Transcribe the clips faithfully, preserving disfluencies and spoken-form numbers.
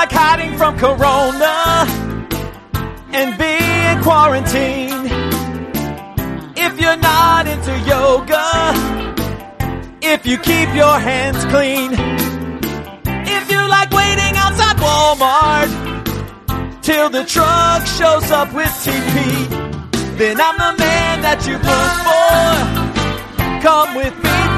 like hiding from Corona and being quarantined. If you're not into yoga, if you keep your hands clean, if you like waiting outside Walmart till the truck shows up with T P, then I'm the man that you look for. Come with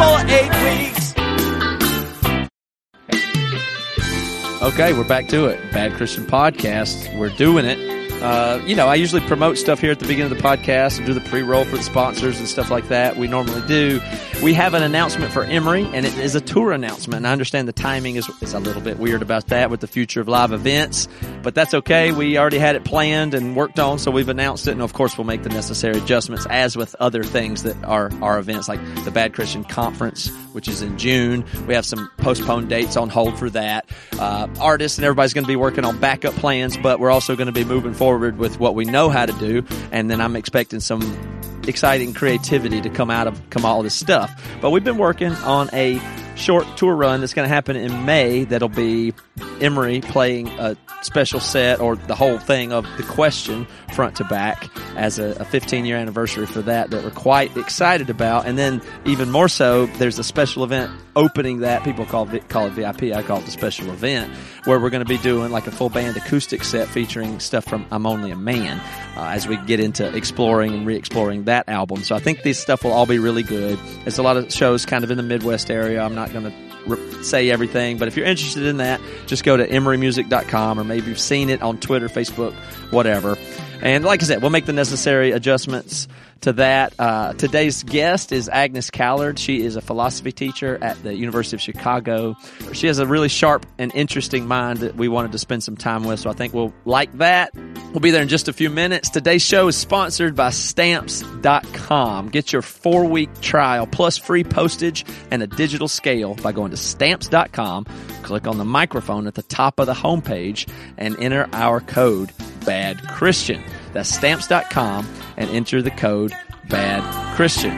me for eight weeks. Okay, we're back to it. Bad Christian Podcast. We're doing it. Uh, you know, I usually promote stuff here at the beginning of the podcast and do the pre-roll for the sponsors and stuff like that. We normally do. We have an announcement for Emory, and it is a tour announcement. And I understand the timing is, is a little bit weird about that with the future of live events, but that's okay. We already had it planned and worked on, so we've announced it. And, of course, we'll make the necessary adjustments, as with other things that are our events, like the Bad Christian Conference, which is in June. We have some postponed dates on hold for that. Uh, artists and everybody's going to be working on backup plans, but we're also going to be moving forward with what we know how to do, and then I'm expecting some exciting creativity to come out of come all this stuff. But we've been working on a short tour run that's going to happen in May that'll be Emory playing a special set, or the whole thing of The Question front to back, as a fifteen-year anniversary for that that we're quite excited about. And then even more so, there's a special event opening that. People call it, call it V I P. I call it the special event, where we're going to be doing like a full band acoustic set featuring stuff from I'm Only a Man, uh, as we get into exploring and re-exploring that album. So I think this stuff will all be really good. There's a lot of shows kind of in the Midwest area. I'm not going to re- say everything, but if you're interested in that, just go to emory music dot com, or maybe you've seen it on Twitter, Facebook, whatever. And like I said, we'll make the necessary adjustments to that. Uh, today's guest is Agnes Callard. She is a philosophy teacher at the University of Chicago. She has a really sharp and interesting mind that we wanted to spend some time with, so I think we'll like that. We'll be there in just a few minutes. Today's show is sponsored by Stamps dot com. Get your four-week trial plus free postage and a digital scale by going to Stamps dot com. Click on the microphone at the top of the homepage and enter our code Bad Christian. That's Stamps dot com, and enter the code Bad Christian.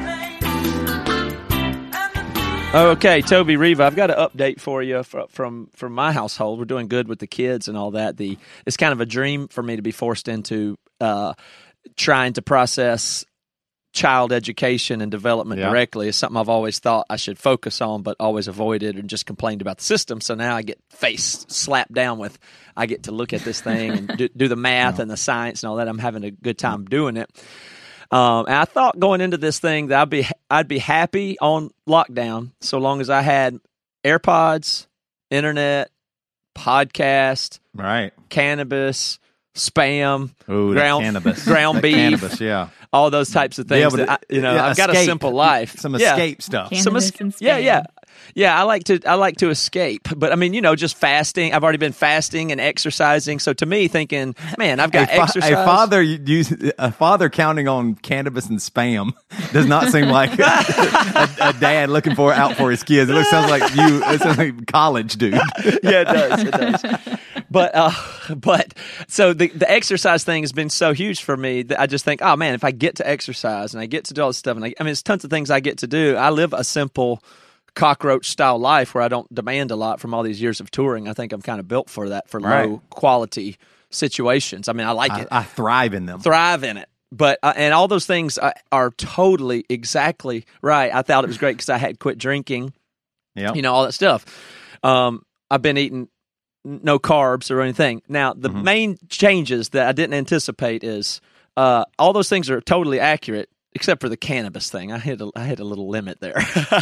Okay, Toby Riva, I've got an update for you from, from from my household. We're doing good with the kids and all that. The it's kind of a dream for me to be forced into uh, trying to process child education and development yeah. directly. Is something I've always thought I should focus on, but always avoided and just complained about the system. So now I get face slapped down with, I get to look at this thing and do, do the math yeah. and the science and all that. I'm having a good time doing it. Um, and I thought going into this thing that I'd be I'd be happy on lockdown so long as I had AirPods, internet, podcast, right, cannabis, spam, Ooh, ground cannabis, ground beef, cannabis, yeah, all those types of things. Yeah, that I, you know, yeah, I've escape, got a simple life, some yeah. escape stuff, some es- and yeah, spam. yeah. Yeah, I like to I like to escape, but I mean, you know, just fasting. I've already been fasting and exercising, so to me, thinking, man, I've got a fa- exercise. A father, use, a father counting on cannabis and spam does not seem like a, a, a dad looking for out for his kids. It looks sounds like you. It sounds like college dude. Yeah, it does. It does. But uh, but so the the exercise thing has been so huge for me that I just think, oh man, if I get to exercise and I get to do all this stuff, and I, I mean, it's tons of things I get to do. I live a simple cockroach style life where I don't demand a lot from all these years of touring. I think I'm kind of built for that, for right. low quality situations. I mean, I like I, it. I thrive in them. Thrive in it. But, uh, and all those things are, are totally exactly right. I thought it was great because I had quit drinking, yeah, you know, all that stuff. Um, I've been eating no carbs or anything. Now, the mm-hmm. main main changes that I didn't anticipate is uh, all those things are totally accurate. Except for the cannabis thing, I hit a, I hit a little limit there.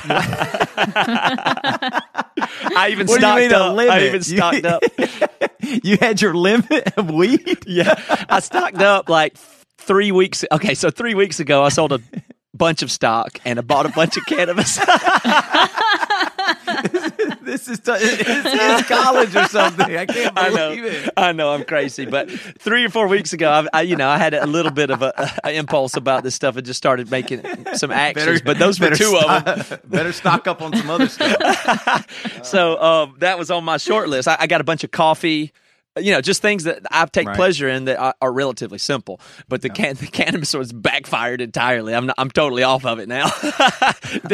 I even what stocked do you mean up. a limit? I even stocked you, up. You had your limit of weed? Yeah, I stocked up like three weeks. Okay, so three weeks ago, I sold a bunch of stock and I bought a bunch of cannabis. This is t- it's college or something. I can't believe I know, it. I know, I'm crazy. But three or four weeks ago, I, I you know, I had a little bit of a, a impulse about this stuff and just started making some actions. Better, but those were two stock, of them. Better stock up on some other stuff. So um, that was on my short list. I, I got a bunch of coffee. You know, just things that I take right. pleasure in that are, are relatively simple. But the, yeah. can, the cannabis was backfired entirely. I'm not, I'm totally off of it now.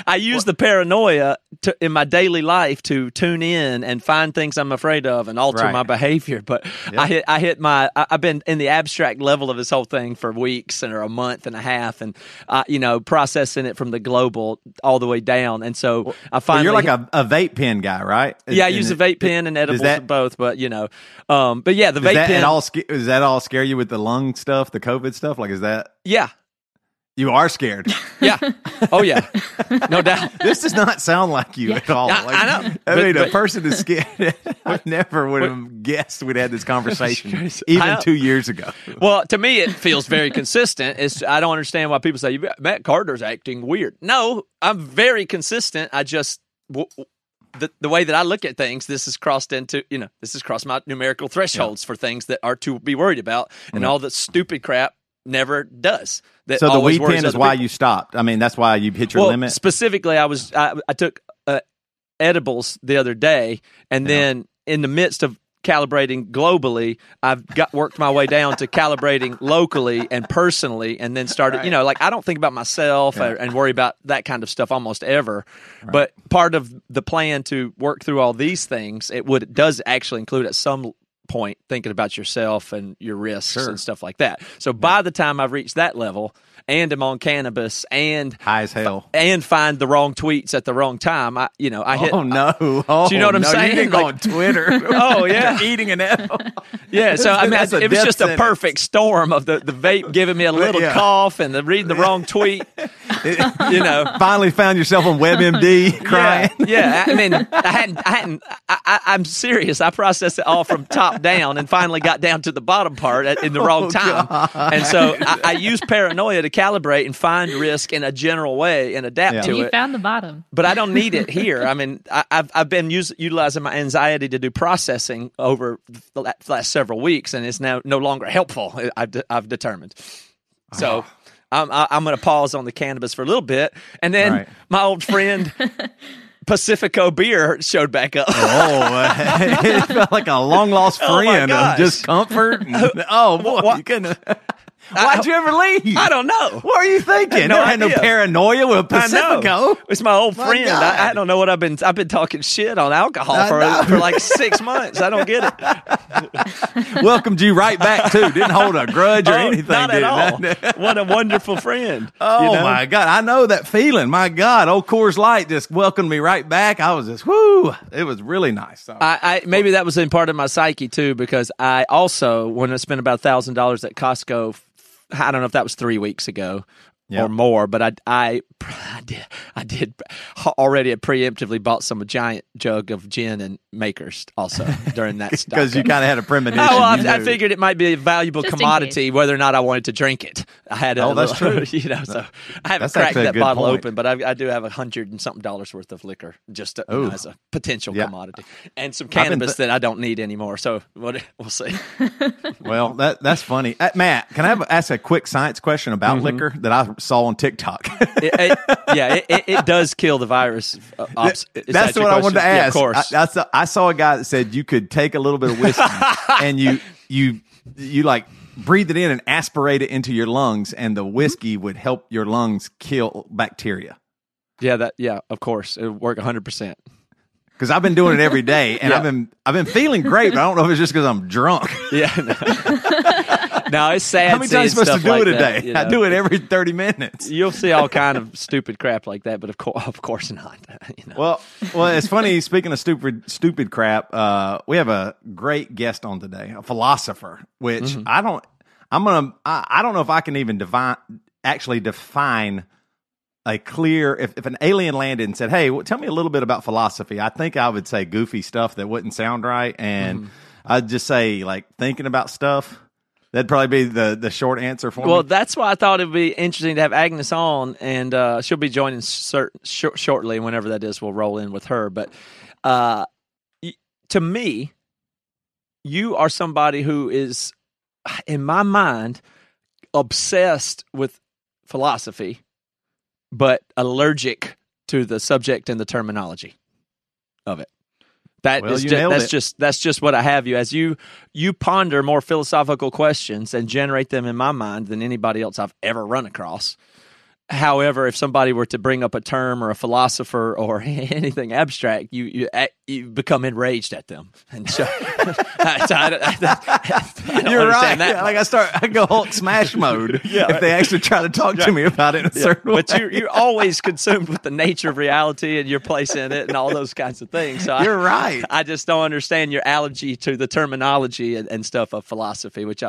I use the paranoia to, in my daily life to tune in and find things I'm afraid of and alter Right. my behavior. But Yeah. I hit I hit my I, I've been in the abstract level of this whole thing for weeks and or a month and a half, and uh, you know processing it from the global all the way down. And so I Well, finally you're like a, a vape pen guy, right? yeah I And use a it- vape pen and edibles that- and both, but you know, um, but yeah the Does vape that pen at all sca- does that all scare you with the lung stuff, the COVID stuff? Like, is that yeah you are scared? yeah oh yeah no doubt. This does not sound like you at all. I- Like, I know. I But- mean, a but- person is scared. I never would have guessed we'd had this conversation I even know. two years ago. Well, to me, it feels very consistent. It's, I don't understand why people say Matt Carter's acting weird. No, I'm very consistent. I just w- w- the the way that I look at things, this is crossed into you know this has crossed my numerical thresholds for things that are to be worried about, and all the stupid crap never does. That So the always weed worries pen is other why people. you stopped. I mean, that's why you hit your Well, limit. specifically, I was I, I took uh, edibles the other day, and Yeah. then in the midst of calibrating globally, I've got worked my way down to calibrating locally and personally, and then started. Right. You know, like I don't think about myself Yeah. or, and worry about that kind of stuff almost ever. But part of the plan to work through all these things, it would it does actually include at some point thinking about yourself and your risks Sure. and stuff like that. So by the time I've reached that level and am on cannabis and High as hell. and find the wrong tweets at the wrong time, I you know I hit. Oh no! Oh, Do you know what I'm no. saying? You didn't go Like- on Twitter. Oh, yeah. You're eating an apple. Yeah, so I mean, That's a it was death just a sentence. perfect storm of the, the vape giving me a little Yeah. cough and the reading the wrong tweet. You know, Finally found yourself on WebMD crying. Yeah, yeah. I mean, I hadn't, I hadn't. I, I, I'm serious. I processed it all from top down and finally got down to the bottom part at, in the wrong Oh, time. God. And so I, I use paranoia to calibrate and find risk in a general way and adapt Yeah. to You it. found the bottom. But I don't need it here. I mean, I, I've I've been use, utilizing my anxiety to do processing over the la- last several weeks, and it's now no longer helpful. I've de- I've determined. So I'm I- I'm going to pause on the cannabis for a little bit, and then Right. my old friend Pacifico Beer showed back up. Oh, it felt like a long lost Oh, my friend of gosh. discomfort. and- oh boy, What- you couldn't. Why'd you ever leave? I don't know. What are you thinking? no There had no idea. paranoia with I know. Pacifico. It's my old My friend. God. I, I don't know what I've been. I've been talking shit on alcohol I for know. for like six months. I don't get it. Welcomed you right back too. Didn't hold a grudge or Oh, anything. not did at it? all. What a wonderful friend. Oh you know? my God, I know that feeling. My God, old Coors Light just welcomed me right back. I was just whoo. It was really nice. So, I, I maybe that was in part of my psyche too, because I also when I spent about a thousand dollars at Costco, I don't know if that was three weeks ago Yeah. or more, but I, I I did I did already had preemptively bought some giant jug of gin and Makers also during that stock because you up. kind of had a premonition. Oh, well, you I, I knew. figured it might be a valuable Just in commodity, whether or not I wanted to drink it. I had a Oh, that's little- true. You know, so I haven't That's cracked actually a that good bottle point. open, but I, I do have a hundred and something dollars worth of liquor just to, you know, Ooh. as a potential Yeah. commodity, and some been cannabis th- that I don't need anymore. So what we'll see. Well, that that's funny. Uh, Matt, can I have, ask a quick science question about Mm-hmm. liquor that I saw on TikTok? It, it, yeah, it, it, it does kill the virus. Uh, ops- is That's that your what I wanted to question? Yeah, ask. of course. I, I, saw, I saw a guy that said you could take a little bit of whiskey and you you you like breathe it in and aspirate it into your lungs, and the whiskey would help your lungs kill bacteria. yeah, that. Yeah, of course, it would work one hundred percent. Because I've been doing it every day, and Yeah. I've been I've been feeling great, but I don't know if it's just because I'm drunk. Yeah. No, no it's sad. How many times am I seeing supposed to stuff do like it a that, day? you I know. do it every thirty minutes. You'll see all kind of stupid crap like that, but of course, of course not. You know. Well, well, it's funny. Speaking of stupid, stupid crap, uh, we have a great guest on today, a philosopher. Which Mm-hmm. I don't. I'm gonna. I, I don't know if I can even define actually define a clear. If, if an alien landed and said, "Hey, well, tell me a little bit about philosophy," I think I would say goofy stuff that wouldn't sound right, and Mm-hmm. I'd just say like thinking about stuff. That'd probably be the the short answer for Well, me. that's why I thought it'd be interesting to have Agnes on, and uh, she'll be joining cert- shor- shortly. Whenever that is, we'll roll in with her. But uh, y- to me, you are somebody who is, in my mind, obsessed with philosophy, but allergic to the subject and the terminology of it. That Well, is you ju- nailed that's it. just that's just what I have you as you you ponder more philosophical questions and generate them in my mind than anybody else I've ever run across. However, if somebody were to bring up a term or a philosopher or anything abstract, you you, you become enraged at them. And so, so I, I, I, I don't You're right. that. Yeah, like I start, I go Hulk smash mode Yeah, if they actually try to talk to me about it in a Yeah, certain but way. you're, you're always consumed with the nature of reality and your place in it and all those kinds of things. So You're I, right. I just don't understand your allergy to the terminology and, and stuff of philosophy, which I.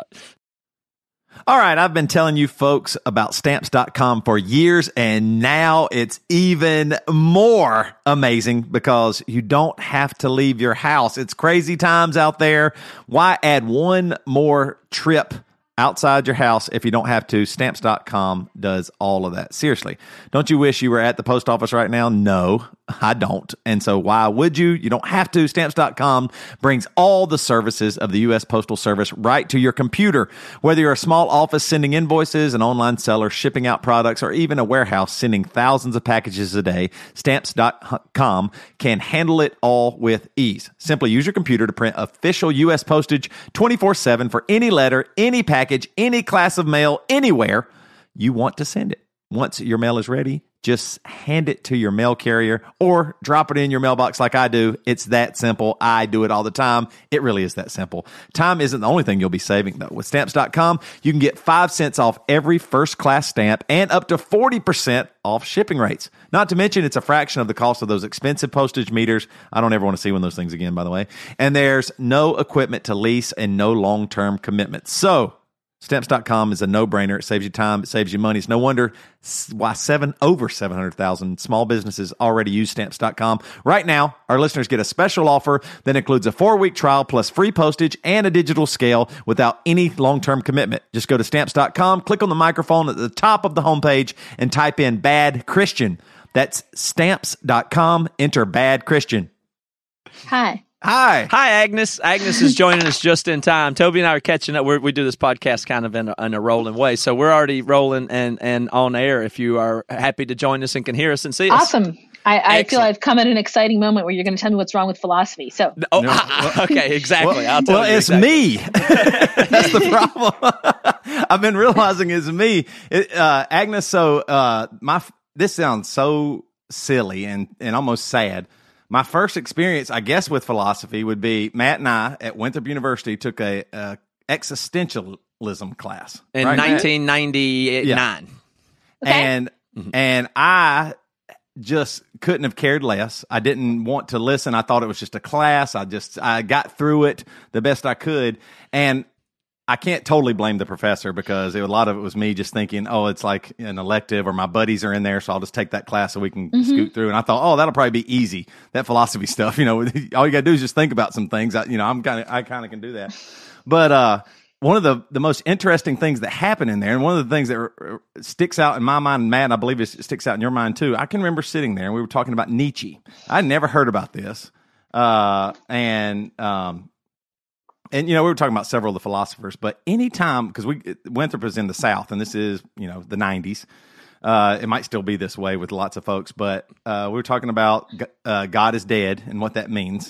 All right, I've been telling you folks about Stamps dot com for years, and now it's even more amazing because you don't have to leave your house. It's crazy times out there. Why add one more trip outside your house if you don't have to? Stamps dot com does all of that. Seriously, don't you wish you were at the post office right now? No, I don't. And so why would you? You don't have to. Stamps dot com brings all the services of the U S Postal Service right to your computer. Whether you're a small office sending invoices, an online seller shipping out products, or even a warehouse sending thousands of packages a day, Stamps dot com can handle it all with ease. Simply use your computer to print official U S postage twenty-four seven for any letter, any package, any class of mail, anywhere you want to send it. Once your mail is ready, just hand it to your mail carrier or drop it in your mailbox like I do. It's that simple. I do it all the time. It really is that simple. Time isn't the only thing you'll be saving, though. With Stamps dot com, you can get five cents off every first-class stamp and up to forty percent off shipping rates. Not to mention, it's a fraction of the cost of those expensive postage meters. I don't ever want to see one of those things again, by the way. And there's no equipment to lease and no long-term commitment. So, Stamps dot com is a no-brainer. It saves you time. It saves you money. It's no wonder why seven over seven hundred thousand small businesses already use Stamps dot com. Right now, our listeners get a special offer that includes a four-week trial plus free postage and a digital scale without any long-term commitment. Just go to Stamps dot com, click on the microphone at the top of the homepage, and type in Bad Christian. That's Stamps dot com. Enter Bad Christian. Hi. Hi. Hi, Agnes. Agnes is joining us just in time. Toby and I are catching up. We're, we do this podcast kind of in a, in a rolling way. So we're already rolling and, and on air if you are happy to join us and can hear us and see us. Awesome. I, I feel I've come at an exciting moment where you're going to tell me what's wrong with philosophy. So, Oh, No, well, okay, exactly. Well, I'll tell well you it's exactly. me. That's the problem. I've been realizing it's me. It, uh, Agnes, so uh, my this sounds so silly and, and almost sad. My first experience, I guess, with philosophy would be Matt and I at Winthrop University took a, a existentialism class In right, Matt? nineteen ninety-nine. okay. and and I just couldn't have cared less. I didn't want to listen. I thought it was just a class. I just I got through it the best I could, and I can't totally blame the professor because it, a lot of it was me just thinking, oh, it's like an elective or my buddies are in there, so I'll just take that class so we can Mm-hmm. scoot through. And I thought, oh, that'll probably be easy. That philosophy stuff, you know, all you got to do is just think about some things. I, you know, I'm kind of I kind of can do that. But uh, one of the, the most interesting things that happened in there, and one of the things that r- r- sticks out in my mind, and Matt, I believe it sticks out in your mind too. I can remember sitting there and we were talking about Nietzsche. I'd never heard about this, uh, and um. And, you know, we were talking about several of the philosophers, but anytime, because we Winthrop is in the South, and this is, you know, the nineties. Uh, it might still be this way with lots of folks, but uh, we were talking about uh, God is dead and what that means.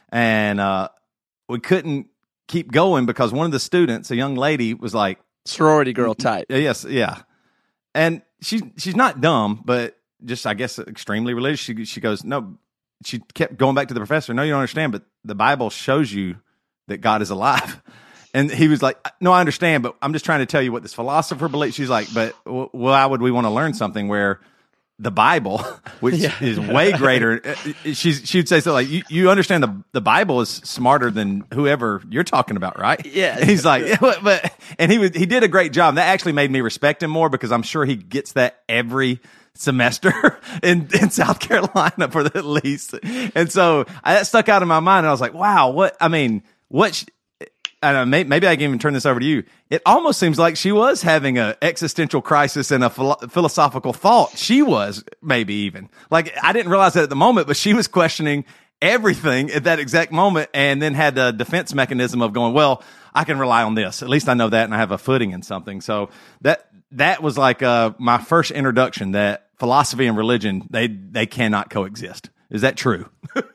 And uh, we couldn't keep going because one of the students, a young lady, was like, Sorority girl type. yes, yeah. And she, she's not dumb, but just, I guess, extremely religious. She, she goes, no, she kept going back to the professor. No, you don't understand, but the Bible shows you that God is alive. And he was like, no, I understand, but I'm just trying to tell you what this philosopher believes. She's like, but w- why would we want to learn something where the Bible, which Yeah. is way greater, she's, she'd say something like, you, you understand the, the Bible is smarter than whoever you're talking about, right? Yeah. And he's like, yeah, but, but, and he was, he did a great job. That actually made me respect him more because I'm sure he gets that every semester in, in South Carolina for the at least. And so I, that stuck out in my mind. And I was like, wow, what, I mean, what, sh- I don't know, maybe, maybe I can even turn this over to you. It almost seems like she was having an existential crisis and a philo- philosophical thought. She was maybe even like, I didn't realize that at the moment, but she was questioning everything at that exact moment and then had a defense mechanism of going, well, I can rely on this. At least I know that and I have a footing in something. So that, that was like, uh, my first introduction that philosophy and religion, they, they cannot coexist. Is that true?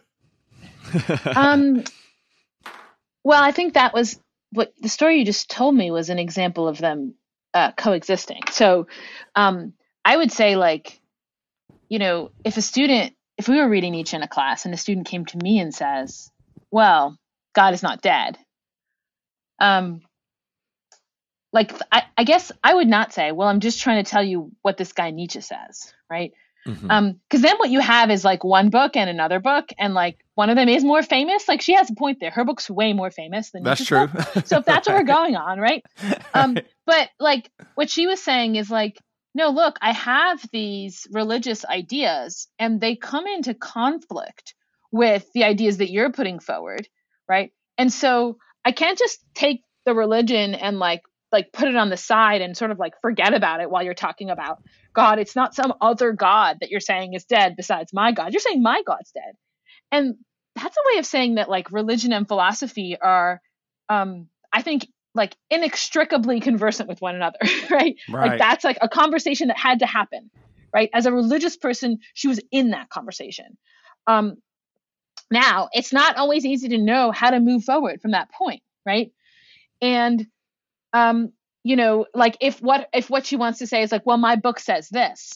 um, well, I think that was what the story you just told me was an example of them uh, coexisting. So, um, I would say, like, you know, if a student, if we were reading Nietzsche in a class and a student came to me and says, well, God is not dead. Um, like, I, I guess I would not say, well, I'm just trying to tell you what this guy Nietzsche says, right? Mm-hmm. Um, because then what you have is like one book and another book, and like one of them is more famous. Like, she has a point there. Her book's way more famous than that's Nietzsche's true. book. So if that's what we're going on, right? Um, but like what she was saying is like, no, look, I have these religious ideas, and they come into conflict with the ideas that you're putting forward, right? And so I can't just take the religion and like like put it on the side and sort of like forget about it while you're talking about God. It's not some other God that you're saying is dead besides my God. You're saying my God's dead. And that's a way of saying that like religion and philosophy are, um, I think, like inextricably conversant with one another, right? Right? Like that's like a conversation that had to happen, right? As a religious person, she was in that conversation. Um, now, it's not always easy to know how to move forward from that point, right? And Um, you know, like if what if what she wants to say is like, well, my book says this.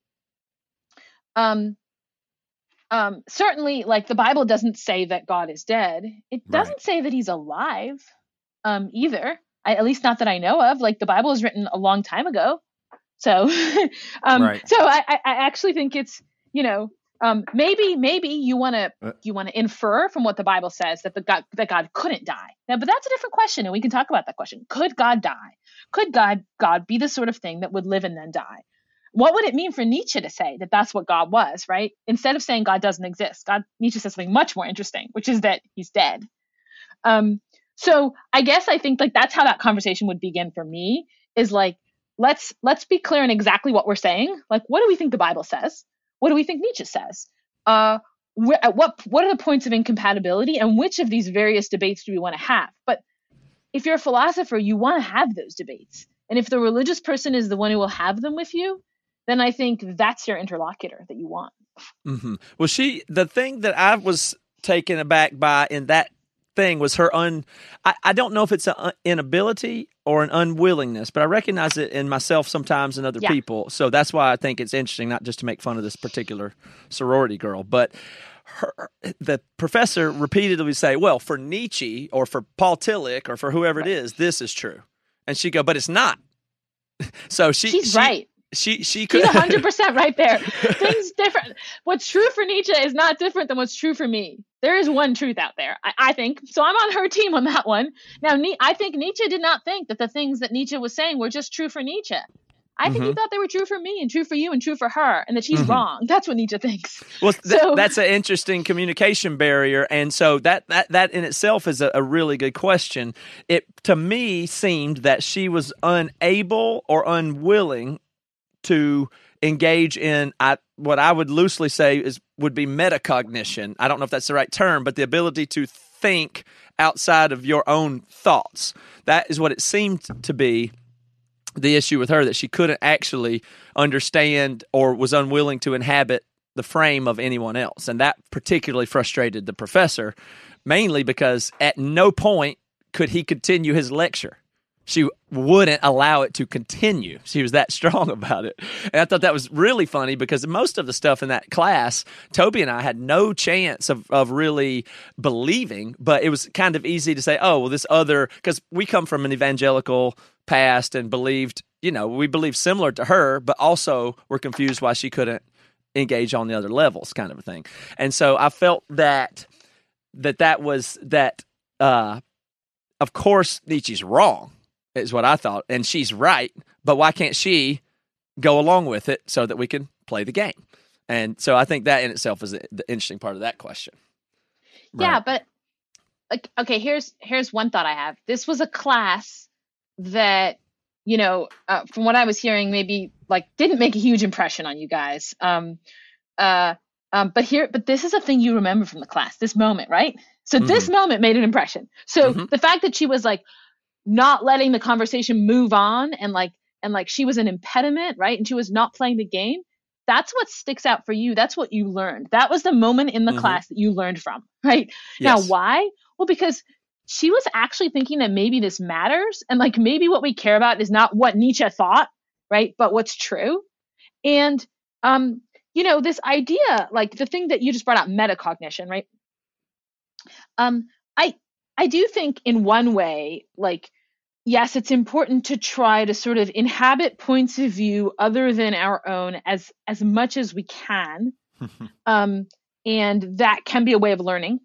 Um, um, certainly, like the Bible doesn't say that God is dead. It doesn't Right. say that he's alive, um, either. I, at least not that I know of. Like the Bible was written a long time ago, so um, Right. so I, I I actually think it's, you know. Um, maybe, maybe you want to you want to infer from what the Bible says that the God that God couldn't die. Now, but that's a different question, and we can talk about that question. Could God die? Could God God be the sort of thing that would live and then die? What would it mean for Nietzsche to say that that's what God was? Right? Instead of saying God doesn't exist, God Nietzsche says something much more interesting, which is that he's dead. Um, so I guess I think like that's how that conversation would begin for me. Is like let's let's be clear in exactly what we're saying. Like, what do we think the Bible says? What do we think Nietzsche says? Uh, wh- at what what are the points of incompatibility, and which of these various debates do we want to have? But if you're a philosopher, you want to have those debates. And if the religious person is the one who will have them with you, then I think that's your interlocutor that you want. Mm-hmm. Well, she, the thing that I was taken aback by in that thing was her un, I, I don't know if it's an inability or an unwillingness, but I recognize it in myself sometimes and other Yeah. people. So that's why I think it's interesting, not just to make fun of this particular sorority girl, but her, the professor repeatedly would say, well, for Nietzsche or for Paul Tillich or for whoever Right. it is, this is true. And she'd go, but it's not. So she, She's she, right. She she could She's one hundred percent right there. Things different. What's true for Nietzsche is not different than what's true for me. There is one truth out there, I, I think. So I'm on her team on that one. Now, Ni- I think Nietzsche did not think that the things that Nietzsche was saying were just true for Nietzsche. I think Mm-hmm. he thought they were true for me and true for you and true for her, and that she's Mm-hmm. wrong. That's what Nietzsche thinks. Well, th- So- that's an interesting communication barrier, and so that that, that in itself is a, a really good question. It to me seemed that she was unable or unwilling to engage in I, what I would loosely say is would be metacognition. I don't know if that's the right term, but the ability to think outside of your own thoughts. That is what it seemed to be the issue with her, that she couldn't actually understand or was unwilling to inhabit the frame of anyone else. And that particularly frustrated the professor, mainly because at no point could he continue his lecture. She wouldn't allow it to continue. She was that strong about it. And I thought that was really funny because most of the stuff in that class, Toby and I had no chance of, of really believing, but it was kind of easy to say, oh, well, this other, because we come from an evangelical past and believed, you know, we believed similar to her, but also were confused why she couldn't engage on the other levels, kind of a thing. And so I felt that that, that was that, uh, of course, Nietzsche's wrong. Is what I thought, and she's right, but why can't she go along with it so that we can play the game? And so I think that in itself is the interesting part of that question. Yeah, Right. but like, okay, here's here's one thought I have. This was a class that, you know, uh, from what I was hearing, maybe like didn't make a huge impression on you guys. Um, uh, um, but here, but this is a thing you remember from the class. This moment, right? So this moment made an impression. So Mhm. the fact that she was like not letting the conversation move on and like and like she was an impediment, right? And she was not playing the game. That's what sticks out for you. That's what you learned. That was the moment in the Mhm. class that you learned from, right? Yes. Now, why? Well, because she was actually thinking that maybe this matters, and like maybe what we care about is not what Nietzsche thought, right? But what's true. And, um, you know, this idea, like the thing that you just brought up, metacognition, right? Um, I, I do think in one way, like, yes, it's important to try to sort of inhabit points of view other than our own as, as much as we can. um, and that can be a way of learning.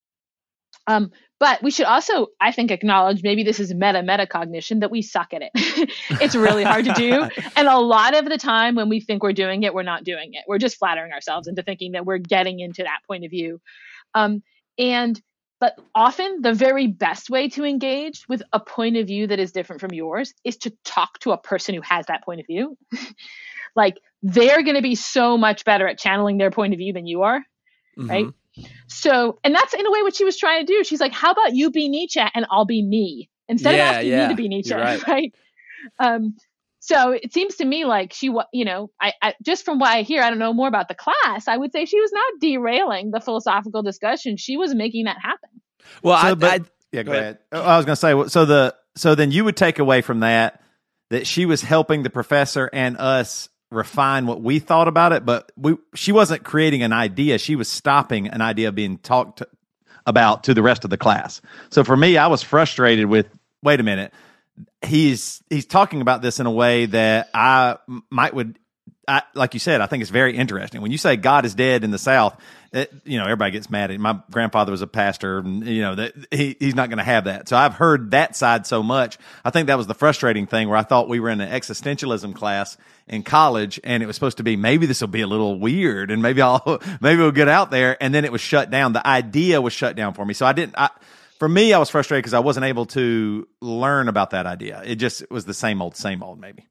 Um, but we should also, I think, acknowledge, maybe this is meta metacognition, that we suck at it. It's really hard to do. And a lot of the time when we think we're doing it, we're not doing it. We're just flattering ourselves into thinking that we're getting into that point of view. Um, and But often the very best way to engage with a point of view that is different from yours is to talk to a person who has that point of view. Like, they're going to be so much better at channeling their point of view than you are, mm-hmm. right? So, and that's in a way what she was trying to do. She's like, how about you be Nietzsche and I'll be me, instead yeah, of asking yeah. me to be Nietzsche, right? right? Um, so it seems to me like she, you know, I, I just from what I hear, I don't know more about the class, I would say she was not derailing the philosophical discussion. She was making that happen. Well, so, I, but, I yeah, go ahead. ahead. I was going to say, so the so then you would take away from that that she was helping the professor and us refine what we thought about it, but we she wasn't creating an idea. She was stopping an idea being talked to, about to the rest of the class. So for me, I was frustrated with, wait a minute, he's he's talking about this in a way that I might would, I, like you said, I think it's very interesting. When you say God is dead in the South, it, you know, everybody gets mad at him. My grandfather was a pastor, and, you know, that he, he's not going to have that. So I've heard that side so much. I think that was the frustrating thing, where I thought we were in an existentialism class in college, and it was supposed to be, maybe this will be a little weird, and maybe I'll, maybe we'll get out there. And then it was shut down. The idea was shut down for me. So I didn't, I, for me, I was frustrated because I wasn't able to learn about that idea. It just it was the same old, same old, maybe.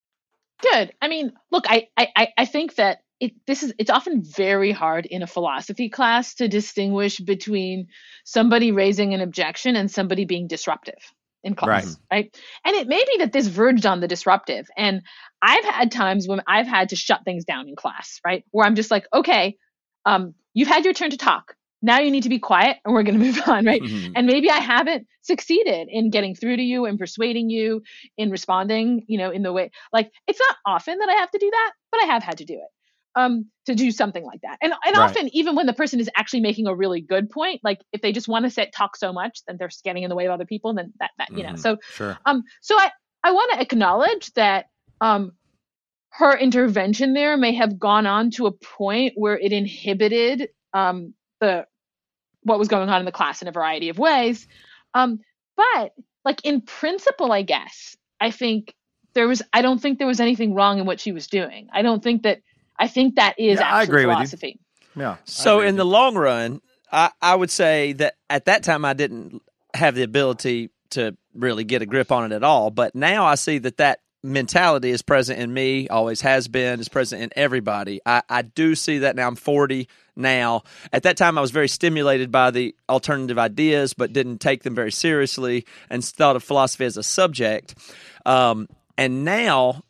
Good. I mean, look, I, I, I think that it, this is, it's often very hard in a philosophy class to distinguish between somebody raising an objection and somebody being disruptive in class, right? right? And it may be that this verged on the disruptive. And I've had times when I've had to shut things down in class, right? Where I'm just like, okay, um, you've had your turn to talk. Now you need to be quiet and we're going to move on, right? Mm-hmm. And maybe I haven't succeeded in getting through to you and persuading you in responding, you know, in the way, like, it's not often that I have to do that, but I have had to do it, um, to do something like that. And and right. often, even when the person is actually making a really good point, like if they just want to sit, talk so much, then they're getting in the way of other people, then that, that you mm-hmm. know, so, sure. um, so I, I want to acknowledge that, um, her intervention there may have gone on to a point where it inhibited, um, the what was going on in the class in a variety of ways. Um, but like in principle, I guess, I think there was, I don't think there was anything wrong in what she was doing. I don't think that, I think that is yeah, actually I agree philosophy. With you. Yeah. So in the long run, I, I would say that at that time I didn't have the ability to really get a grip on it at all. But now I see that that mentality is present in me, always has been, is present in everybody. I, I do see that now. I'm forty now. At that time, I was very stimulated by the alternative ideas, but didn't take them very seriously and thought of philosophy as a subject. Um, and now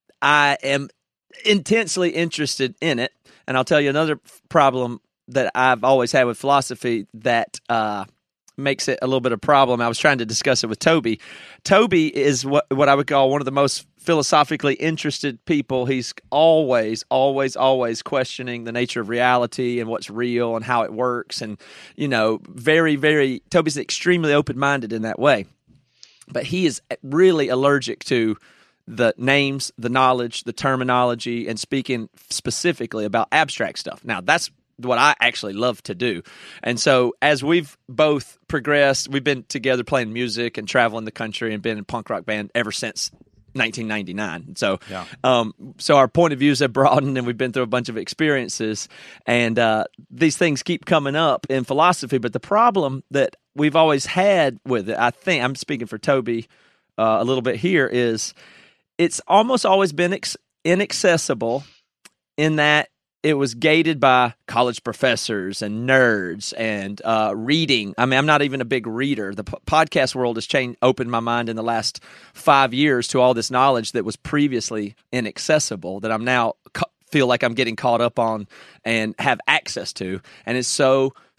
I am intensely interested in it. And I'll tell you another problem that I've always had with philosophy that uh, makes it a little bit of a problem. I was trying to discuss it with Toby. Toby is what what I would call one of the most philosophically interested people. He's always, always, always questioning the nature of reality and what's real and how it works. And, you know, very, very, Toby's extremely open-minded in that way. But he is really allergic to the names, the knowledge, the terminology, and speaking specifically about abstract stuff. Now, that's what I actually love to do. And so as we've both progressed, we've been together playing music and traveling the country and been in a punk rock band ever since nineteen ninety-nine. So, yeah. um, so our point of views have broadened, and we've been through a bunch of experiences. And uh, these things keep coming up in philosophy. But the problem that we've always had with it, I think, I'm speaking for Toby uh, a little bit here, is it's almost always been ex- inaccessible in that it was gated by college professors and nerds and uh, reading. I mean, I'm not even a big reader. The p- podcast world has changed, opened my mind in the last five years to all this knowledge that was previously inaccessible that I'm now ca- feel like I'm getting caught up on and have access to. And it's so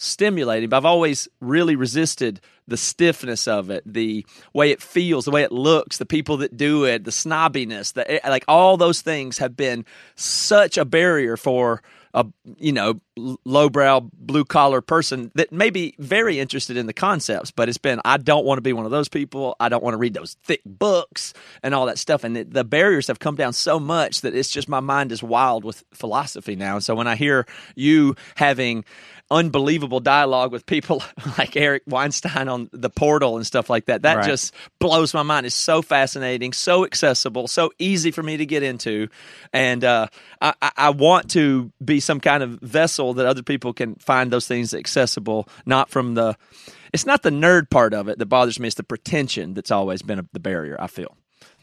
stimulating, but I've always really resisted the stiffness of it, the way it feels, the way it looks, the people that do it, the snobbiness, the, like all those things have been such a barrier for a, you know, lowbrow, blue collar person that may be very interested in the concepts, but it's been, I don't want to be one of those people. I don't want to read those thick books and all that stuff. And it, the barriers have come down so much that it's just, my mind is wild with philosophy now. And so when I hear you having unbelievable dialogue with people like Eric Weinstein on the portal and stuff like that, that Right. just blows my mind. It's so fascinating, so accessible, so easy for me to get into. And uh, I, I want to be some kind of vessel that other people can find those things accessible, not from the, it's not the nerd part of it that bothers me, it's the pretension that's always been a, the barrier, I feel.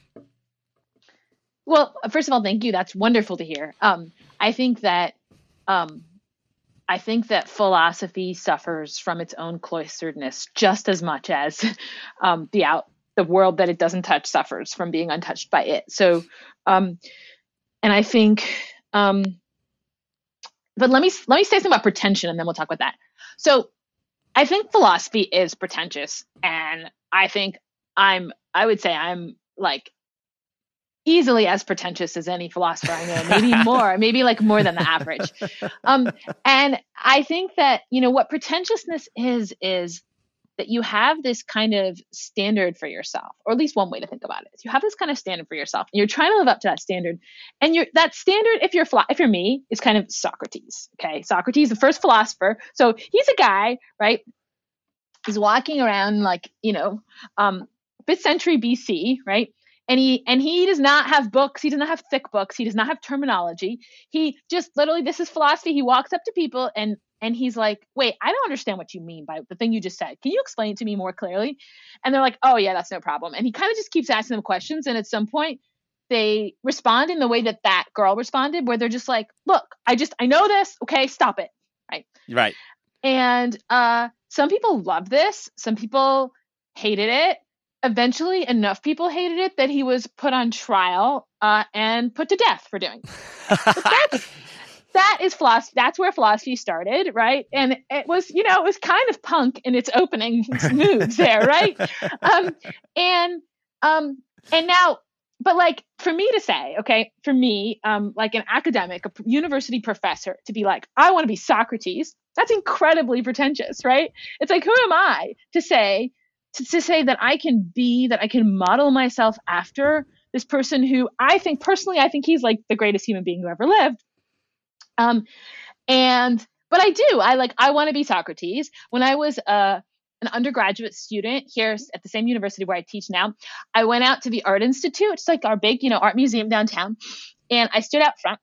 Well, first of all, thank you. That's wonderful to hear. Um, I think that, um, I think that philosophy suffers from its own cloisteredness just as much as um, the out the world that it doesn't touch suffers from being untouched by it. So, um, and I think, um, but let me let me say something about pretension, and then we'll talk about that. So, I think philosophy is pretentious, and I think I'm I would say I'm like easily as pretentious as any philosopher I know, maybe more, maybe like more than the average. Um, and I think that, you know, what pretentiousness is, is that you have this kind of standard for yourself, or at least one way to think about it is you have this kind of standard for yourself, and you're trying to live up to that standard. And you're, that standard, if you're, if you're me, is kind of Socrates. Okay. Socrates, the first philosopher. So he's a guy, right? He's walking around like, you know, um, fifth century B C, right? And he and he does not have books. He does not have thick books. He does not have terminology. He just literally, this is philosophy. He walks up to people and and he's like, wait, I don't understand what you mean by the thing you just said. Can you explain it to me more clearly? And they're like, oh yeah, that's no problem. And he kind of just keeps asking them questions. And at some point they respond in the way that that girl responded, where they're just like, look, I just, I know this. Okay, stop it. Right. Right. And uh, some people love this. Some people hated it. Eventually, enough people hated it that he was put on trial uh, and put to death for doing it. That's, that is philosophy. That's where philosophy started, right? And it was, you know, it was kind of punk in its opening moves there, right? Um, and um, and now, but like for me to say, okay, for me, um, like an academic, a university professor, to be like, I want to be Socrates. That's incredibly pretentious, right? It's like, who am I to say? To, to say that I can be, that I can model myself after this person who I think personally, I think he's like the greatest human being who ever lived. Um, and, but I do, I like, I want to be Socrates. When I was uh, an undergraduate student here at the same university where I teach now, I went out to the Art Institute. It's like our big, you know, art museum downtown. And I stood out front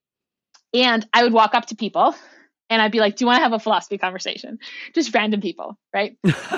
and I would walk up to people. And I'd be like, do you want to have a philosophy conversation? Just random people, right?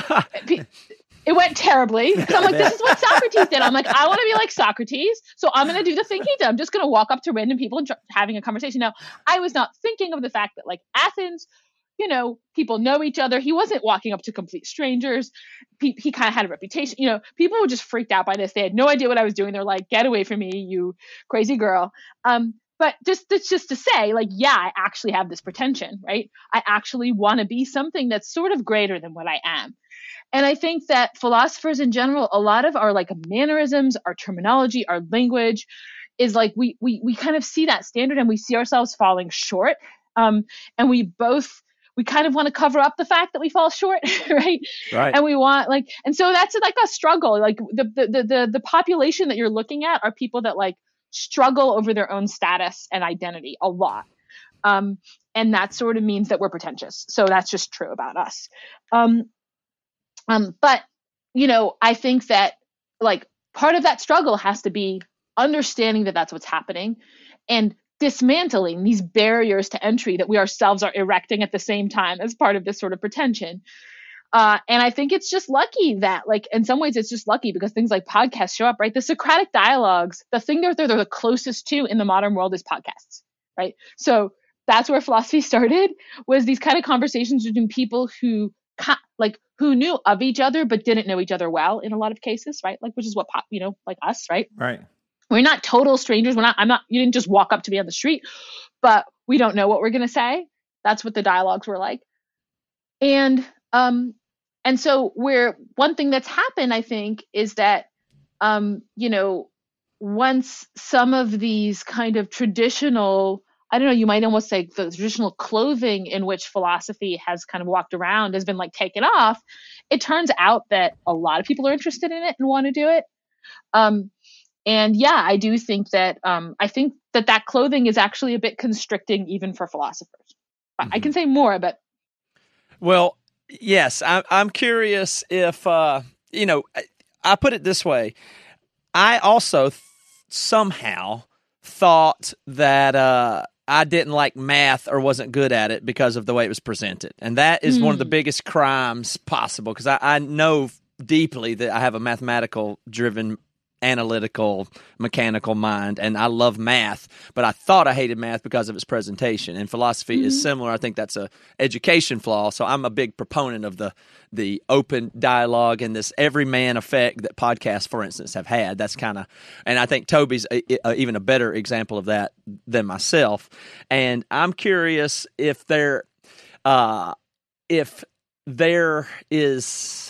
It went terribly. So I'm like, this is what Socrates did. I'm like, I want to be like Socrates. So I'm going to do the thing he did. I'm just going to walk up to random people and tr- having a conversation. Now, I was not thinking of the fact that like Athens, you know, people know each other. He wasn't walking up to complete strangers. He, he kind of had a reputation. You know, people were just freaked out by this. They had no idea what I was doing. They're like, get away from me, you crazy girl. Um, But just that's just to say, like, yeah, I actually have this pretension, right? I actually want to be something that's sort of greater than what I am. And I think that philosophers in general, a lot of our like mannerisms, our terminology, our language is like we we we kind of see that standard and we see ourselves falling short. Um, and we both we kind of want to cover up the fact that we fall short, right? Right. And we want like, and so that's like a struggle. Like the the the the, the population that you're looking at are people that like struggle over their own status and identity a lot. Um, and that sort of means that we're pretentious. So that's just true about us. Um, um, but, you know, I think that like part of that struggle has to be understanding that that's what's happening and dismantling these barriers to entry that we ourselves are erecting at the same time as part of this sort of pretension. Uh, and I think it's just lucky that, like, in some ways, it's just lucky because things like podcasts show up, right? The Socratic dialogues, the thing that they're, they're the closest to in the modern world is podcasts, right? So that's where philosophy started, was these kind of conversations between people who, like, who knew of each other but didn't know each other well in a lot of cases, right? Like, which is what, you know, like us, right? Right. We're not total strangers. We're not. I'm not. You didn't just walk up to me on the street, but we don't know what we're gonna say. That's what the dialogues were like. And um, and so where one thing that's happened, I think, is that um, you know, once some of these kind of traditional, I don't know, you might almost say the traditional clothing in which philosophy has kind of walked around has been like taken off, it turns out that a lot of people are interested in it and want to do it. Um, and yeah, I do think that um, I think that that clothing is actually a bit constricting even for philosophers. Mm-hmm. I can say more, but well, yes, I, I'm curious if uh, you know. I, I put it this way: I also th- somehow thought that uh, I didn't like math or wasn't good at it because of the way it was presented, and that is mm. one of the biggest crimes possible. Because I, I know deeply that I have a mathematical-driven, analytical, mechanical mind, and I love math, but I thought I hated math because of its presentation. And philosophy mm-hmm. is similar. I think that's a education flaw. So I'm a big proponent of the the open dialogue and this everyman effect that podcasts, for instance, have had. That's kind of, and I think Toby's a, a, even a better example of that than myself. And I'm curious if there, uh, if there is.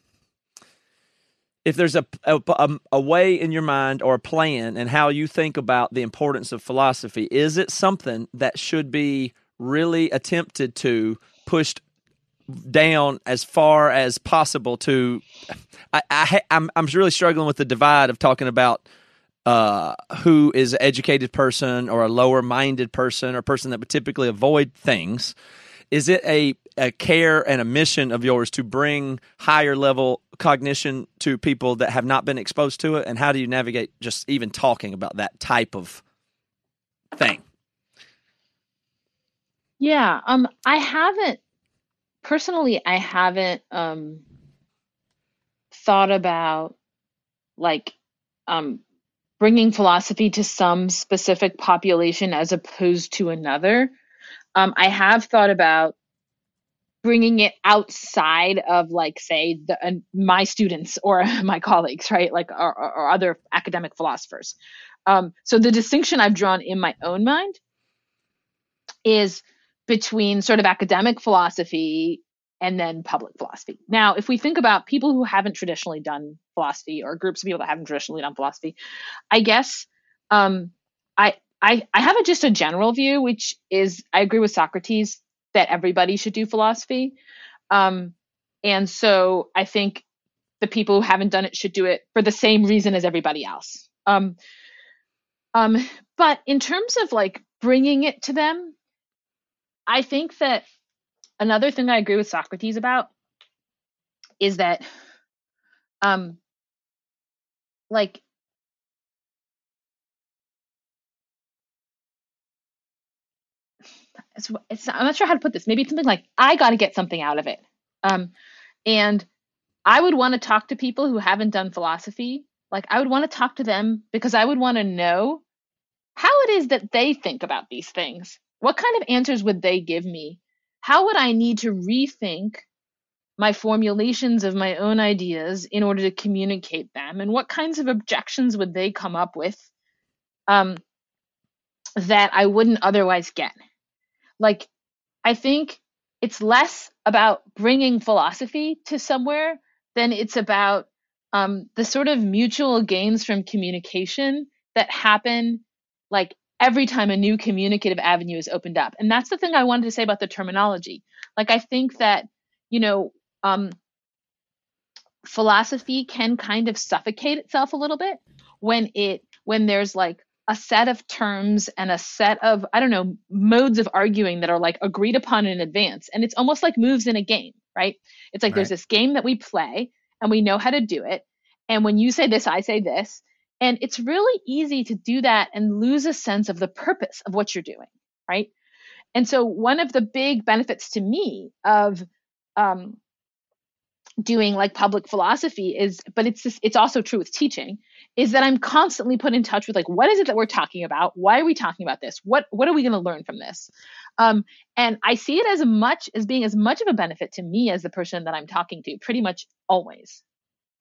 If there's a, a, a way in your mind or a plan and how you think about the importance of philosophy, is it something that should be really attempted to pushed down as far as possible to I, I, I'm, I'm really struggling with the divide of talking about uh, who is an educated person or a lower-minded person or a person that would typically avoid things. Is it a, a care and a mission of yours to bring higher level cognition to people that have not been exposed to it? And how do you navigate just even talking about that type of thing? Yeah, um, I haven't, personally, I haven't um, thought about like um, bringing philosophy to some specific population as opposed to another. Um, I have thought about bringing it outside of, like, say, the, uh, my students or my colleagues, right? Like, or, or other academic philosophers. Um, so the distinction I've drawn in my own mind is between sort of academic philosophy and then public philosophy. Now, if we think about people who haven't traditionally done philosophy or groups of people that haven't traditionally done philosophy, I guess um, I, I I have a, just a general view, which is I agree with Socrates that everybody should do philosophy. Um, and so I think the people who haven't done it should do it for the same reason as everybody else. Um, um, but in terms of like bringing it to them, I think that another thing I agree with Socrates about is that um, like It's, it's, I'm not sure how to put this. Maybe it's something like, I got to get something out of it. Um, and I would want to talk to people who haven't done philosophy. Like, I would want to talk to them because I would want to know how it is that they think about these things. What kind of answers would they give me? How would I need to rethink my formulations of my own ideas in order to communicate them? And what kinds of objections would they come up with um, that I wouldn't otherwise get? Like, I think it's less about bringing philosophy to somewhere than it's about um, the sort of mutual gains from communication that happen like every time a new communicative avenue is opened up. And that's the thing I wanted to say about the terminology. Like, I think that, you know, um, philosophy can kind of suffocate itself a little bit when it when there's like a set of terms and a set of, I don't know, modes of arguing that are like agreed upon in advance. And it's almost like moves in a game, right? It's like, right, there's this game that we play and we know how to do it. And when you say this, I say this. And it's really easy to do that and lose a sense of the purpose of what you're doing, right? And so one of the big benefits to me of um, doing like public philosophy is, but it's just, it's also true with teaching, is that I'm constantly put in touch with like, what is it that we're talking about? Why are we talking about this? What what are we going to learn from this? Um, and I see it as much as being as much of a benefit to me as the person that I'm talking to, pretty much always.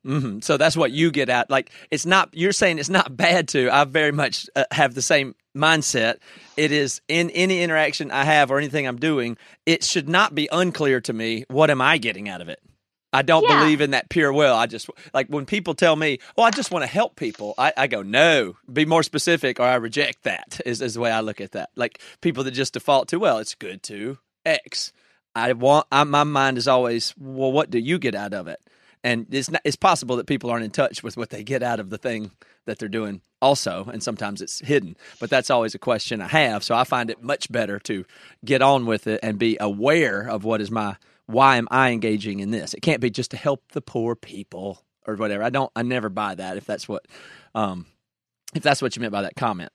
Mm-hmm. So that's what you get at. Like, it's not, you're saying it's not bad to. I very much uh, have the same mindset. It is in any interaction I have or anything I'm doing, it should not be unclear to me, what am I getting out of it? I don't Yeah. believe in that pure will. I just, like, when people tell me, oh, I just want to help people, I, I go, no, be more specific, or I reject that, is, is the way I look at that. Like, people that just default to, well, it's good to X. I want, I, my mind is always, well, what do you get out of it? And it's not, it's possible that people aren't in touch with what they get out of the thing that they're doing also, and sometimes it's hidden. But that's always a question I have. So I find it much better to get on with it and be aware of what is my, why am I engaging in this? It can't be just to help the poor people or whatever. I don't, I never buy that if that's what, um, if that's what you meant by that comment.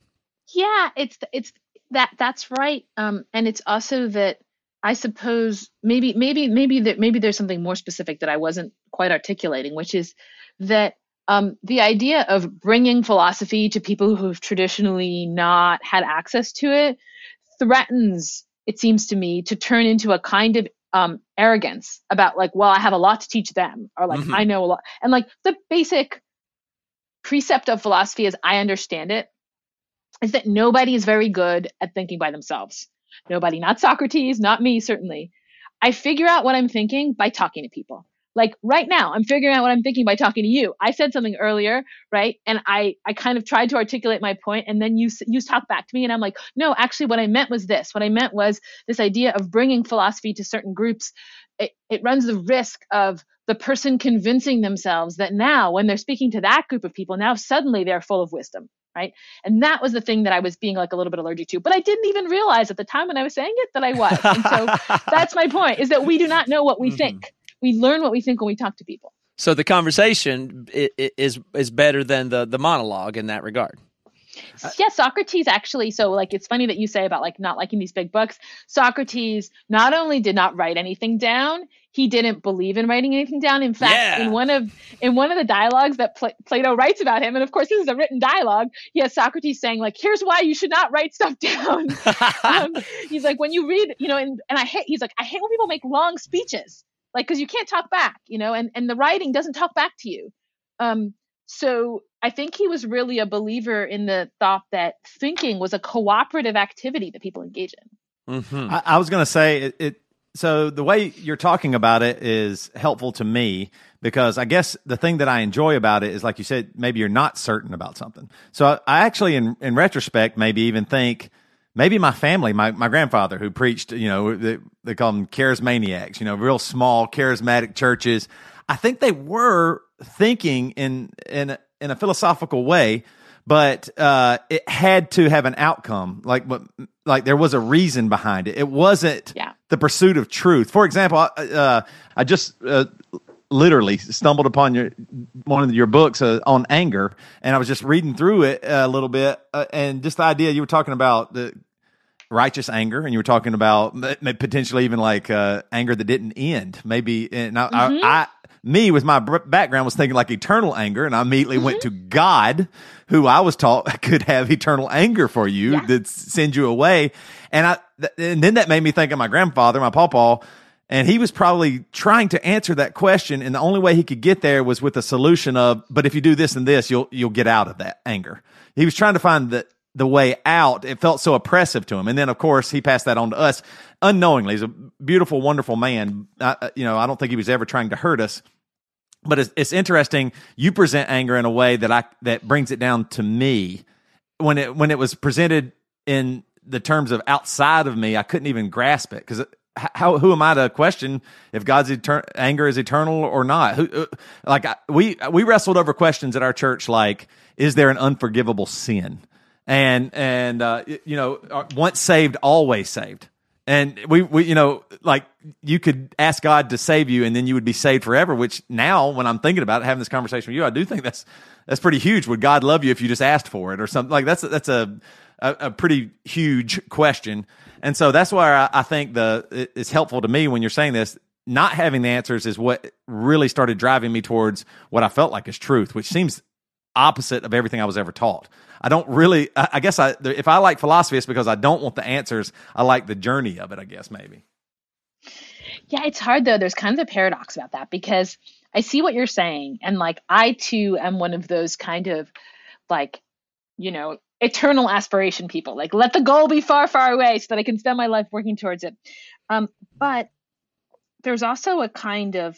Yeah, it's it's that that's right. Um, and it's also that I suppose maybe maybe maybe that maybe there's something more specific that I wasn't quite articulating, which is that um, the idea of bringing philosophy to people who've traditionally not had access to it threatens, it seems to me, to turn into a kind of um, arrogance about, like, well, I have a lot to teach them, or like, Mhm. I know a lot. And like the basic precept of philosophy, as I understand it, is that nobody is very good at thinking by themselves. Nobody, not Socrates, not me, certainly. I figure out what I'm thinking by talking to people. Like right now, I'm figuring out what I'm thinking by talking to you. I said something earlier, right? And I, I kind of tried to articulate my point, and then you, you talk back to me, and I'm like, no, actually what I meant was this. What I meant was this idea of bringing philosophy to certain groups. It, it runs the risk of the person convincing themselves that now, when they're speaking to that group of people, now suddenly they're full of wisdom. Right. And that was the thing that I was being like a little bit allergic to, but I didn't even realize at the time when I was saying it that I was. And so that's my point, is that we do not know what we Mhm. think. We learn what we think when we talk to people. So the conversation i- i- is is better than the, the monologue in that regard. Yeah, Socrates actually, so like it's funny that you say about like not liking these big books. Socrates not only did not write anything down, he didn't believe in writing anything down. In fact, Yeah. in one of in one of the dialogues that Pl- Plato writes about him, and of course this is a written dialogue, he has Socrates saying like, here's why you should not write stuff down. um, he's like, when you read, you know, and, and I hate, he's like, I hate when people make long speeches, like, because you can't talk back, you know, and, and the writing doesn't talk back to you. Um, so I think he was really a believer in the thought that thinking was a cooperative activity that people engage in. Mm-hmm. I, I was going to say it, it. So the way you're talking about it is helpful to me, because I guess the thing that I enjoy about it is, like you said, maybe you're not certain about something. So I, I actually, in, in retrospect, maybe even think maybe my family, my, my grandfather who preached, you know, they, they call them charismaniacs, you know, real small charismatic churches. I think they were thinking in in a, in a philosophical way, but uh, it had to have an outcome. Like, like there was a reason behind it. It wasn't Yeah. the pursuit of truth. For example, I, uh, I just uh, literally stumbled upon your one of your books uh, on anger, and I was just reading through it a little bit, uh, and just the idea you were talking about the righteous anger, and you were talking about potentially even like uh, anger that didn't end. Maybe, and I, Mhm. I, I me with my b- background was thinking like eternal anger, and I immediately went to God, who I was taught could have eternal anger for you, Yeah. that send you away. And I, th- and then that made me think of my grandfather, my pawpaw, and he was probably trying to answer that question, and the only way he could get there was with a solution of, but if you do this and this, you'll you'll get out of that anger. He was trying to find the the way out. It felt so oppressive to him, and then of course he passed that on to us unknowingly. He's a beautiful, wonderful man. I, you know, I don't think he was ever trying to hurt us. But it's, it's interesting. You present anger in a way that I that brings it down to me. When it when it was presented in the terms of outside of me, I couldn't even grasp it, because how who am I to question if God's etern- anger is eternal or not? Who, uh, like I, we we wrestled over questions at our church, like, is there an unforgivable sin? And and uh, you know, once saved, always saved. And we, we, you know, like you could ask God to save you, and then you would be saved forever. Which now, when I'm thinking about it, having this conversation with you, I do think that's that's pretty huge. Would God love you if you just asked for it, or something like that's that's a a, a pretty huge question. And so that's why I, I think the it's helpful to me when you're saying this. Not having the answers is what really started driving me towards what I felt like is truth, which seems opposite of everything I was ever taught. I don't really, I, I guess I, if I like philosophy, it's because I don't want the answers. I like the journey of it, I guess, maybe. Yeah, it's hard though. There's kind of a paradox about that because I see what you're saying. And like, I too am one of those kind of like, you know, eternal aspiration people. Like, let the goal be far, far away so that I can spend my life working towards it. Um, but there's also a kind of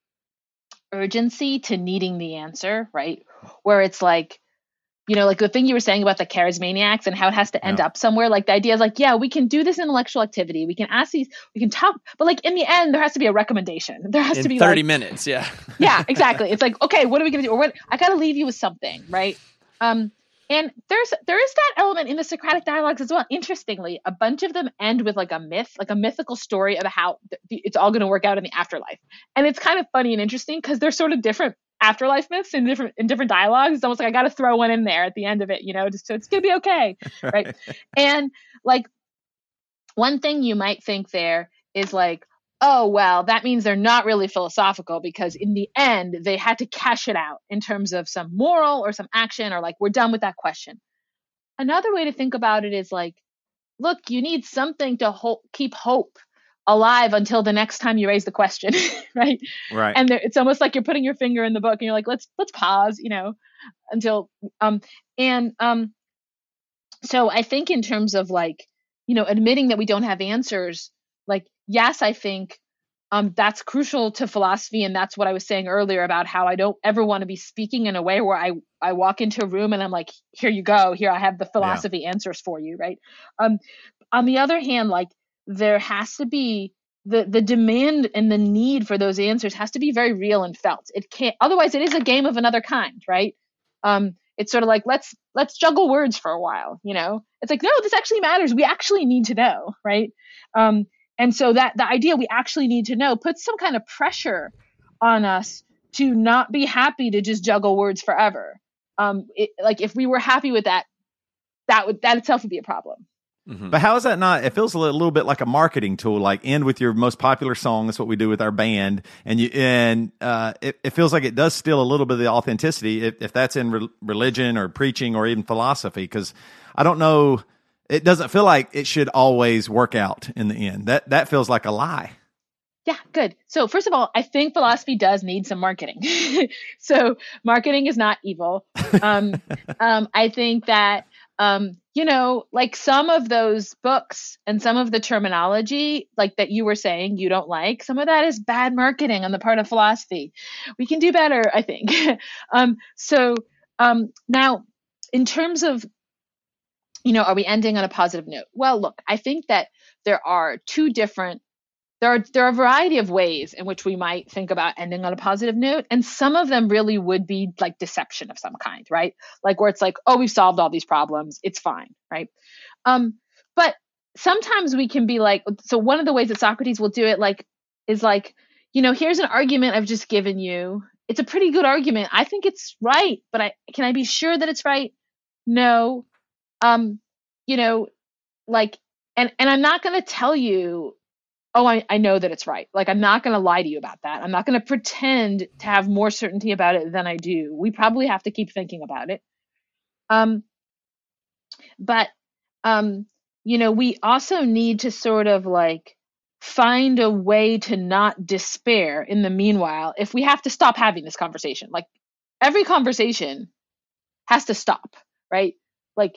urgency to needing the answer, right? Where it's like, you know, like the thing you were saying about the charismaniacs and how it has to end Yeah. up somewhere. Like the idea is like, yeah, we can do this intellectual activity. We can ask these, we can talk, but like in the end, there has to be a recommendation. There has In to be thirty like, minutes, yeah. yeah, exactly. It's like, okay, what are we going to do? Or what, I got to leave you with something, right? Um, and there's there is that element in the Socratic dialogues as well. Interestingly, a bunch of them end with like a myth, like a mythical story of how th- it's all going to work out in the afterlife. And it's kind of funny and interesting because they're sort of different afterlife myths in different in different dialogues. It's almost like I got to throw one in there at the end of it, you know, just so it's going to be okay, right? And like one thing you might think there is like, oh, well, that means they're not really philosophical because in the end, they had to cash it out in terms of some moral or some action or like, we're done with that question. Another way to think about it is like, look, you need something to ho- keep hope alive until the next time you raise the question, right? Right. And there, it's almost like you're putting your finger in the book and you're like, let's let's pause, you know, until um and um so I think in terms of like, you know, admitting that we don't have answers, like, yes, I think um, that's crucial to philosophy. And that's what I was saying earlier about how I don't ever want to be speaking in a way where I, I walk into a room and I'm like, here you go, here I have the philosophy yeah. answers for you, right? Um, on the other hand, like there has to be the, the demand and the need for those answers has to be very real and felt. It can't, otherwise it is a game of another kind, right? Um, it's sort of like, let's, let's juggle words for a while, you know? It's like, no, this actually matters. We actually need to know, right? Um, and so that the idea we actually need to know puts some kind of pressure on us to not be happy to just juggle words forever. Um, it, like if we were happy with that, that would, that itself would be a problem. Mm-hmm. But how is that not? It feels a little, little bit like a marketing tool. Like end with your most popular song. That's what we do with our band, and you and uh, it, it feels like it does steal a little bit of the authenticity if, if that's in re- religion or preaching or even philosophy. Because I don't know, it doesn't feel like it should always work out in the end. That that feels like a lie. Yeah, good. So first of all, I think philosophy does need some marketing. So marketing is not evil. Um, um, I think that. Um, you know, like some of those books and some of the terminology, like that you were saying you don't like, some of that is bad marketing on the part of philosophy. We can do better, I think. um, so um, now, in terms of, you know, are we ending on a positive note? Well, look, I think that there are two different There are there are a variety of ways in which we might think about ending on a positive note, and some of them really would be like deception of some kind, right? Like where it's like, oh, we've solved all these problems, it's fine, right? Um, but sometimes we can be like, so one of the ways that Socrates will do it, like, is like, you know, here's an argument I've just given you. It's a pretty good argument. I think it's right, but I can I be sure that it's right? No. Um, you know, like, and and I'm not going to tell you. Oh, I, I know that it's right. Like, I'm not going to lie to you about that. I'm not going to pretend to have more certainty about it than I do. We probably have to keep thinking about it. Um, but, um, you know, we also need to sort of like find a way to not despair in the meanwhile if we have to stop having this conversation. Like, every conversation has to stop, right? Like,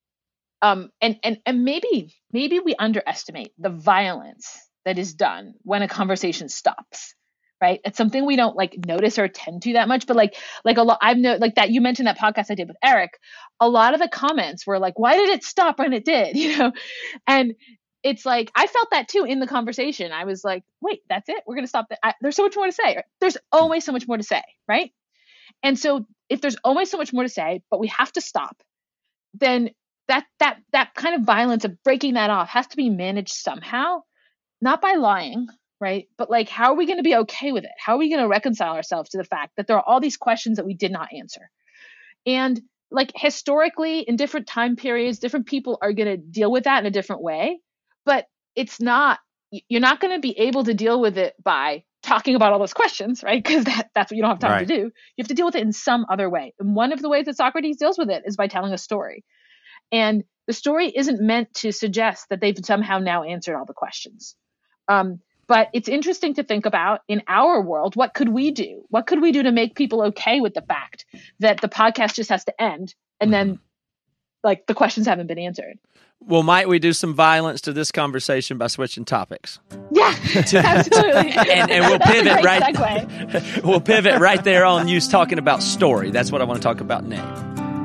um, and, and, and maybe, maybe we underestimate the violence that is done when a conversation stops, right? It's something we don't like notice or attend to that much, but like, like a lot, I've know like that you mentioned that podcast I did with Eric, a lot of the comments were like, why did it stop when it did? You know? And it's like, I felt that too in the conversation. I was like, wait, that's it. We're going to stop that. I, there's so much more to say. There's always so much more to say. Right. And so if there's always so much more to say, but we have to stop, then that, that, that kind of violence of breaking that off has to be managed somehow. Not by lying, right? But like, how are we going to be okay with it? How are we going to reconcile ourselves to the fact that there are all these questions that we did not answer? And like historically, in different time periods, different people are going to deal with that in a different way. But it's not, you're not going to be able to deal with it by talking about all those questions, right? Because that, that's what you don't have time right. to do. You have to deal with it in some other way. And one of the ways that Socrates deals with it is by telling a story. And the story isn't meant to suggest that they've somehow now answered all the questions. Um, But it's interesting to think about in our world, what could we do? What could we do to make people okay with the fact that the podcast just has to end and then like the questions haven't been answered? Well, might we do some violence to this conversation by switching topics? Yeah, absolutely. and, and we'll That's pivot a great right. segue. We'll pivot right there on you talking about story. That's what I want to talk about next.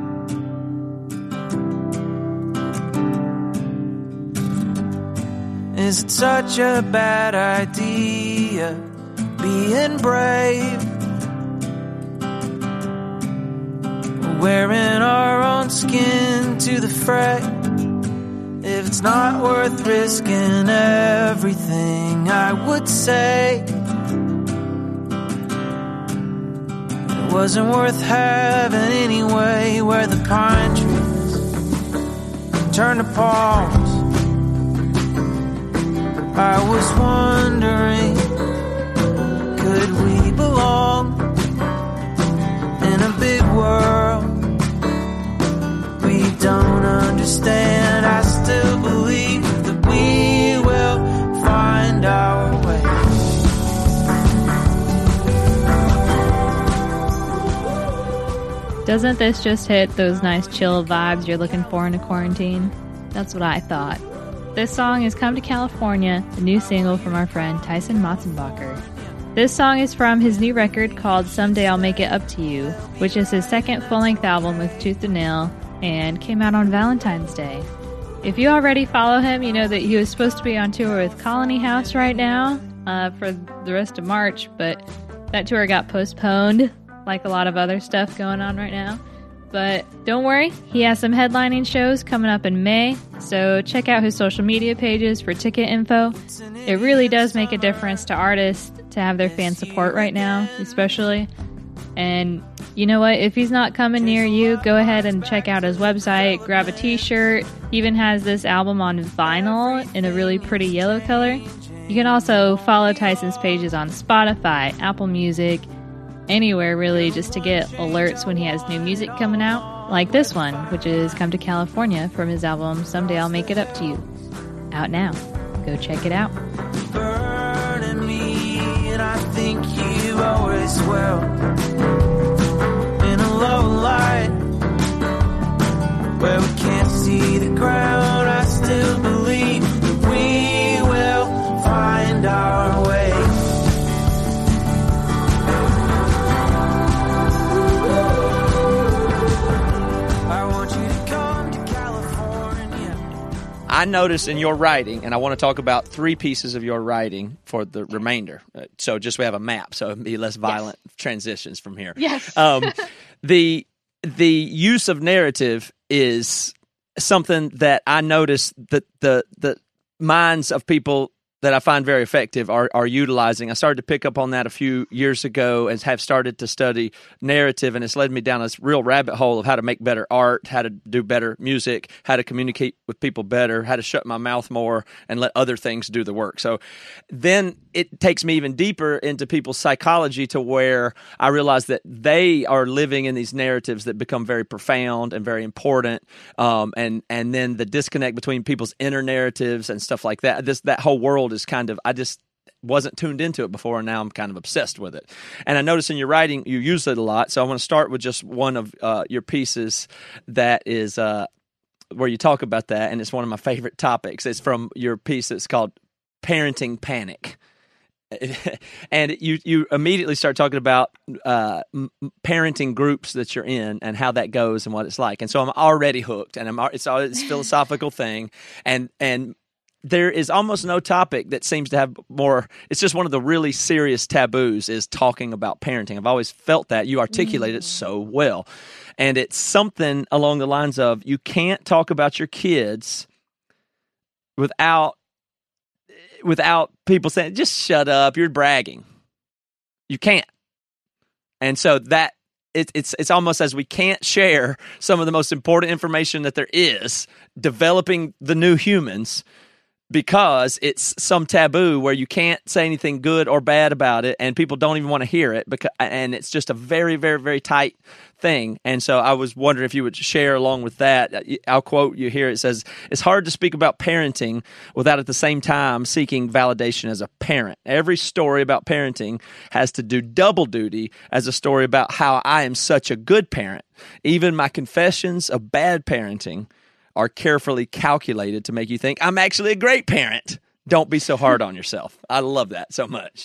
Is it such a bad idea being brave? Wearing our own skin to the fray. If it's not worth risking everything, I would say it wasn't worth having anyway. Where the pine trees turn to palms, I was wondering, could we belong in a big world we don't understand? I still believe that we will find our way. Doesn't this just hit those nice chill vibes you're looking for in a quarantine? That's what I thought. This song is Come to California, a new single from our friend Tyson Motzenbacher. This song is from his new record called Someday I'll Make It Up to You, which is his second full-length album with Tooth and Nail, and came out on Valentine's Day. If you already follow him, you know that he was supposed to be on tour with Colony House right now uh, for the rest of March, but that tour got postponed, like a lot of other stuff going on right now. But don't worry, he has some headlining shows coming up in May, so check out his social media pages for ticket info. It really does make a difference to artists to have their fan support right now, especially. And you know what? If he's not coming near you, go ahead and check out his website, grab a t-shirt. He even has this album on vinyl in a really pretty yellow color. You can also follow Tyson's pages on Spotify, Apple Music, anywhere really, just to get alerts when he has new music coming out, like this one, which is Come to California from his album Someday I'll Make It Up to You. Out now. Go check it out. Burning me, and I think you always will. In a low light where we can't see the ground, I still believe that we will find our way. I noticed in your writing, and I want to talk about three pieces of your writing for the remainder. Uh, so just we have a map, so it'll be less violent yes. transitions from here. Yes. Um, the the use of narrative is something that I noticed that the the minds of people that I find very effective are, are utilizing. I started to pick up on that a few years ago and have started to study narrative, and it's led me down this real rabbit hole of how to make better art, how to do better music, how to communicate with people better, how to shut my mouth more and let other things do the work. So then it takes me even deeper into people's psychology to where I realize that they are living in these narratives that become very profound and very important, um, and, and then the disconnect between people's inner narratives and stuff like that. This that whole world is kind of, I just wasn't tuned into it before, and now I'm kind of obsessed with it. And I noticed in your writing, you use it a lot. So I want to start with just one of uh, your pieces that is uh, where you talk about that, and it's one of my favorite topics. It's from your piece that's called Parenting Panic. And you you immediately start talking about uh, parenting groups that you're in and how that goes and what it's like. And so I'm already hooked, and I'm it's all this philosophical thing, and and there is almost no topic that seems to have more. It's just one of the really serious taboos is talking about parenting. I've always felt that. You articulate it so well, and it's something along the lines of you can't talk about your kids without. without people saying, just shut up, you're bragging. You can't. And so that, it, it's it's almost as we can't share some of the most important information that there is, developing the new humans, because it's some taboo where you can't say anything good or bad about it, and people don't even want to hear it. Because and it's just a very, very, very tight thing. And so I was wondering if you would share along with that. I'll quote you here. It says, "It's hard to speak about parenting without at the same time seeking validation as a parent. Every story about parenting has to do double duty as a story about how I am such a good parent. Even my confessions of bad parenting are carefully calculated to make you think I'm actually a great parent. Don't be so hard on yourself." I love that so much.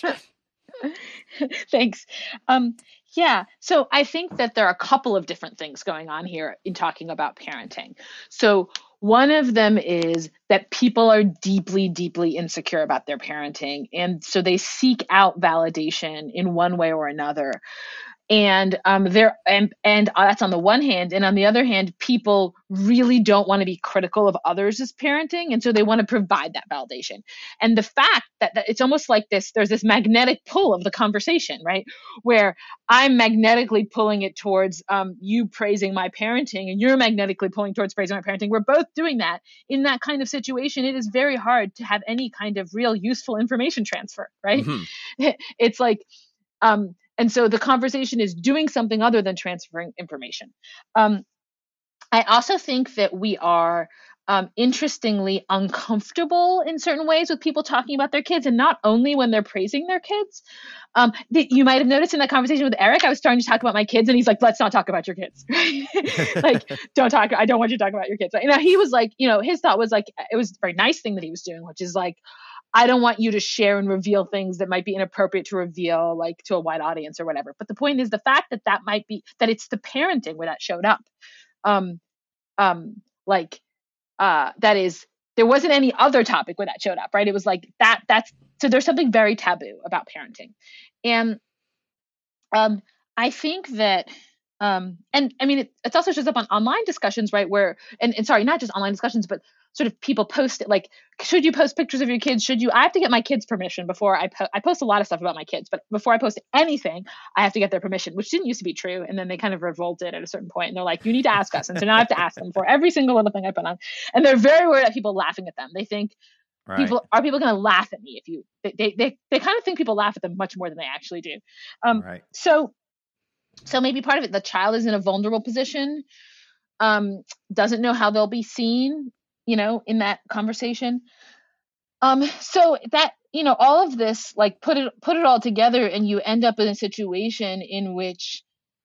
Thanks. Um, yeah. So I think that there are a couple of different things going on here in talking about parenting. So one of them is that people are deeply, deeply insecure about their parenting. And so they seek out validation in one way or another. And um, there, and and that's on the one hand, and on the other hand, people really don't want to be critical of others' parenting, and so they want to provide that validation. And the fact that, that it's almost like this, there's this magnetic pull of the conversation, right? Where I'm magnetically pulling it towards um, you praising my parenting, and you're magnetically pulling towards praising my parenting. We're both doing that. In that kind of situation, it is very hard to have any kind of real useful information transfer, right? Mm-hmm. It's like. Um, And so the conversation is doing something other than transferring information. Um, I also think that we are um, interestingly uncomfortable in certain ways with people talking about their kids, and not only when they're praising their kids. Um, th- you might have noticed in that conversation with Eric, I was starting to talk about my kids, and he's like, "Let's not talk about your kids." Like, don't talk. I don't want you to talk about your kids. Right? Now he was like, you know, his thought was like, it was a very nice thing that he was doing, which is like, I don't want you to share and reveal things that might be inappropriate to reveal, like to a wide audience or whatever. But the point is the fact that that might be, that it's the parenting where that showed up. Um, um, like, uh, that is, there wasn't any other topic where that showed up, right? It was like that, that's, so there's something very taboo about parenting. And, um, I think that, um, and I mean, it, it also shows up on online discussions, right? Where, and, and sorry, not just online discussions, but sort of people post it, like, should you post pictures of your kids? Should you, I have to get my kids' permission before I post, I post a lot of stuff about my kids, but before I post anything, I have to get their permission, which didn't used to be true. And then they kind of revolted at a certain point, and they're like, you need to ask us. And so now I have to ask them for every single little thing I put on. And they're very worried about people laughing at them. They think, right. people, are people going to laugh at me if you, they, they, they, they kind of think people laugh at them much more than they actually do. Um, right. So, so maybe part of it, the child is in a vulnerable position, um, doesn't know how they'll be seen, you know, in that conversation. Um, so that, you know, all of this, like put it, put it all together, and you end up in a situation in which,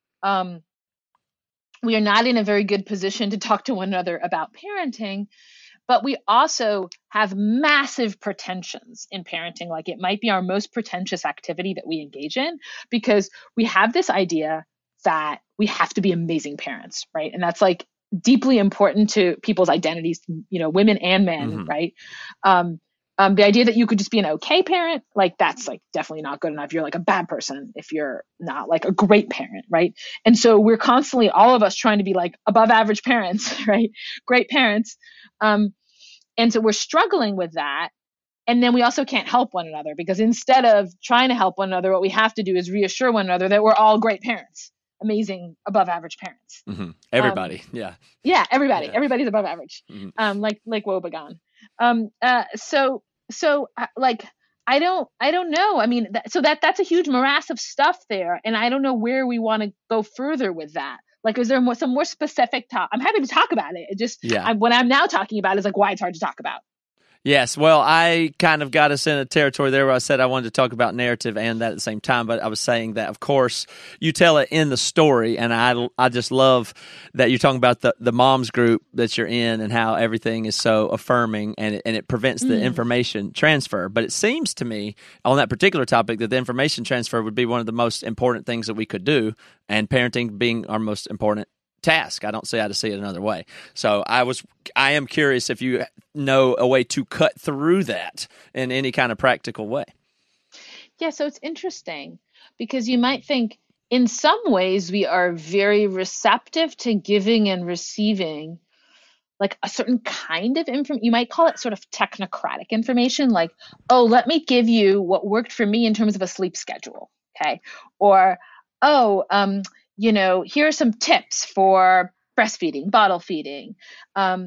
um, we are not in a very good position to talk to one another about parenting, but we also have massive pretensions in parenting. Like, it might be our most pretentious activity that we engage in, because we have this idea that we have to be amazing parents, right? And that's like deeply important to people's identities, you know, women and men, mm-hmm. right? Um, um, the idea that you could just be an okay parent, like that's like definitely not good enough. You're like a bad person if you're not like a great parent, right? And so we're constantly, all of us, trying to be like above average parents, right? Great parents. Um, and so we're struggling with that. And then we also can't help one another, because instead of trying to help one another, what we have to do is reassure one another that we're all great parents. Amazing, above average parents. Mm-hmm. Everybody, um, yeah, yeah, everybody, yeah. everybody's above average. Mm-hmm. Um, like like Wobegon. Um, uh, so so uh, like I don't I don't know. I mean, th- so that that's a huge morass of stuff there, and I don't know where we want to go further with that. Like, is there more, some more specific talk? I'm happy to talk about it. It just yeah. I, what I'm now talking about is like why it's hard to talk about. Yes, well, I kind of got us in a territory there where I said I wanted to talk about narrative and that at the same time, but I was saying that, of course, you tell it in the story, and I, I just love that you're talking about the, the moms group that you're in and how everything is so affirming, and it, and it prevents the mm. information transfer. But it seems to me, on that particular topic, that the information transfer would be one of the most important things that we could do, and parenting being our most important task. I don't see how to see it another way. So I was, I am curious if you know a way to cut through that in any kind of practical way. Yeah, so it's interesting because you might think in some ways we are very receptive to giving and receiving like a certain kind of information. You might call it sort of technocratic information, like, oh, let me give you what worked for me in terms of a sleep schedule. Okay. Or, oh, um, you know, here are some tips for breastfeeding, bottle feeding. Um,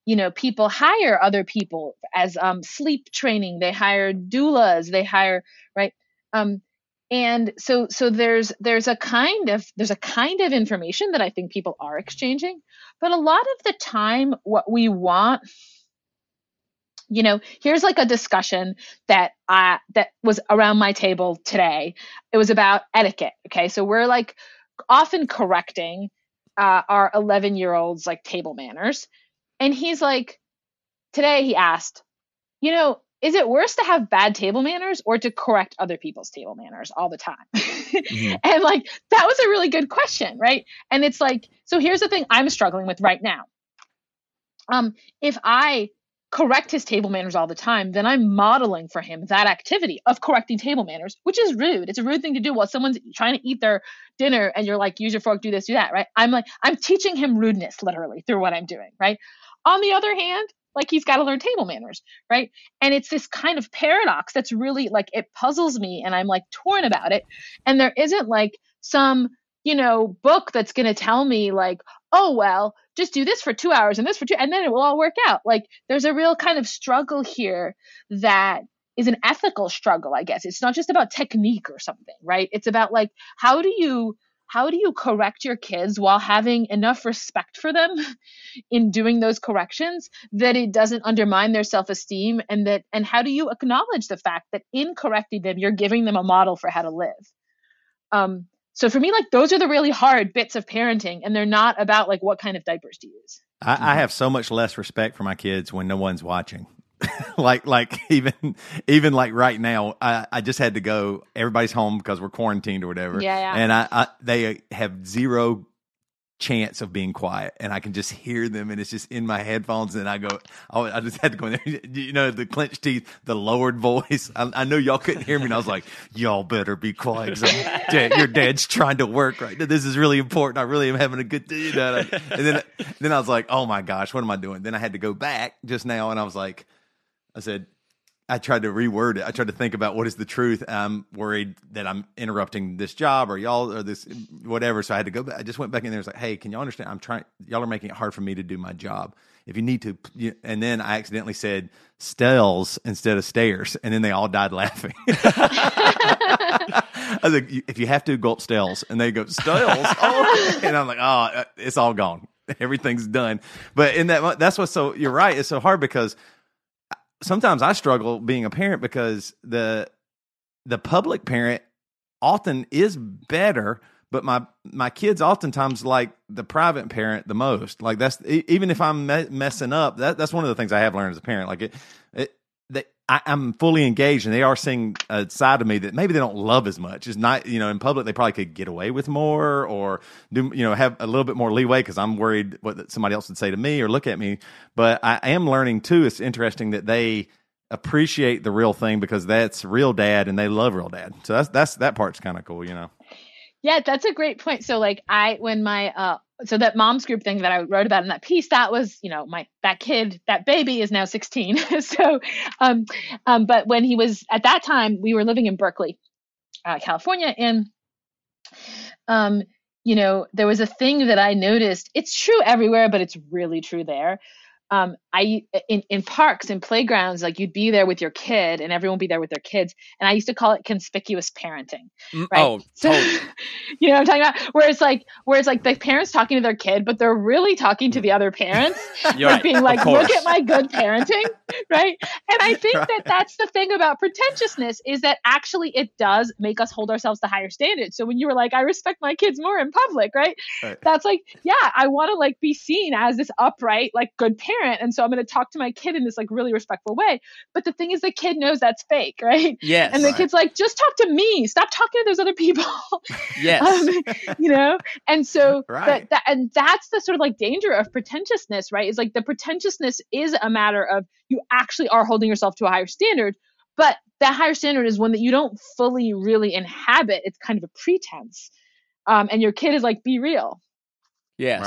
you know, people hire other people as um, sleep training. They hire doulas. They hire, right? Um, and so, so there's there's a kind of there's a kind of information that I think people are exchanging, but a lot of the time, what we want, you know, here's like a discussion that I that was around my table today. It was about etiquette. Okay, so we're like often correcting uh, our eleven year olds like table manners. And he's like, today he asked, you know, is it worse to have bad table manners or to correct other people's table manners all the time? Mm-hmm. And like, that was a really good question, right? And it's like, so here's the thing I'm struggling with right now. Um, if I correct his table manners all the time, then I'm modeling for him that activity of correcting table manners, which is rude. It's a rude thing to do while someone's trying to eat their dinner and you're like, use your fork, do this, do that, right? I'm like, I'm teaching him rudeness literally through what I'm doing, right? On the other hand, like he's got to learn table manners, right? And it's this kind of paradox that's really like, it puzzles me and I'm like torn about it. And there isn't like some, you know, book that's going to tell me like, oh, well, just do this for two hours and this for two, and then it will all work out. Like there's a real kind of struggle here that is an ethical struggle, I guess. It's not just about technique or something, right? It's about like, how do you, how do you correct your kids while having enough respect for them in doing those corrections that it doesn't undermine their self-esteem, and that, and how do you acknowledge the fact that in correcting them, you're giving them a model for how to live? Um, So for me, like those are the really hard bits of parenting, and they're not about like what kind of diapers to use. I, I have so much less respect for my kids when no one's watching. like, like even, even like right now, I, I just had to go. Everybody's home because we're quarantined or whatever. Yeah, yeah. And I, I, they have zero chance of being quiet, and I can just hear them, and it's just in my headphones, and I go, oh, I just had to go in there, you know, the clenched teeth, the lowered voice. I, I know y'all couldn't hear me, and I was like, y'all better be quiet. Dad, your dad's trying to work right now. This is really important. I really am having a good day. You know? And then, then I was like, oh my gosh, what am I doing? Then I had to go back just now, and I was like, I said, I tried to reword it. I tried to think about what is the truth. I'm worried that I'm interrupting this job or y'all or this whatever. So I had to go back. I just went back in there and was like, hey, can y'all understand? I'm trying. Y'all are making it hard for me to do my job. If you need to, you, and then I accidentally said stairs instead of stairs, and then they all died laughing. I was like, if you have to, go up stairs, and they go stairs. Oh, and I'm like, oh, it's all gone. Everything's done. But in that, that's what's so. You're right. It's so hard because sometimes I struggle being a parent because the the public parent often is better, but my my kids oftentimes like the private parent the most. Like that's even if I'm me- messing up, that that's one of the things I have learned as a parent. Like it, it they, I, I'm fully engaged, and they are seeing a side of me that maybe they don't love as much. It's not, you know, in public they probably could get away with more or do, you know, have a little bit more leeway because I'm worried what somebody else would say to me or look at me. But I am learning too. It's interesting that they appreciate the real thing because that's real dad, and they love real dad. So that's that's that part's kind of cool, you know. Yeah, that's a great point. So like I, when my, uh, so that mom's group thing that I wrote about in that piece, that was, you know, my, that kid, that baby is now sixteen. so, um, um, but when he was at that time, we were living in Berkeley, uh, California. And, um, you know, there was a thing that I noticed. It's true everywhere, but it's really true there. Um, I, in, in parks and playgrounds, like you'd be there with your kid and everyone would be there with their kids. And I used to call it conspicuous parenting. Right? Oh, so, totally. You know what I'm talking about? Where it's like, where it's like the parents talking to their kid, but they're really talking to the other parents. You're right. Being like, Of course. look at my good parenting. Right. And I think right. that that's the thing about pretentiousness is that actually it does make us hold ourselves to higher standards. So when you were like, I respect my kids more in public, right? right. That's like, yeah, I want to like be seen as this upright, like good parent. And so I'm going to talk to my kid in this like really respectful way. But the thing is, the kid knows that's fake, right? Yes. And the right. kid's like, just talk to me. Stop talking to those other people. Yes. um, you know? And so right. that, that, and that's the sort of like danger of pretentiousness, right? Is like the pretentiousness is a matter of you actually are holding yourself to a higher standard, but that higher standard is one that you don't fully really inhabit. It's kind of a pretense. Um, and your kid is like, be real. Yes, right. that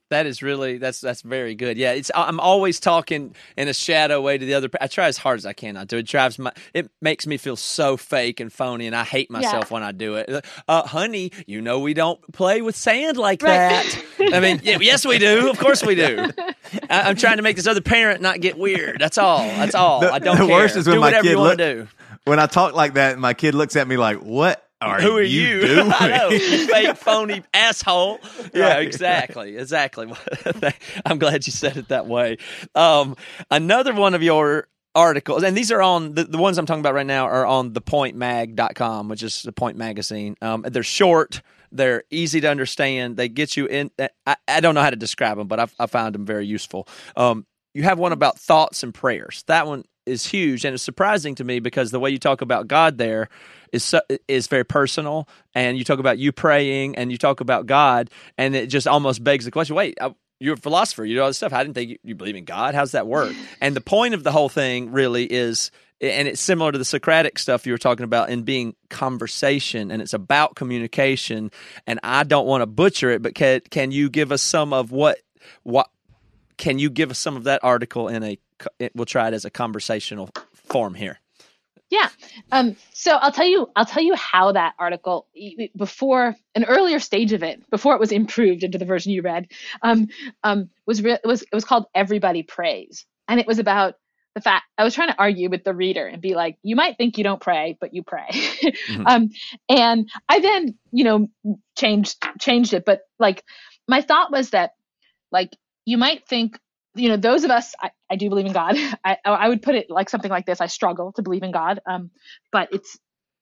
That is really that's that's very good. Yeah, it's I'm always talking in a shadow way to the other. I try as hard as I can not to. It drives my. It makes me feel so fake and phony, and I hate myself Yeah. when I do it. Uh, honey, you know we don't play with sand like Right. that. I mean, yeah, yes we do. Of course we do. I, I'm trying to make this other parent not get weird. That's all. That's all. The- I don't the care. worst is when do my whatever kid you want look- to do. When I talk like that, my kid looks at me like, "What are Who are you, you? doing?" I know, you fake, phony asshole. Yeah, Right. exactly, exactly. I'm glad you said it that way. Um, another one of your articles, and these are on, the, the ones I'm talking about right now are on the point mag dot com, which is the Point magazine. Um, they're short. They're easy to understand. They get you in. I, I don't know how to describe them, but I, I found them very useful. Um, you have one about thoughts and prayers. That one is huge, and it's surprising to me because the way you talk about God there is so, is very personal, and you talk about you praying, and you talk about God, and it just almost begs the question: wait, I, you're a philosopher, you do all this stuff. I didn't think you, you believe in God. How's that work? And the point of the whole thing really is, and it's similar to the Socratic stuff you were talking about in being conversation, and it's about communication. And I don't want to butcher it, but can can you give us some of what what can you give us some of that article in a? We'll try it as a conversational form here. Yeah. Um, so I'll tell you, I'll tell you how that article, before an earlier stage of it, before it was improved into the version you read, um, um, was re- it was it was called Everybody Prays, and it was about the fact I was trying to argue with the reader and be like, you might think you don't pray, but you pray. Mm-hmm. um, and I then, you know, changed changed it, but like my thought was that, like, you might think, you know, those of us, I, I do believe in God. I, I would put it like something like this. I struggle to believe in God. Um, but it's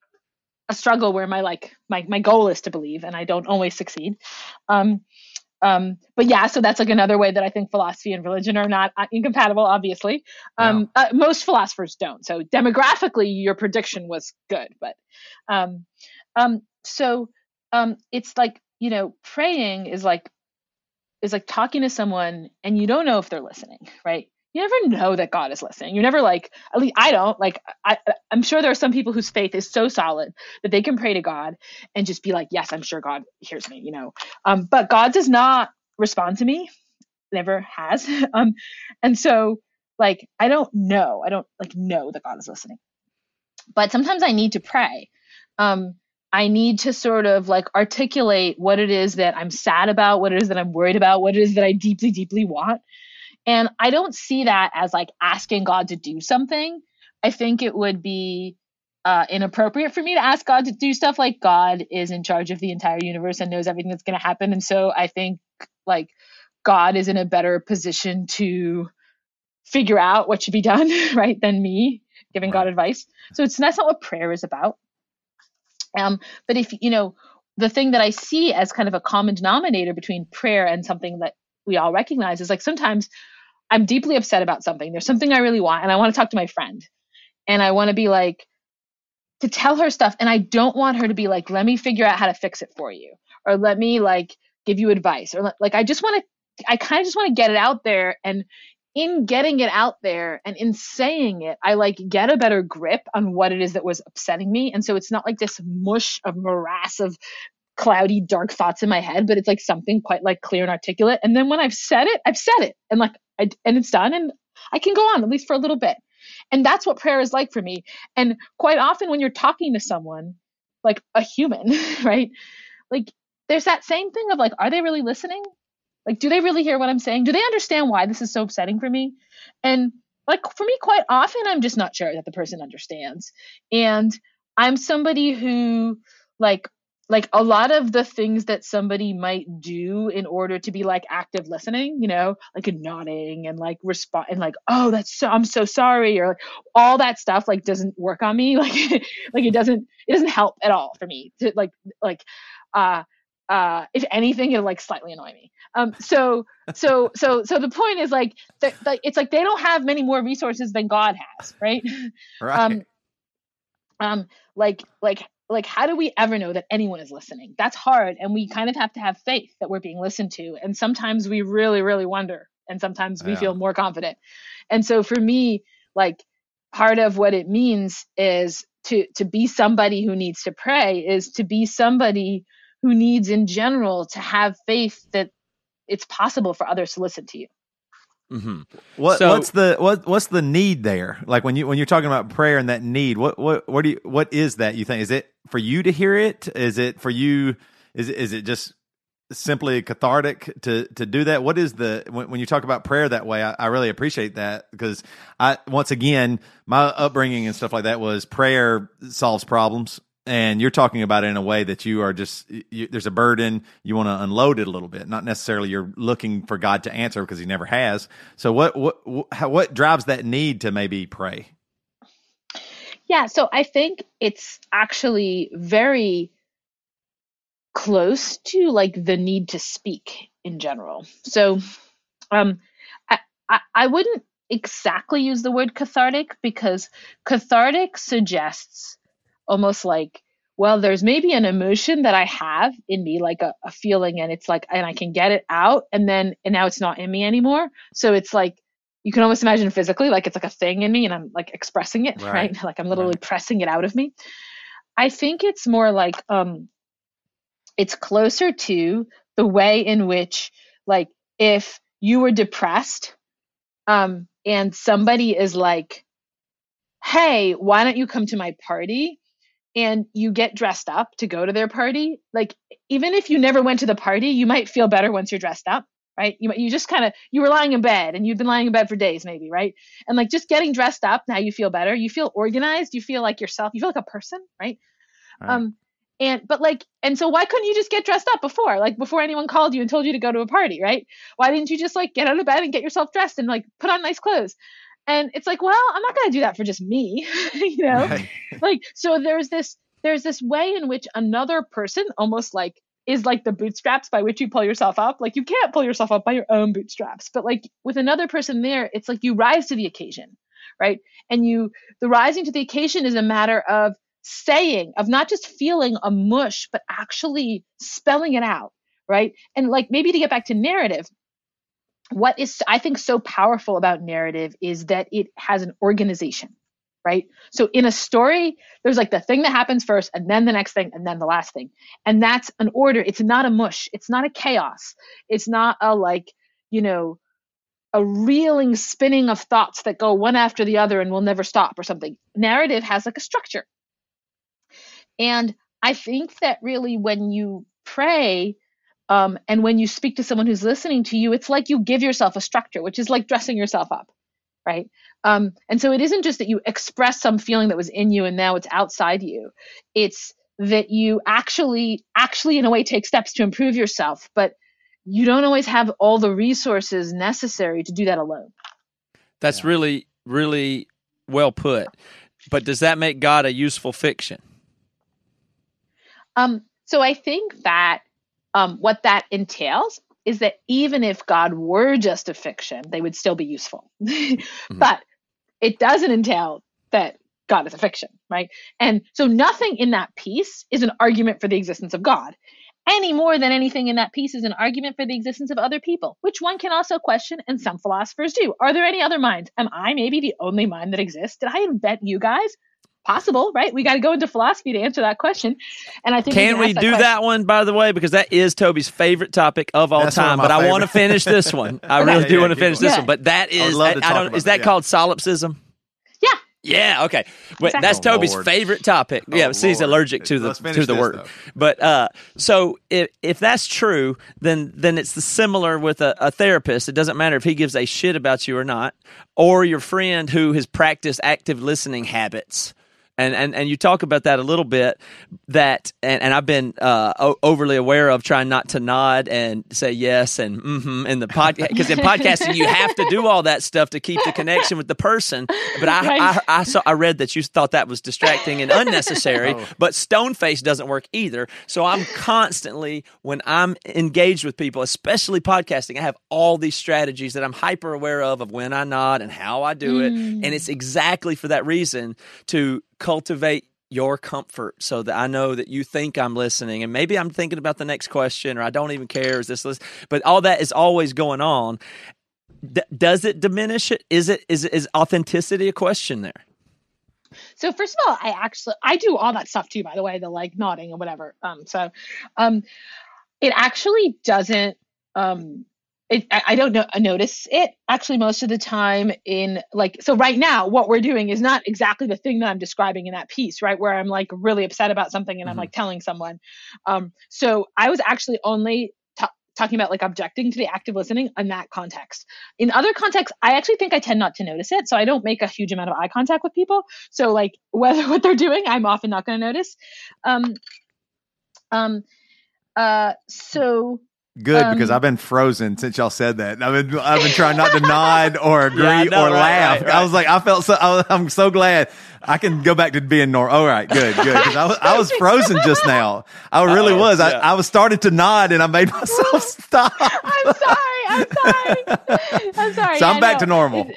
a struggle where my, like, my, my goal is to believe, and I don't always succeed. Um, um, but yeah, so that's like another way that I think philosophy and religion are not incompatible, obviously. Um, yeah. uh, most philosophers don't. So demographically, your prediction was good, but, um, um, so, um, it's like, you know, praying is like, is like talking to someone and you don't know if they're listening, right? You never know that God is listening. You're never like, at least I don't, like, I, I'm sure there are some people whose faith is so solid that they can pray to God and just be like, yes, I'm sure God hears me, you know? Um, but God does not respond to me, never has. um, and so like, I don't know, I don't like know that God is listening, but sometimes I need to pray. Um, I need to sort of like articulate what it is that I'm sad about, what it is that I'm worried about, what it is that I deeply, deeply want. And I don't see that as like asking God to do something. I think it would be uh, inappropriate for me to ask God to do stuff. Like, God is in charge of the entire universe and knows everything that's going to happen. And so I think like God is in a better position to figure out what should be done, right, than me giving right. God advice. So it's that's not what prayer is about. Um, but if, you know, the thing that I see as kind of a common denominator between prayer and something that we all recognize is like, sometimes I'm deeply upset about something. There's something I really want, and I want to talk to my friend, and I want to be like, to tell her stuff. And I don't want her to be like, let me figure out how to fix it for you, or let me like give you advice, or like, I just want to, I kind of just want to get it out there. And in getting it out there and in saying it, I like get a better grip on what it is that was upsetting me. And so it's not like this mush of morass of cloudy, dark thoughts in my head, but it's like something quite like clear and articulate. And then when I've said it, I've said it, and like, I, and it's done, and I can go on at least for a little bit. And that's what prayer is like for me. And quite often when you're talking to someone, like a human, right? Like there's that same thing of like, are they really listening? Like, do they really hear what I'm saying? Do they understand why this is so upsetting for me? And like, for me, quite often, I'm just not sure that the person understands. And I'm somebody who like, like a lot of the things that somebody might do in order to be like active listening, you know, like a nodding and like respond and like, oh, that's so, I'm so sorry. Or like all that stuff like doesn't work on me. Like, like it doesn't, it doesn't help at all for me to like, like, uh, uh, if anything, it'll like slightly annoy me. Um, so, so, so, so the point is like, th- th- it's like, they don't have many more resources than God has. Right. Right. Um, um, like, like, like, how do we ever know that anyone is listening? That's hard. And we kind of have to have faith that we're being listened to. And sometimes we really, really wonder. And sometimes we yeah. feel more confident. And so for me, like part of what it means is to, to be somebody who needs to pray is to be somebody who needs in general to have faith that it's possible for others to listen to you. Mm-hmm. What So- what's the what what's the need there? Like when you when you're talking about prayer and that need, what what what do you what is that you think? Is it for you to hear it? Is it for you? Is it, is it just simply cathartic to to do that? What is the when, when you talk about prayer that way? I, I really appreciate that because I once again my upbringing and stuff like that was prayer solves problems. And you're talking about it in a way that you are just, you, there's a burden, you want to unload it a little bit. Not necessarily you're looking for God to answer because he never has. So what, what, what, how, what drives that need to maybe pray? Yeah, so I think it's actually very close to like the need to speak in general. So um, I, I, I wouldn't exactly use the word cathartic because cathartic suggests almost like, well, there's maybe an emotion that I have in me, like a, a feeling, and it's like, and I can get it out, and then, and now it's not in me anymore. So it's like, you can almost imagine physically, like it's like a thing in me, and I'm like expressing it, right? right? Like I'm literally right. pressing it out of me. I think it's more like, um, it's closer to the way in which, like, if you were depressed, um, and somebody is like, hey, why don't you come to my party? And you get dressed up to go to their party. Like, even if you never went to the party, you might feel better once you're dressed up, right? You you just kind of, you were lying in bed and you've been lying in bed for days maybe, right? And like just getting dressed up, now you feel better. You feel organized. You feel like yourself. You feel like a person, right? right. Um, and, but like, and so why couldn't you just get dressed up before, like before anyone called you and told you to go to a party, right? Why didn't you just like get out of bed and get yourself dressed and like put on nice clothes? And it's like, well, I'm not going to do that for just me, you know? Right. Like, so there's this, there's this way in which another person almost like is like the bootstraps by which you pull yourself up. Like you can't pull yourself up by your own bootstraps, but like with another person there, it's like you rise to the occasion, right? And you, the rising to the occasion is a matter of saying, of not just feeling a mush, but actually spelling it out, right? And like maybe to get back to narrative, what is, I think, so powerful about narrative is that it has an organization, right? So in a story, there's like the thing that happens first, and then the next thing, and then the last thing. And that's an order. It's not a mush. It's not a chaos. It's not a like, you know, a reeling spinning of thoughts that go one after the other and will never stop or something. Narrative has like a structure. And I think that really when you pray, Um, and when you speak to someone who's listening to you, it's like you give yourself a structure, which is like dressing yourself up, right? Um, and so it isn't just that you express some feeling that was in you and now it's outside you. It's that you actually, actually in a way take steps to improve yourself, but you don't always have all the resources necessary to do that alone. That's yeah. really, really well put. But does that make God a useful fiction? Um, so I think that Um, what that entails is that even if God were just a fiction, they would still be useful. mm-hmm. But it doesn't entail that God is a fiction, right? And so nothing in that piece is an argument for the existence of God, any more than anything in that piece is an argument for the existence of other people, which one can also question, and some philosophers do. Are there any other minds? Am I maybe the only mind that exists? Did I invent you guys? Possible, right? We got to go into philosophy to answer that question. And I think can we, we can do that, that one, by the way, because that is Toby's favorite topic of all That's time. But favorite. I want to finish this one. I really yeah, do yeah, want to finish this yeah. one. But that is, I I, I don't. Is that yeah. called solipsism? Yeah. Yeah. Okay. But exactly. that's Toby's oh, favorite topic. Oh, yeah. See, he's Lord. allergic to the Let's finish to the this, word. though. But uh, so if if that's true, then then it's the similar with a, a therapist. It doesn't matter if he gives a shit about you or not, or your friend who has practiced active listening habits. And, and and you talk about that a little bit, that and, and I've been uh, o- overly aware of trying not to nod and say yes and mm-hmm in the podcast, because in podcasting you have to do all that stuff to keep the connection with the person. But I right. I, I saw I read that you thought that was distracting and unnecessary. Oh. But stone face doesn't work either. So I'm constantly, when I'm engaged with people, especially podcasting, I have all these strategies that I'm hyper aware of of when I nod and how I do it, Mm. and it's exactly for that reason, to cultivate your comfort so that I know that you think I'm listening, and maybe I'm thinking about the next question, or I don't even care. Is this list? But all that is always going on. D- does it diminish it? Is it is is authenticity a question there? So first of all, I actually I do all that stuff too, by the way, the like nodding or whatever. Um, so um, it actually doesn't um It, I I don't know, I notice it actually most of the time in like, so right now what we're doing is not exactly the thing that I'm describing in that piece, right? Where I'm like really upset about something and I'm Mhm. like telling someone. Um, so I was actually only ta- talking about like objecting to the active listening in that context. In other contexts, I actually think I tend not to notice it. So I don't make a huge amount of eye contact with people. So like whether what they're doing, I'm often not going to notice. Um, um, uh, so Good, because Um, I've been frozen since y'all said that. I've been I've been trying not to nod or agree Yeah, I know, or right, laugh. right, right. I was like, I felt so. I was, I'm so glad I can go back to being normal. All right, good, good. Because I was I was frozen just now. I really Uh-oh, was. I, yeah. I was started to nod and I made myself stop. I'm sorry. I'm sorry. I'm sorry. So I'm Yeah, back no. to normal.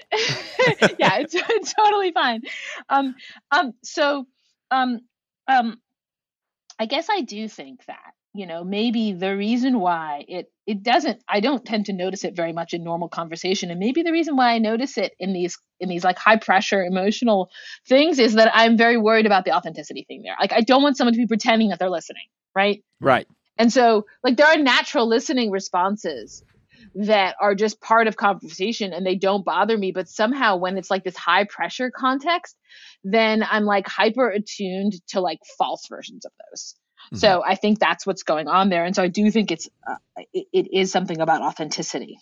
yeah, it's, it's totally fine. Um, um, so, um, um, I guess I do think that, you know, maybe the reason why it, it doesn't, I don't tend to notice it very much in normal conversation. And maybe the reason why I notice it in these, in these like high pressure emotional things is that I'm very worried about the authenticity thing there. Like, I don't want someone to be pretending that they're listening. Right. Right. And so like there are natural listening responses that are just part of conversation and they don't bother me. But somehow when it's like this high pressure context, then I'm like hyper attuned to like false versions of those. Mm-hmm. So I think that's what's going on there. And so I do think it's, uh, it, it is something about authenticity.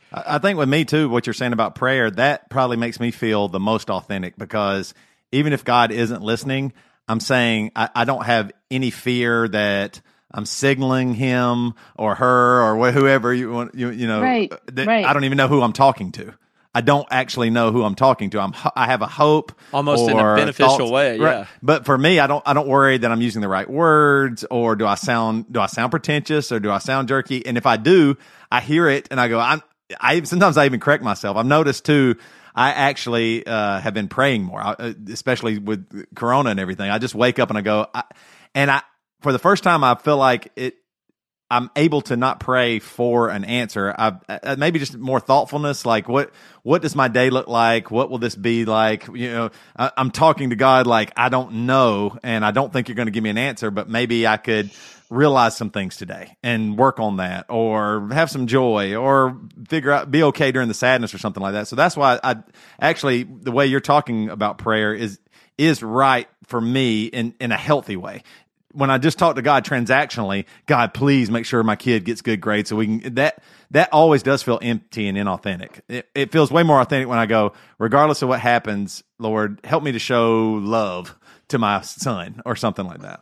I think with me too, what you're saying about prayer, that probably makes me feel the most authentic, because even if God isn't listening, I'm saying I, I don't have any fear that I'm signaling him or her or wh- whoever you want, you, you know, Right, that right. I don't even know who I'm talking to. I don't actually know who I'm talking to. I'm, I have a hope, Almost in a or beneficial thoughts- way, right. yeah. But for me, I don't, I don't worry that I'm using the right words, or do I sound, do I sound pretentious, or do I sound jerky? And if I do, I hear it and I go, I'm, I sometimes I even correct myself. I've noticed too, I actually uh, have been praying more, I, especially with Corona and everything. I just wake up and I go, I, and I, for the first time, I feel like it. I'm able to not pray for an answer. I, I maybe just more thoughtfulness. Like, what what does my day look like? What will this be like? You know, I, I'm talking to God like I don't know, and I don't think you're going to give me an answer. But maybe I could realize some things today and work on that, or have some joy, or figure out be okay during the sadness or something like that. So that's why I actually the way you're talking about prayer is is right for me in in a healthy way. When I just talk to God transactionally, God, please make sure my kid gets good grades so we can, that, that always does feel empty and inauthentic. It, it feels way more authentic when I go, regardless of what happens, Lord, help me to show love to my son, or something like that.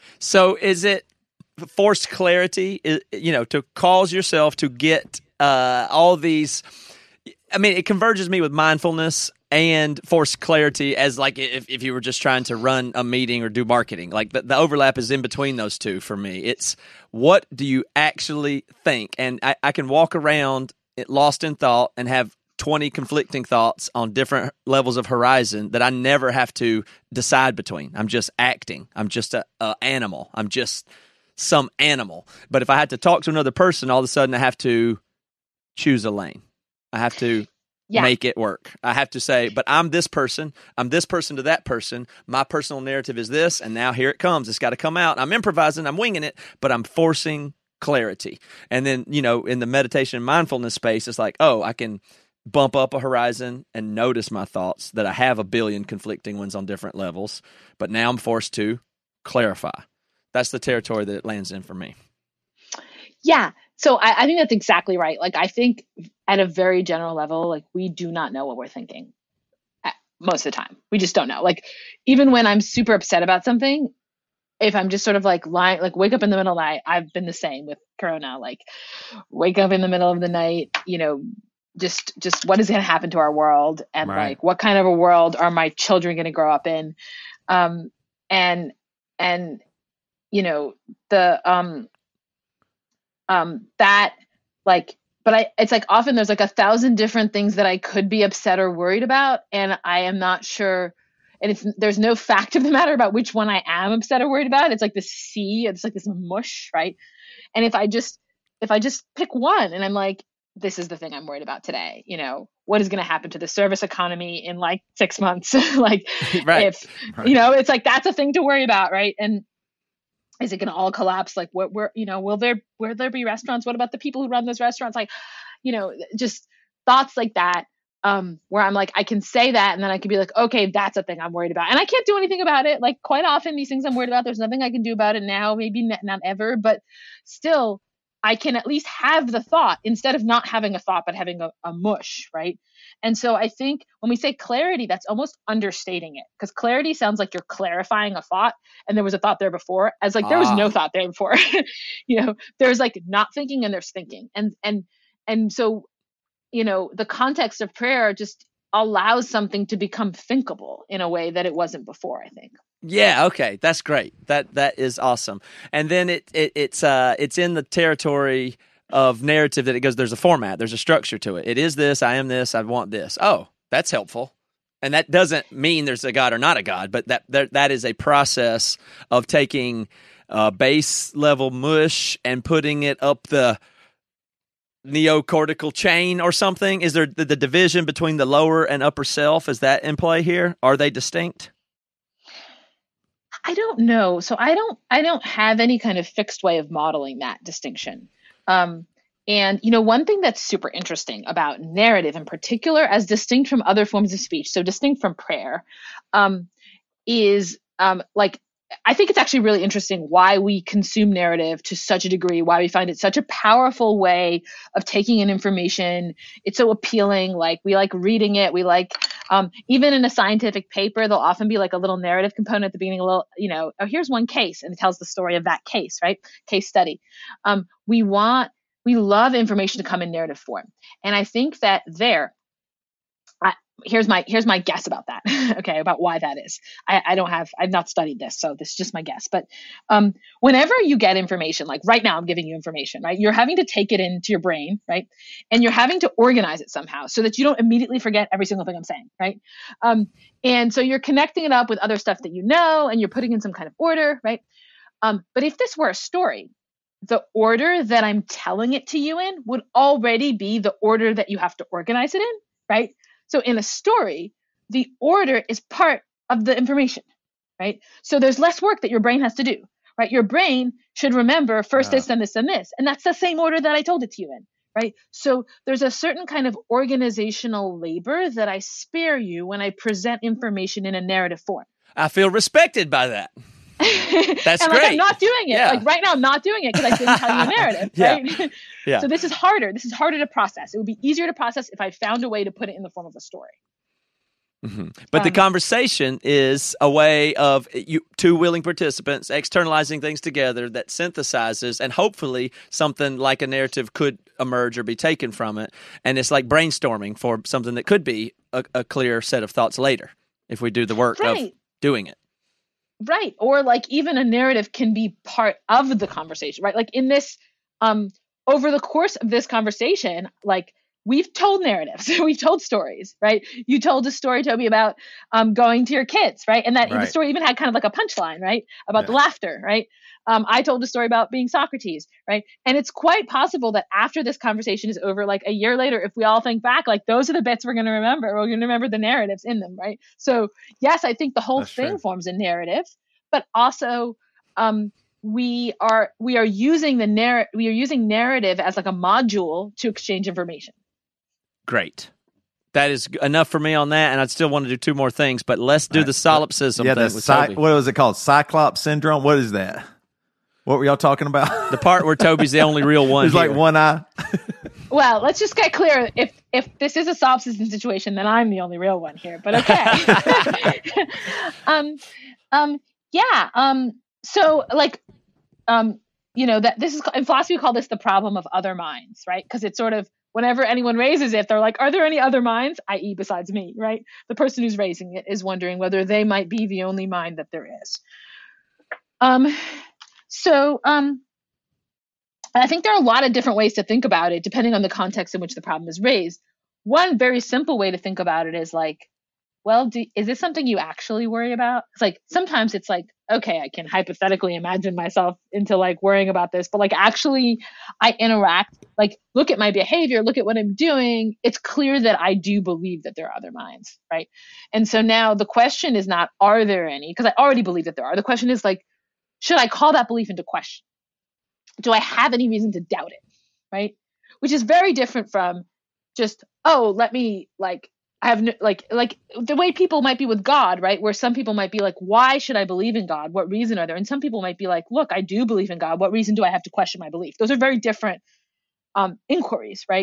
So is it forced clarity, i- you know, to cause yourself to get uh, all these, I mean, it converges me with mindfulness and forced clarity, as like if, if you were just trying to run a meeting or do marketing. Like the, the overlap is in between those two for me. It's what do you actually think? And I, I can walk around lost in thought and have twenty conflicting thoughts on different levels of horizon that I never have to decide between. I'm just acting. I'm just a, a animal. I'm just some animal. But if I had to talk to another person, all of a sudden I have to choose a lane. I have to Yeah. make it work. I have to say, but I'm this person. I'm this person to that person. My personal narrative is this, and now here it comes. It's got to come out. I'm improvising. I'm winging it, but I'm forcing clarity. And then, you know, in the meditation and mindfulness space, it's like, oh, I can bump up a horizon and notice my thoughts, that I have a billion conflicting ones on different levels, but now I'm forced to clarify. That's the territory that it lands in for me. Yeah. So I, I think that's exactly right. Like, I think at a very general level, like we do not know what we're thinking at, most of the time. We just don't know. Like, even when I'm super upset about something, if I'm just sort of like lying, like wake up in the middle of the night, I've been the same with Corona, like wake up in the middle of the night, you know, just, just what is going to happen to our world? And Right. like, what kind of a world are my children going to grow up in? Um, and, and, you know, the, um, Um, that like, but I, it's like often there's like a thousand different things that I could be upset or worried about. And I am not sure. And it's, there's no fact of the matter about which one I am upset or worried about. It's like this sea, it's like this mush, right? And if I just, if I just pick one and I'm like, this is the thing I'm worried about today, you know, what is going to happen to the service economy in like six months? like Right. if, you know, it's like, that's a thing to worry about. Right. And is it going to all collapse? Like, what, where, you know, will there, will there be restaurants? What about the people who run those restaurants? Like, you know, just thoughts like that, um, where I'm like, I can say that, and then I can be like, okay, that's a thing I'm worried about. And I can't do anything about it. Like, quite often, these things I'm worried about, there's nothing I can do about it now, maybe n- not ever, but still, I can at least have the thought instead of not having a thought, but having a, a mush, right? And so I think when we say clarity, that's almost understating it, because clarity sounds like you're clarifying a thought, and there was a thought there before, as like there was Ah. no thought there before. You know, there's like not thinking and there's thinking, and and and so, you know, the context of prayer just allows something to become thinkable in a way that it wasn't before, I think. Yeah, okay. That's great. That that is awesome. And then it, it it's uh it's in the territory of narrative that it goes, there's a format, there's a structure to it. It is this, I am this, I want this. Oh, that's helpful. And that doesn't mean there's a God or not a God, but that that, that is a process of taking uh, base level mush and putting it up the neocortical chain or something. Is there the, the division between the lower and upper self? Is that in play here? Are they distinct? I don't know. So I don't I don't have any kind of fixed way of modeling that distinction. Um, and, you know, one thing that's super interesting about narrative in particular, as distinct from other forms of speech, so distinct from prayer, um, is um, like, I think it's actually really interesting why we consume narrative to such a degree, why we find it such a powerful way of taking in information. It's so appealing. Like, we like reading it. We like, um, even in a scientific paper, there'll often be like a little narrative component at the beginning, a little, you know, oh, here's one case, and it tells the story of that case, right? Case study. Um, we want, we love information to come in narrative form. And I think that there, I, here's my here's my guess about that. Okay, about why that is. I, I don't have I've not studied this, so this is just my guess. But um, whenever you get information, like right now, I'm giving you information, right? You're having to take it into your brain, right? And you're having to organize it somehow so that you don't immediately forget every single thing I'm saying, right? Um, and so you're connecting it up with other stuff that you know, and you're putting in some kind of order, right? Um, but if this were a story, the order that I'm telling it to you in would already be the order that you have to organize it in, right? So in a story, the order is part of the information, right? So there's less work that your brain has to do, right? Your brain should remember first this, then this, and this. And that's the same order that I told it to you in, right? So there's a certain kind of organizational labor that I spare you when I present information in a narrative form. I feel respected by that. That's and great. Like, I'm not doing it. Yeah. Like right now, I'm not doing it because I didn't tell you a narrative, Yeah. right? Yeah. So this is harder. This is harder to process. It would be easier to process if I found a way to put it in the form of a story. Mm-hmm. But um, the conversation is a way of you, two willing participants externalizing things together that synthesizes, and hopefully something like a narrative could emerge or be taken from it. And it's like brainstorming for something that could be a, a clear set of thoughts later if we do the work right. of doing it. Right. Or like even a narrative can be part of the conversation, right? Like in this, um, over the course of this conversation, like we've told narratives, we've told stories, right? You told a story, Toby, about um, going to your kids, right? And that Right. the story even had kind of like a punchline, right? About Yeah. the laughter, right? Um, I told a story about being Socrates, right? And it's quite possible that after this conversation is over, like a year later, if we all think back, like those are the bits we're going to remember. We're going to remember the narratives in them, right? So yes, I think the whole That's thing true. forms a narrative, but also um, we are we are using the narr- we are using narrative as like a module to exchange information. Great. That is enough for me on that, and I'd still want to do two more things, but let's do the solipsism Yeah, thing the with cy- Toby. what was it called? Cyclops syndrome? What is that? What were y'all talking about? The part where Toby's the only real one There's like here. one eye. Well, let's just get clear. If if this is a solipsism situation, then I'm the only real one here. But okay. um, um, yeah. Um, so like, um, you know that this is in philosophy we call this the problem of other minds, right? Because it's sort of whenever anyone raises it, they're like, "Are there any other minds?" that is, besides me, right? The person who's raising it is wondering whether they might be the only mind that there is. Um, so um. I think there are a lot of different ways to think about it, depending on the context in which the problem is raised. One very simple way to think about it is like, well, do, is this something you actually worry about? It's like, sometimes it's like, okay, I can hypothetically imagine myself into like worrying about this, but like actually I interact, like look at my behavior, look at what I'm doing. It's clear that I do believe that there are other minds, right? And so now the question is not, are there any? Because I already believe that there are. The question is like, should I call that belief into question? Do I have any reason to doubt it, right? which is very different from just, oh, let me like, I have no, like, like the way people might be with God, right? Where some people might be like, why should I believe in God? What reason are there? And some people might be like, look, I do believe in God. What reason do I have to question my belief? Those are very different um, inquiries, right?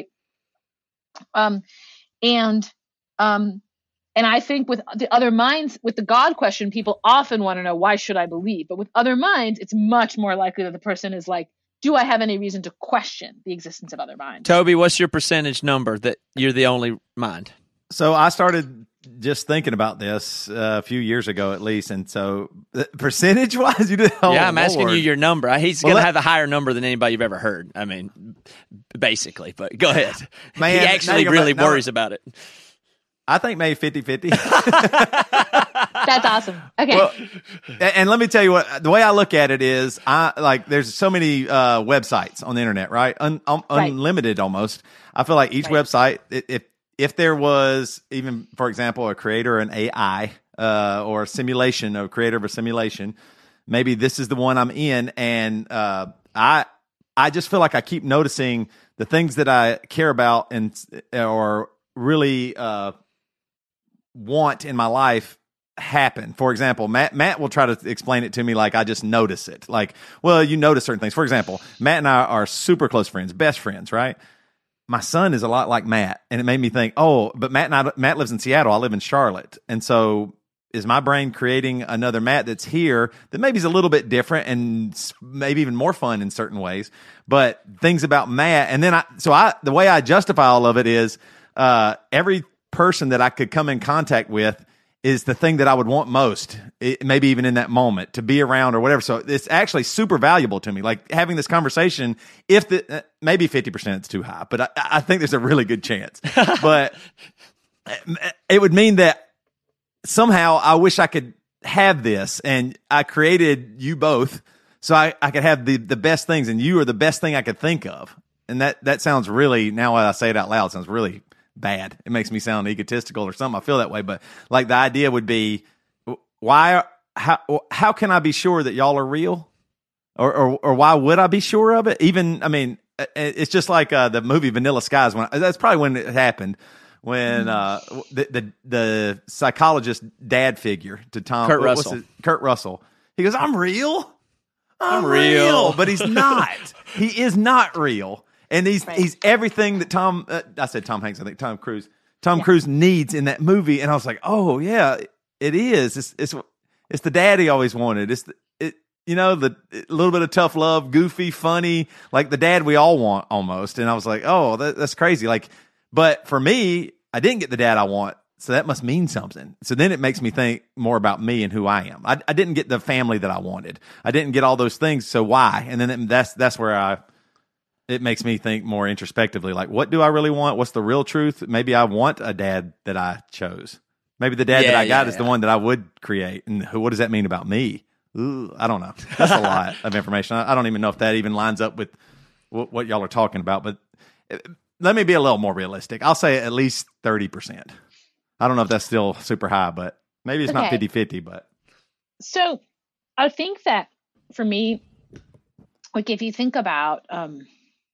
Um, and, um, and I think with the other minds, with the God question, people often want to know, why should I believe? But with other minds, it's much more likely that the person is like, do I have any reason to question the existence of other minds? Toby, what's your percentage number that you're the only mind? So I started just thinking about this uh, a few years ago, at least, and so percentage wise, you did. Oh, yeah, I'm asking Lord. you your number. He's Well, going to let- have a higher number than anybody you've ever heard. I mean, basically, but go ahead. Man, he now actually you're really about- now- worries about it. I think maybe fifty-fifty. That's awesome. Okay. Well, and and let me tell you what, the way I look at it is, I like, there's so many uh, websites on the internet, right? Un, un, Right. Unlimited almost. I feel like each Right. website, i- if if there was even, for example, a creator, an A I, uh, or a simulation, a creator of a simulation, maybe this is the one I'm in, and uh, I I just feel like I keep noticing the things that I care about and or really uh, want in my life happen. For example, Matt Matt will try to explain it to me like I just notice it. Like, well, you notice certain things. For example, Matt and I are super close friends, best friends, right? My son is a lot like Matt, and it made me think, oh, but Matt and I, Matt lives in Seattle. I live in Charlotte, and so is my brain creating another Matt that's here that maybe is a little bit different and s- maybe even more fun in certain ways, but things about Matt. And then I, so I, the way I justify all of it is, uh, every person that I could come in contact with is the thing that I would want most, it, maybe even in that moment, to be around or whatever. So it's actually super valuable to me. Like having this conversation, if the, uh, maybe fifty percent is too high, but I, I think there's a really good chance. But it would mean that somehow I wish I could have this, and I created you both so I, I could have the, the best things, and you are the best thing I could think of. And that, that sounds really, now when I say it out loud, it sounds really bad. It makes me sound egotistical or something. I feel that way, but like the idea would be, why, how, how can I be sure that y'all are real? Or, or, or why would I be sure of it? Even, I mean, it's just like uh, the movie Vanilla Skies. When that's probably when it happened. When uh, the, the the psychologist dad figure to Tom Kurt what's Russell. it? Kurt Russell. He goes, "I'm real. I'm, I'm real." but he's not. He is not real, and he's Right. he's everything that Tom. Uh, I said Tom Hanks. I think Tom Cruise. Tom Cruise needs in that movie, and I was like, "Oh yeah, it is. It's it's it's the dad he always wanted. It's the, it." You know, the a little bit of tough love, goofy, funny, like the dad we all want almost. And I was like, oh, that, that's crazy. Like, but for me, I didn't get the dad I want. So that must mean something. So then it makes me think more about me and who I am. I, I didn't get the family that I wanted. I didn't get all those things. So why? And then it, that's, that's where I, it makes me think more introspectively, like, what do I really want? What's the real truth? Maybe I want a dad that I chose. Maybe the dad Yeah, that I got yeah, is the yeah. one that I would create. And who, what does that mean about me? Ooh, I don't know. That's a lot of information. I, I don't even know if that even lines up with what, what y'all are talking about. But uh, let me be a little more realistic. I'll say at least thirty percent. I don't know if that's still super high, but maybe it's not Okay. fifty-fifty. But So I think that for me, like if you think about um,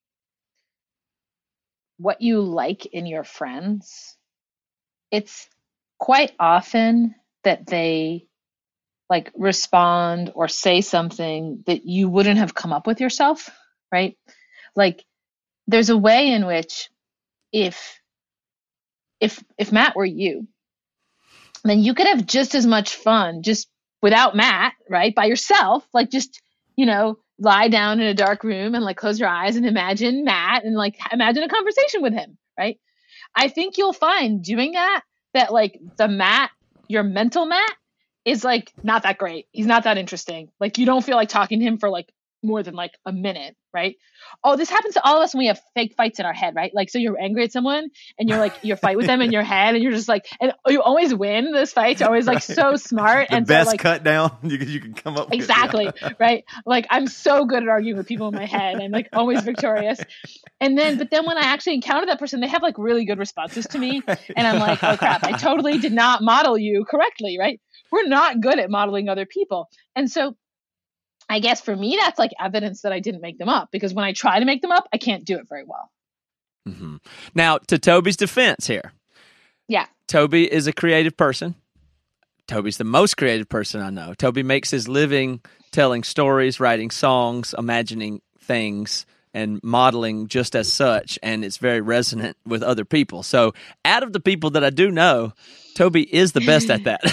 what you like in your friends, it's quite often that they like respond or say something that you wouldn't have come up with yourself, right? Like there's a way in which if if if Matt were you, then you could have just as much fun just without Matt, right? By yourself, like just, you know, lie down in a dark room and like close your eyes and imagine Matt and like imagine a conversation with him, right? I think you'll find doing that, that like the Matt, your mental Matt is like not that great. He's not that interesting. Like you don't feel like talking to him for like more than like a minute, right? Oh, this happens to all of us when we have fake fights in our head, right? Like, so you're angry at someone and you're like, you fight with them in your head and you're just like, and you always win those fights. You're always like so smart. the and best so, like, cut down you can, you can come up with. exactly. Yeah. Right. Like I'm so good at arguing with people in my head. I'm like always victorious. And then, but then when I actually encounter that person, they have like really good responses to me. And I'm like, oh crap, I totally did not model you correctly. Right. We're not good at modeling other people. And so I guess for me, that's like evidence that I didn't make them up, because when I try to make them up, I can't do it very well. Mm-hmm. Now, to Toby's defense here. Yeah. Toby is a creative person. Toby's the most creative person I know. Toby makes his living telling stories, writing songs, imagining things, and modeling just as such, and it's very resonant with other people. So out of the people that I do know, Toby is the best at that.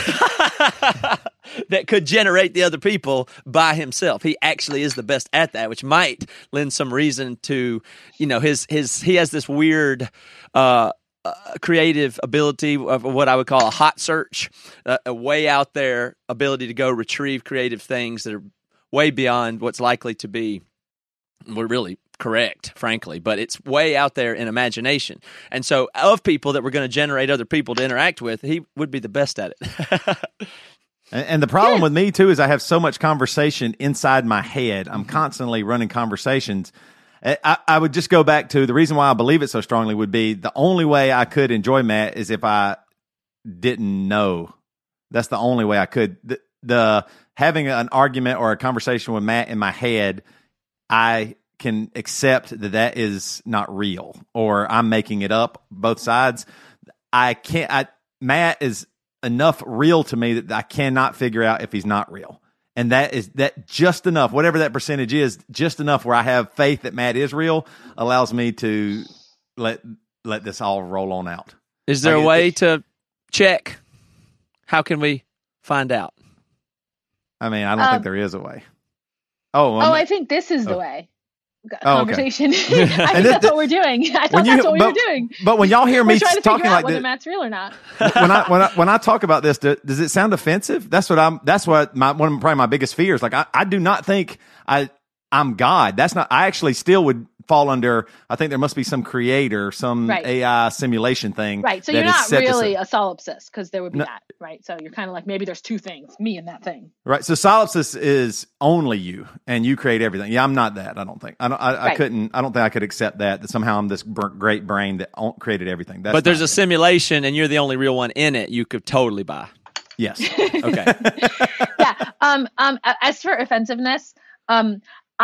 That could generate the other people by himself. He actually is the best at that, which might lend some reason to, you know, his his he has this weird uh, uh, creative ability of what I would call a hot search, uh, a way out there ability to go retrieve creative things that are way beyond what's likely to be, well, really correct, frankly, but it's way out there in imagination. And so of people that we're going to generate other people to interact with, he would be the best at it. And, and the problem yeah. with me, too, is I have so much conversation inside my head. I'm constantly running conversations. I, I would just go back to the reason why I believe it so strongly would be the only way I could enjoy Matt is if I didn't know. That's the only way I could. The, the having an argument or a conversation with Matt in my head, I can accept that that is not real or I'm making it up, both sides. I can't, I, Matt is enough real to me that I cannot figure out if he's not real. And that is that just enough, whatever that percentage is, just enough where I have faith that Matt is real allows me to let, let this all roll on out. Is there like, a way to check? How can we find out? I mean, I don't um, think there is a way. Oh, well, oh, I think this is the oh. way. Oh, Conversation. okay. I think that's what we're doing. I thought you, that's what we but, were doing. But when y'all hear me we're trying to talking figure out like whether this, Matt's real or not. when I when I when I talk about this, do, does it sound offensive? That's what I'm. That's what my one of probably my biggest fears. Like I, I do not think I I'm God. That's not. I actually still would fall under. I think there must be some creator, some right. A I simulation thing. Right. So that you're is not set to really set- a solipsist because there would be No. that. Right. So you're kind of like maybe there's two things, me and that thing. Right. So solipsist is only you, and you create everything. Yeah, I'm not that. I don't think. I don't. I, I Right. couldn't. I don't think I could accept that. That somehow I'm this br- great brain that o- created everything. That's But there's not a it. simulation, and you're the only real one in it. You could totally buy. Yes. Okay. yeah. Um. Um. As for offensiveness, um,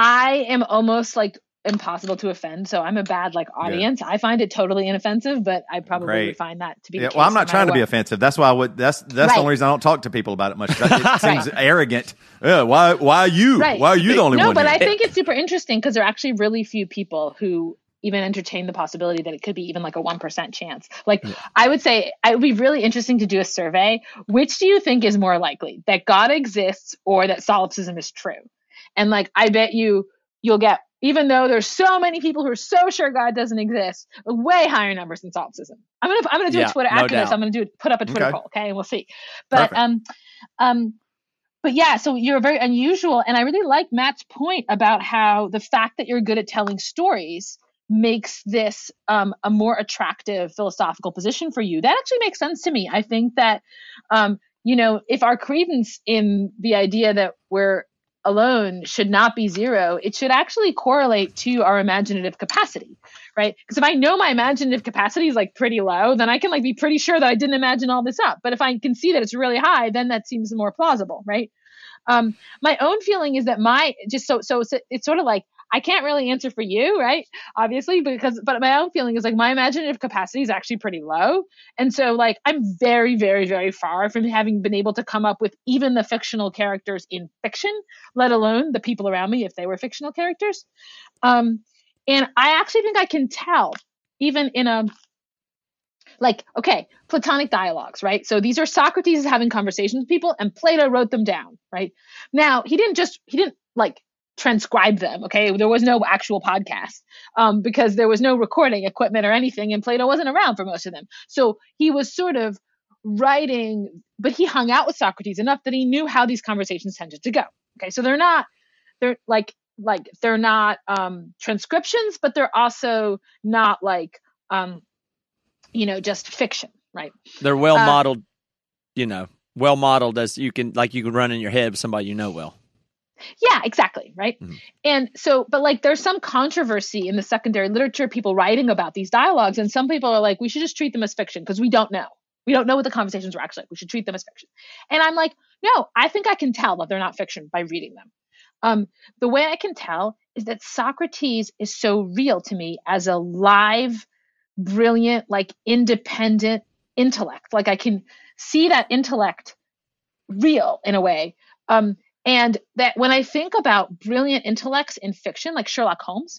I am almost like impossible to offend. So I'm a bad like audience. I find it totally inoffensive, but I probably Great. would find that to be. Yeah, the case well, I'm not no trying to matter be what. offensive. That's why I would. That's that's Right. the only reason I don't talk to people about it much. It seems Right. arrogant. Yeah, why? Why are you? Right. Why are you the only no, one? but here? I think it's super interesting because there are actually really few people who even entertain the possibility that it could be even like a one percent chance. Like yeah. I would say it would be really interesting to do a survey. Which do you think is more likely, that God exists or that solipsism is true? And like, I bet you, you'll get, even though there's so many people who are so sure God doesn't exist, way higher numbers than solipsism. I'm gonna I'm gonna do Yeah, a Twitter no after this. doubt. I'm gonna do put up a Twitter Okay. poll, okay, and we'll see. But Perfect. um um but yeah, so you're very unusual, and I really like Matt's point about how the fact that you're good at telling stories makes this um, a more attractive philosophical position for you. That actually makes sense to me. I think that um, you know, if our credence in the idea that we're alone should not be zero, it should actually correlate to our imaginative capacity, right? Because if I know my imaginative capacity is like pretty low, then I can like be pretty sure that I didn't imagine all this up. But if I can see that it's really high, then that seems more plausible, right? Um, my own feeling is that my just so so it's, it's sort of like I can't really answer for you, right? Obviously, because but my own feeling is like my imaginative capacity is actually pretty low, and so like I'm very, very, very far from having been able to come up with even the fictional characters in fiction, let alone the people around me if they were fictional characters. Um, and I actually think I can tell, even in a like, okay, Platonic dialogues, right? So these are Socrates having conversations with people, and Plato wrote them down, right? Now he didn't just he didn't like. transcribe them. Okay. There was no actual podcast, um, because there was no recording equipment or anything, and Plato wasn't around for most of them. So he was sort of writing, but he hung out with Socrates enough that he knew how these conversations tended to go. Okay. So they're not, they're like, like they're not, um, transcriptions, but they're also not like, um, you know, just fiction, right? They're well Uh, modeled, you know, well modeled as you can, like you can run in your head with somebody you know well. Yeah, exactly. Right. Mhm. And so, but like there's some controversy in the secondary literature, people writing about these dialogues. And some people are like, we should just treat them as fiction because we don't know. We don't know what the conversations were actually like. We should treat them as fiction. And I'm like, no, I think I can tell that they're not fiction by reading them. Um, the way I can tell is that Socrates is so real to me as a live brilliant, like independent intellect. Like I can see that intellect real in a way. Um, and that when I think about brilliant intellects in fiction, like Sherlock Holmes,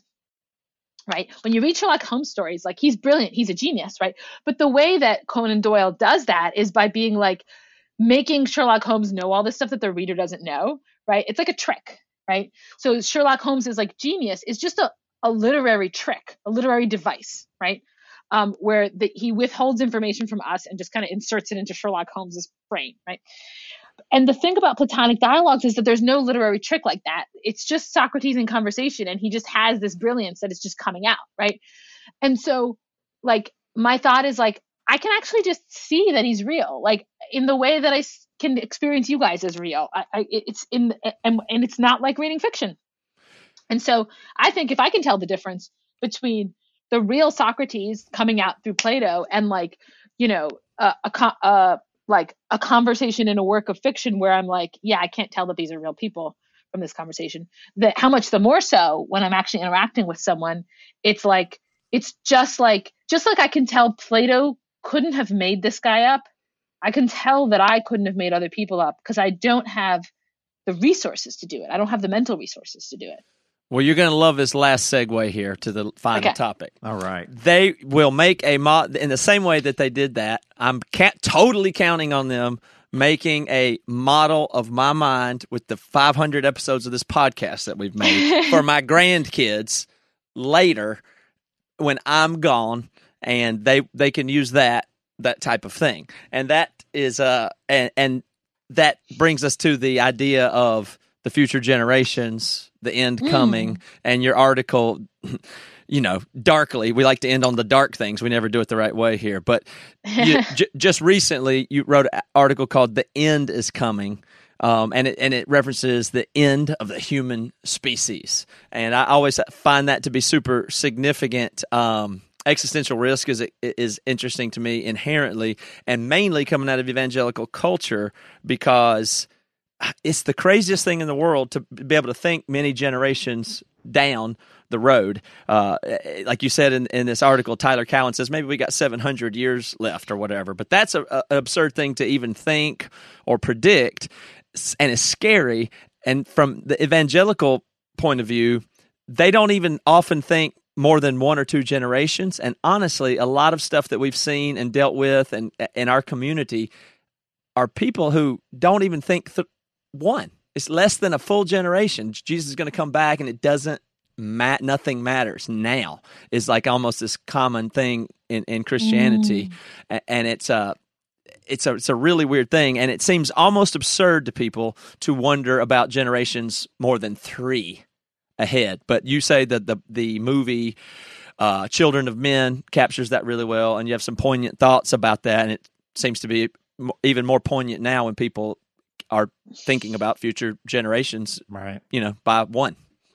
right? When you read Sherlock Holmes stories, like he's brilliant, he's a genius, right? But the way that Conan Doyle does that is by being like making Sherlock Holmes know all this stuff that the reader doesn't know, right? It's like a trick, right? So Sherlock Holmes is like genius is just a, a literary trick, a literary device, right? Um, where the, he withholds information from us and just kind of inserts it into Sherlock Holmes's brain, right? And the thing about Platonic dialogues is that there's no literary trick like that. It's just Socrates in conversation, and he just has this brilliance that is just coming out, right? And so, like, my thought is like, I can actually just see that he's real, like in the way that I can experience you guys as real. I, I, it's in, and, and it's not like reading fiction. And so, I think if I can tell the difference between the real Socrates coming out through Plato and like, you know, a, a, a like a conversation in a work of fiction where I'm like, yeah, I can't tell that these are real people from this conversation, that how much the more so when I'm actually interacting with someone, it's like, it's just like, just like I can tell Plato couldn't have made this guy up. I can tell that I couldn't have made other people up because I don't have the resources to do it. I don't have the mental resources to do it. Well, you're going to love this last segue here to the final okay. topic. All right. They will make a mod in the same way that they did that. I'm ca- totally counting on them making a model of my mind with the five hundred episodes of this podcast that we've made for my grandkids later when I'm gone, and they they can use that that type of thing. And that is uh and and that brings us to the idea of the future generations, the end coming, mm. and your article, you know, darkly. We like to end on the dark things. We never do it the right way here. But you, j- just recently, you wrote an article called "The End is Coming," um, and it and it references the end of the human species. And I always find that to be super significant. Um, existential risk is is interesting to me inherently, and mainly coming out of evangelical culture, because it's the craziest thing in the world to be able to think many generations down the road. Uh, like you said in, in this article, Tyler Cowen says maybe we got seven hundred years left or whatever, but that's a, a, an absurd thing to even think or predict, and it's scary. And from the evangelical point of view, they don't even often think more than one or two generations. And honestly, a lot of stuff that we've seen and dealt with and in our community are people who don't even think th- one. It's less than a full generation. Jesus is going to come back, and it doesn't matter. Nothing matters now is like almost this common thing in, in Christianity. Mm. And it's a, it's a, it's a really weird thing. And it seems almost absurd to people to wonder about generations more than three ahead. But you say that the, the movie uh, Children of Men captures that really well, and you have some poignant thoughts about that. And it seems to be even more poignant now when people are thinking about future generations, right? You know, by one.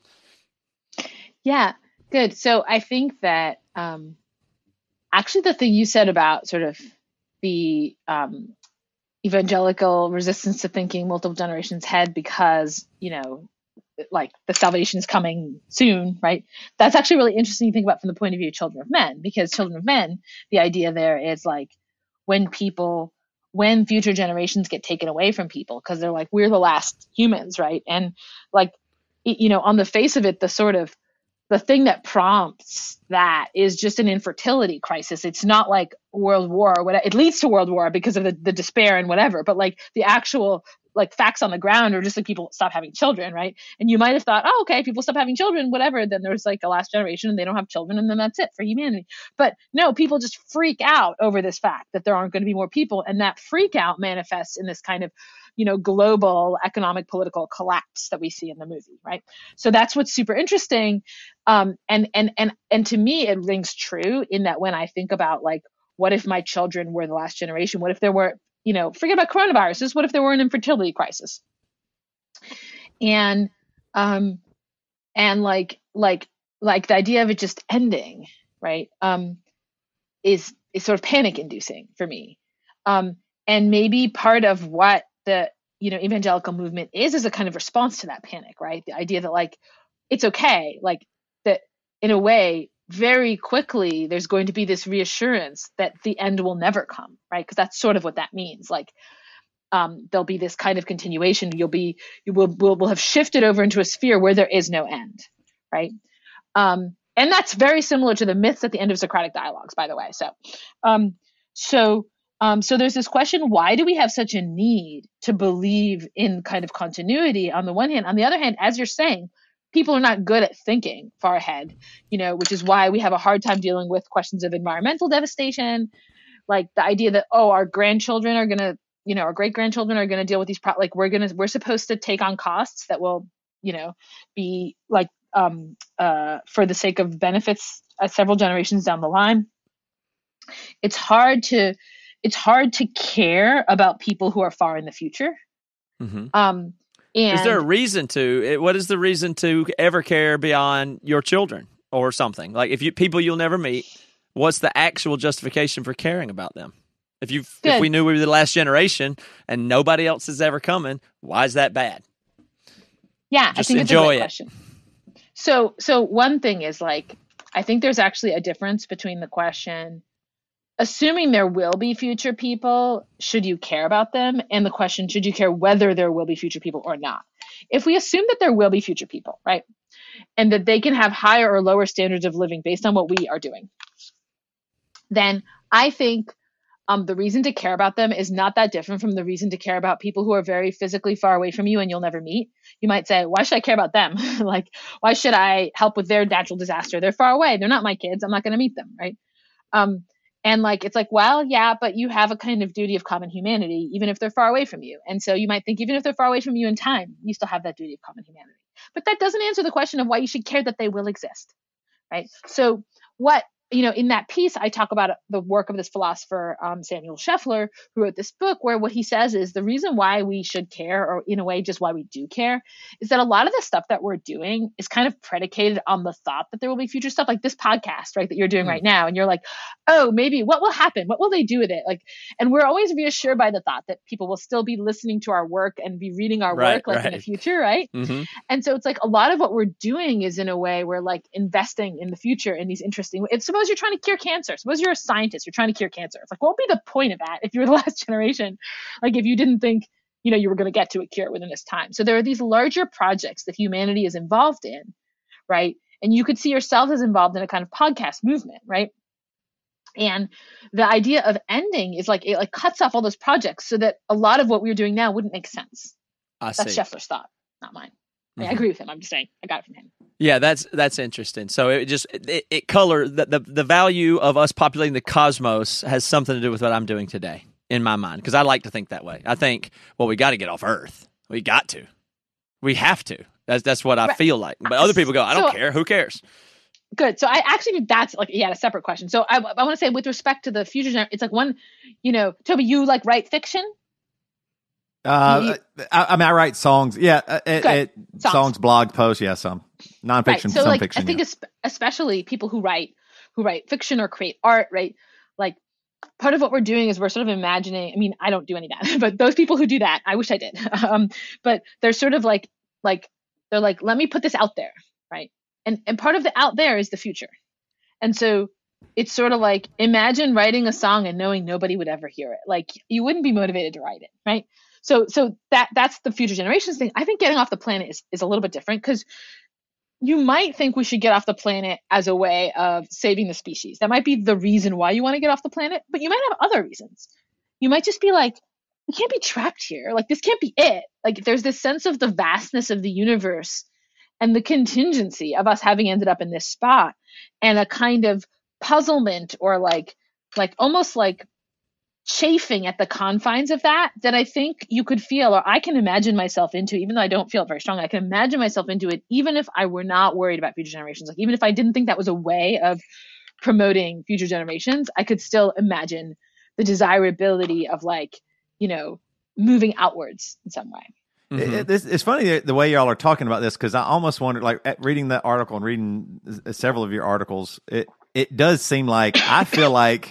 Yeah, good. So I think that um, actually the thing you said about sort of the um, evangelical resistance to thinking multiple generations ahead because, you know, like the salvation is coming soon, right? That's actually really interesting to think about from the point of view of Children of Men, because Children of Men, the idea there is like when people when future generations get taken away from people because they're like, we're the last humans, right? And like, you know, on the face of it, the sort of the thing that prompts that is just an infertility crisis. It's not like world war or whatever. It leads to world war because of the, the despair and whatever, but like the actual like facts on the ground are just like people stop having children, right? And you might have thought, oh, okay, people stop having children, whatever. Then there's like a last generation and they don't have children, and then that's it for humanity. But no, people just freak out over this fact that there aren't going to be more people, and that freak out manifests in this kind of, you know, global economic political collapse that we see in the movie, right? So that's what's super interesting, um, and and and and to me, it rings true in that when I think about like, what if my children were the last generation? What if there were You know, forget about coronaviruses. What if there were an infertility crisis? And, um, and like, like, like the idea of it just ending, right, um, is is sort of panic inducing for me. Um, and maybe part of what the you know evangelical movement is is a kind of response to that panic, right? The idea that like it's okay, like that in a way very quickly there's going to be this reassurance that the end will never come, right? Because that's sort of what that means. Like, um, there'll be this kind of continuation. You'll be, you will, will, will have shifted over into a sphere where there is no end, right? Um, and that's very similar to the myths at the end of Socratic dialogues, by the way. So, um, so, um, so there's this question: why do we have such a need to believe in kind of continuity on the one hand? On the other hand, as you're saying, people are not good at thinking far ahead, you know, which is why we have a hard time dealing with questions of environmental devastation, like the idea that, oh, our grandchildren are going to, you know, our great grandchildren are going to deal with these, pro- like we're going to, we're supposed to take on costs that will, you know, be like, um, uh, for the sake of benefits uh, several generations down the line. It's hard to, it's hard to care about people who are far in the future. Mm-hmm. Um, And, is there a reason to? It, what is the reason to ever care beyond your children or something? Like if you people you'll never meet, what's the actual justification for caring about them? If you if we knew we were the last generation and nobody else is ever coming, why is that bad? Yeah, Just I think enjoy it's a great it. question. So, so one thing is like, I think there's actually a difference between the question, assuming there will be future people, should you care about them? And the question, should you care whether there will be future people or not? If we assume that there will be future people, right? And that they can have higher or lower standards of living based on what we are doing, then I think um, the reason to care about them is not that different from the reason to care about people who are very physically far away from you and you'll never meet. You might say, why should I care about them? Like, why should I help with their natural disaster? They're far away. They're not my kids. I'm not going to meet them, right? Um, And like, it's like, well, yeah, but you have a kind of duty of common humanity, even if they're far away from you. And so you might think, even if they're far away from you in time, you still have that duty of common humanity. But that doesn't answer the question of why you should care that they will exist, right? So what, you know, in that piece, I talk about the work of this philosopher, um, Samuel Scheffler, who wrote this book, where what he says is the reason why we should care, or in a way, just why we do care, is that a lot of the stuff that we're doing is kind of predicated on the thought that there will be future stuff, like this podcast, right, that you're doing mm. right now. And you're like, oh, maybe what will happen? What will they do with it? Like, and we're always reassured by the thought that people will still be listening to our work and be reading our right, work, like right. in the future, right? Mm-hmm. And so it's like a lot of what we're doing is in a way we're like investing in the future in these interesting ways. Suppose you're trying to cure cancer. Suppose you're a scientist, you're trying to cure cancer. It's like, what would be the point of that if you were the last generation? Like if you didn't think, you know, you were going to get to a cure within this time. So there are these larger projects that humanity is involved in, right? And you could see yourself as involved in a kind of podcast movement, right? And the idea of ending is like, it like cuts off all those projects so that a lot of what we're doing now wouldn't make sense. I That's see. Scheffler's thought, not mine. I, mean, I agree with him. I'm just saying I got it from him. Yeah, that's that's interesting. So it just it, it color the, the the value of us populating the cosmos has something to do with what I'm doing today in my mind, because I like to think that way. I think, well, we got to get off Earth. We got to. We have to. That's that's what I right. feel like. But other people go, I don't so, care. Who cares? Good. So I actually think that's like yeah, a separate question. So I I want to say with respect to the future, gener- it's like one, you know, Toby, you like write fiction. Uh, you, I, I mean, I write songs. Yeah, it, it, songs. songs, blog posts. Yeah, some nonfiction, right. so some like, fiction. I think yeah. es- especially people who write who write fiction or create art, right? Like part of what we're doing is we're sort of imagining. I mean, I don't do any of that, but those people who do that, I wish I did. um, but they're sort of like like they're like, let me put this out there, right? And and part of the out there is the future, and so. It's sort of like, imagine writing a song and knowing nobody would ever hear it. Like you wouldn't be motivated to write it, right? So, so that that's the future generations thing. I think getting off the planet is, is a little bit different because you might think we should get off the planet as a way of saving the species. That might be the reason why you want to get off the planet, but you might have other reasons. You might just be like, we can't be trapped here. Like this can't be it. Like there's this sense of the vastness of the universe and the contingency of us having ended up in this spot and a kind of puzzlement or like like almost like chafing at the confines of that that I think you could feel, or I can imagine myself into, even though I don't feel it very strongly, I can imagine myself into it even if I were not worried about future generations. Like even if I didn't think that was a way of promoting future generations, I could still imagine the desirability of like, you know, moving outwards in some way. Mm-hmm. It, it's, it's funny the way y'all are talking about this, because I almost wondered, like at reading that article and reading several of your articles, it it does seem like I feel like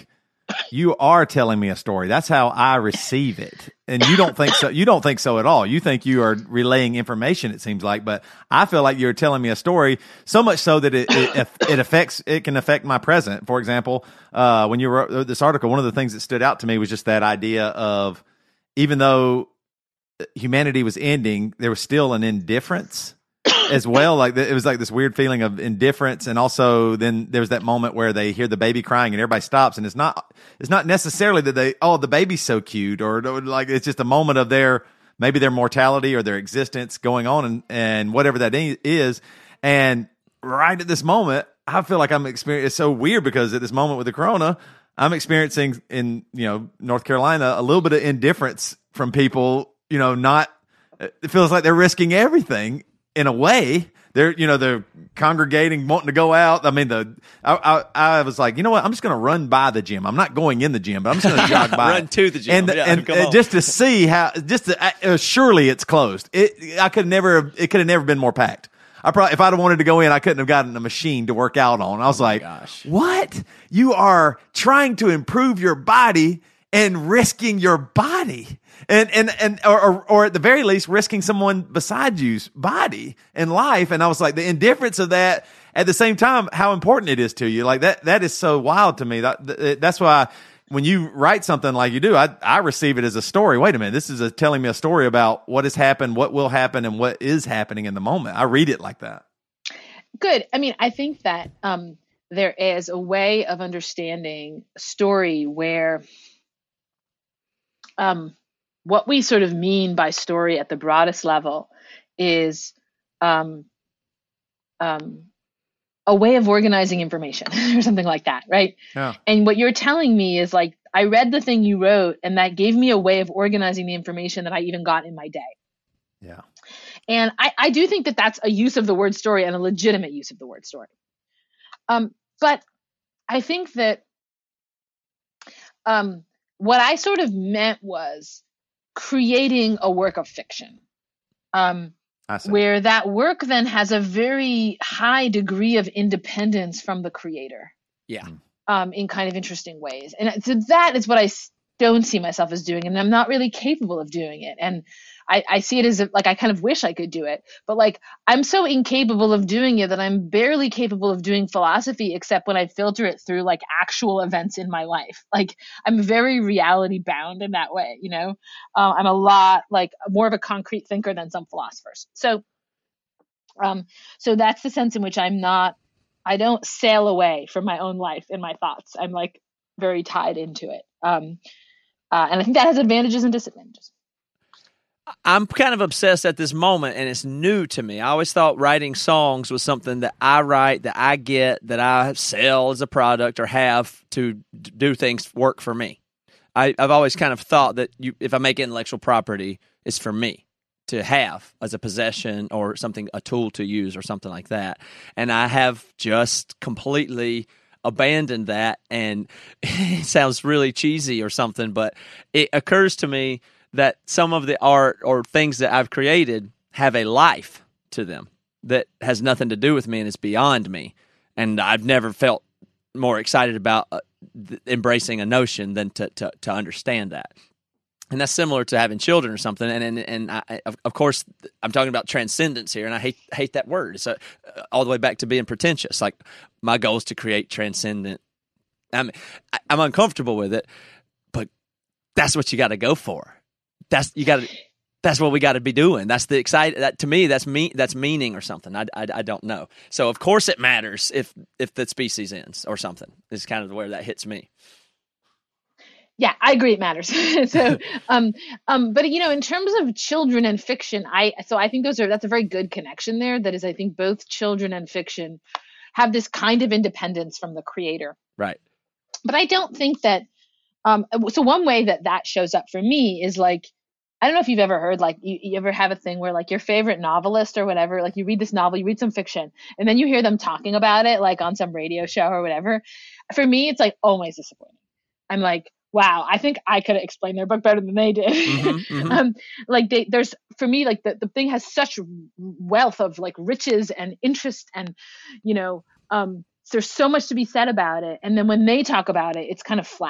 you are telling me a story. That's how I receive it. And you don't think so. You don't think so at all. You think you are relaying information, it seems like, but I feel like you're telling me a story, so much so that it, it, it affects, it can affect my present. For example, uh, when you wrote this article, one of the things that stood out to me was just that idea of, even though humanity was ending, there was still an indifference as well. Like it was like this weird feeling of indifference. And also then there was that moment where they hear the baby crying and everybody stops, and it's not, it's not necessarily that they, oh, the baby's so cute, or like, it's just a moment of their, maybe their mortality or their existence going on, and, and whatever that is. And right at this moment, I feel like I'm experiencing, it's so weird because at this moment with the corona, I'm experiencing in, you know, North Carolina, a little bit of indifference from people, you know, not, it feels like they're risking everything in a way. They're, you know, they're congregating, wanting to go out. I mean, the, I, I, I was like, you know what? I'm just going to run by the gym. I'm not going in the gym, but I'm just going to jog by. Run to the gym. And, yeah, and, and just to see how, just to, uh, surely it's closed. It, I could never, it could have never been more packed. I probably, if I'd have wanted to go in, I couldn't have gotten a machine to work out on. I was oh like, gosh. What? You are trying to improve your body and risking your body. And, and, and, or, or, or at the very least, risking someone beside you's body and life. And I was like, the indifference of that, at the same time, how important it is to you. Like that, that is so wild to me. That, that's why when you write something like you do, I, I receive it as a story. Wait a minute. This is a, telling me a story about what has happened, what will happen, and what is happening in the moment. I read it like that. Good. I mean, I think that, um, there is a way of understanding story where, um, what we sort of mean by story at the broadest level is um, um, a way of organizing information or something like that, right? Yeah. And what you're telling me is like, I read the thing you wrote, and that gave me a way of organizing the information that I even got in my day. Yeah. And I, I do think that that's a use of the word story, and a legitimate use of the word story. Um, but I think that um, what I sort of meant was creating a work of fiction, um, where that work then has a very high degree of independence from the creator. Yeah. Um, in kind of interesting ways. And so that is what I don't see myself as doing, and I'm not really capable of doing it. And I, I see it as like, I kind of wish I could do it, but like, I'm so incapable of doing it that I'm barely capable of doing philosophy, except when I filter it through like actual events in my life. Like I'm very reality bound in that way, you know. Uh, I'm a lot like more of a concrete thinker than some philosophers. So, um, so that's the sense in which I'm not, I don't sail away from my own life and my thoughts. I'm like very tied into it. Um, uh, and I think that has advantages and disadvantages. I'm kind of obsessed at this moment, and it's new to me. I always thought writing songs was something that I write, that I get, that I sell as a product or have to d- do things work for me. I, I've always kind of thought that you, if I make intellectual property, it's for me to have as a possession or something, a tool to use or something like that. And I have just completely abandoned that, and it sounds really cheesy or something, but it occurs to me that some of the art or things that I've created have a life to them that has nothing to do with me and is beyond me. And I've never felt more excited about uh, th- embracing a notion than to, to, to understand that. And that's similar to having children or something. And and, and I, of, of course, I'm talking about transcendence here, and I hate hate that word. So uh, all the way back to being pretentious. Like my goal is to create transcendent. I mean, I, I'm uncomfortable with it, but that's what you got to go for. That's you got to. That's what we got to be doing. That's the exciting. That to me, that's me. That's meaning or something. I, I, I don't know. So of course it matters if if the species ends or something. Is kind of where that hits me. Yeah, I agree. It matters. so, um, um, but you know, in terms of children and fiction, I so I think those are that's a very good connection there. That is, I think both children and fiction have this kind of independence from the creator. Right. But I don't think that. Um, so one way that that shows up for me is like, I don't know if you've ever heard, like you, you ever have a thing where like your favorite novelist or whatever, like you read this novel, you read some fiction, and then you hear them talking about it, like on some radio show or whatever. For me, it's like always disappointing. I'm like, wow, I think I could have explained their book better than they did. Mm-hmm, mm-hmm. um, like they, there's, for me, like the, the thing has such wealth of like riches and interest and, you know, um, there's so much to be said about it. And then when they talk about it, it's kind of flat.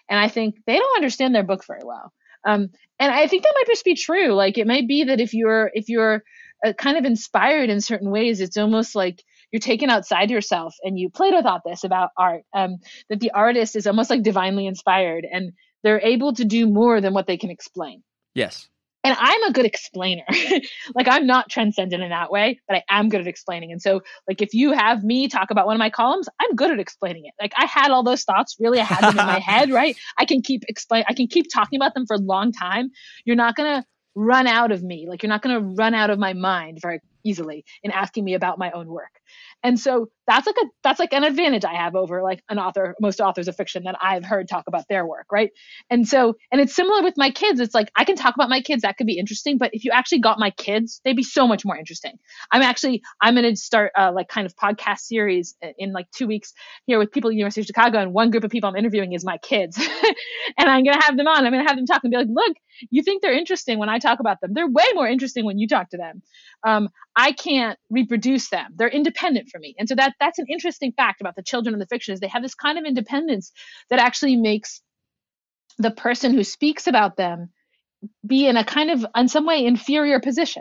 And I think they don't understand their book very well. Um, and I think that might just be true. Like it might be that if you're if you're uh, kind of inspired in certain ways, it's almost like you're taken outside yourself. And you Plato thought this about art, um, that the artist is almost like divinely inspired, and they're able to do more than what they can explain. Yes. And I'm a good explainer. Like I'm not transcendent in that way, but I am good at explaining. And so like if you have me talk about one of my columns, I'm good at explaining it. Like I had all those thoughts, really I had them in my head, right? I can keep explain I can keep talking about them for a long time. You're not going to run out of me. Like you're not going to run out of my mind very easily in asking me about my own work. And so that's like a that's like an advantage I have over like an author, most authors of fiction that I've heard talk about their work, right? And so, and it's similar with my kids. It's like I can talk about my kids, that could be interesting, but if you actually got my kids, they'd be so much more interesting. I'm actually I'm going to start a like kind of podcast series in like two weeks here with people at the University of Chicago, and one group of people I'm interviewing is my kids, and I'm going to have them on. I'm going to have them talk and be like, look, you think they're interesting when I talk about them. They're way more interesting when you talk to them. Um, I can't reproduce them. They're independent from me. And so that that's an interesting fact about the children in the fiction is they have this kind of independence that actually makes the person who speaks about them be in a kind of, in some way, inferior position.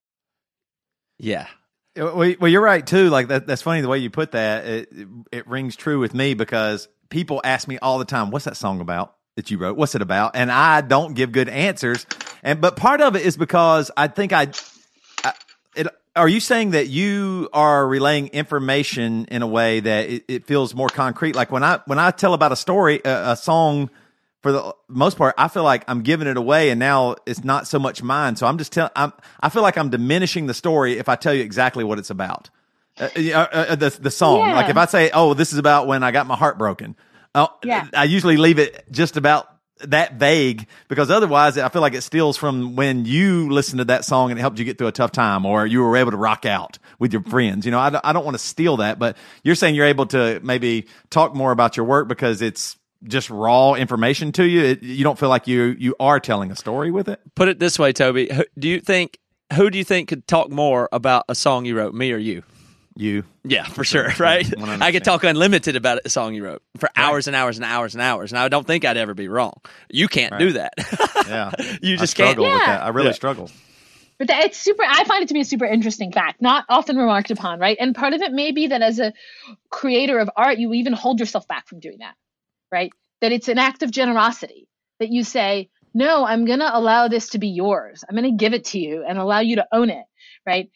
Yeah. Well, you're right too. Like that, that's funny the way you put that. It, it, it rings true with me because people ask me all the time, what's that song about that you wrote? What's it about? And I don't give good answers. And, but part of it is because I think I, I it, are you saying that you are relaying information in a way that it, it feels more concrete? Like when I, when I tell about a story, a, a song, for the most part, I feel like I'm giving it away, and now it's not so much mine. So I'm just telling. I'm. I feel like I'm diminishing the story if I tell you exactly what it's about. Uh, uh, uh, the the song, Yeah. like if I say, "Oh, this is about when I got my heart broken," uh, Yeah. I usually leave it just about that vague because otherwise, I feel like it steals from when you listened to that song and it helped you get through a tough time, or you were able to rock out with your friends. You know, I don't, I don't want to steal that, but you're saying you're able to maybe talk more about your work because it's just raw information to you. It, you don't feel like you you are telling a story with it. Put it this way, Toby. Who, do you think who do you think could talk more about a song you wrote, me or you? You. Yeah, for sure, right? one hundred percent. I could talk unlimited about a song you wrote for hours and hours and hours and hours, and I don't think I'd ever be wrong. You can't Right. do that. Yeah, You just I struggle can't. with Yeah. that. I really Yeah. struggle. But that, it's super, I find it to be a super interesting fact, not often remarked upon, right? And part of it may be that as a creator of art, you even hold yourself back from doing that, right? That it's an act of generosity that you say, no, I'm going to allow this to be yours. I'm going to give it to you and allow you to own it, right?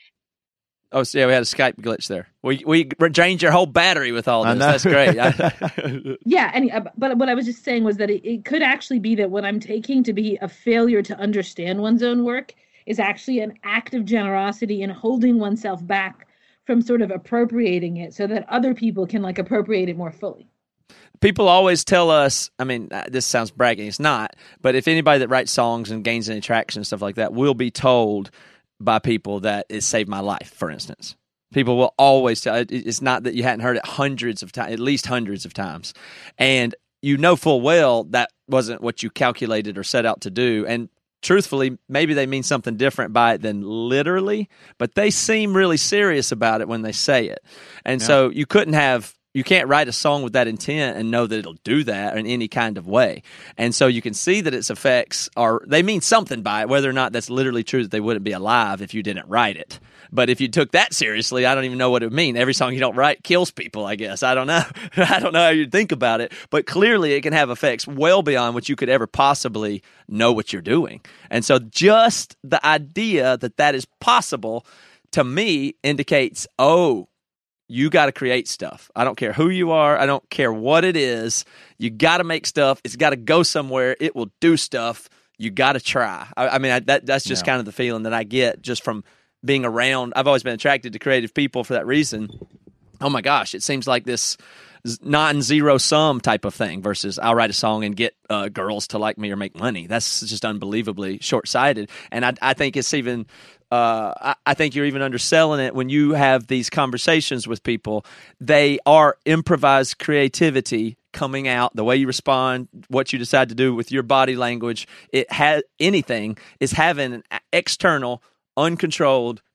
Oh, so yeah, we had a Skype glitch there. We we drained your whole battery with all I this. know. That's great. I- Yeah, and uh, but what I was just saying was that it, it could actually be that what I'm taking to be a failure to understand one's own work is actually an act of generosity in holding oneself back from sort of appropriating it so that other people can like appropriate it more fully. People always tell us, I mean, uh, this sounds bragging, it's not, but if anybody that writes songs and gains any traction and stuff like that will be told by people that it saved my life, for instance. People will always tell, it- it's not that you hadn't heard it hundreds of times, at least hundreds of times. And you know full well that wasn't what you calculated or set out to do. And truthfully, maybe they mean something different by it than literally, but they seem really serious about it when they say it. And Yeah. so you couldn't have, you can't write a song with that intent and know that it'll do that in any kind of way. And so you can see that its effects are, they mean something by it, whether or not that's literally true that they wouldn't be alive if you didn't write it. But if you took that seriously, I don't even know what it would mean. Every song you don't write kills people, I guess. I don't know. I don't know how you'd think about it. But clearly it can have effects well beyond what you could ever possibly know what you're doing. And so just the idea that that is possible, to me, indicates, oh, you got to create stuff. I don't care who you are. I don't care what it is. You got to make stuff. It's got to go somewhere. It will do stuff. You got to try. I, I mean, I, that that's just Yeah. kind of the feeling that I get just from being around. I've always been attracted to creative people for that reason. Oh my gosh, it seems like this non-zero sum type of thing versus I'll write a song and get uh, girls to like me or make money. That's just unbelievably short-sighted. And I, I think it's even, uh, I, I think you're even underselling it when you have these conversations with people. They are improvised creativity coming out, the way you respond, what you decide to do with your body language. It has anything is having an external, uncontrolled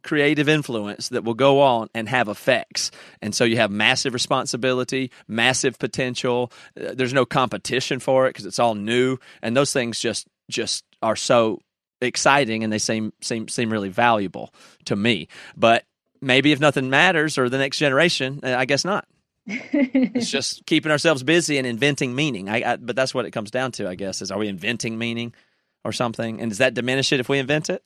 creative influence that will go on and have effects. And so you have massive responsibility, massive potential. Uh, there's no competition for it because it's all new. And those things just just are so exciting, and they seem seem seem really valuable to me. But maybe if nothing matters, or the next generation, I guess not. It's just keeping ourselves busy and inventing meaning. I, I, but that's what it comes down to, I guess, is are we inventing meaning or something? And does that diminish it if we invent it?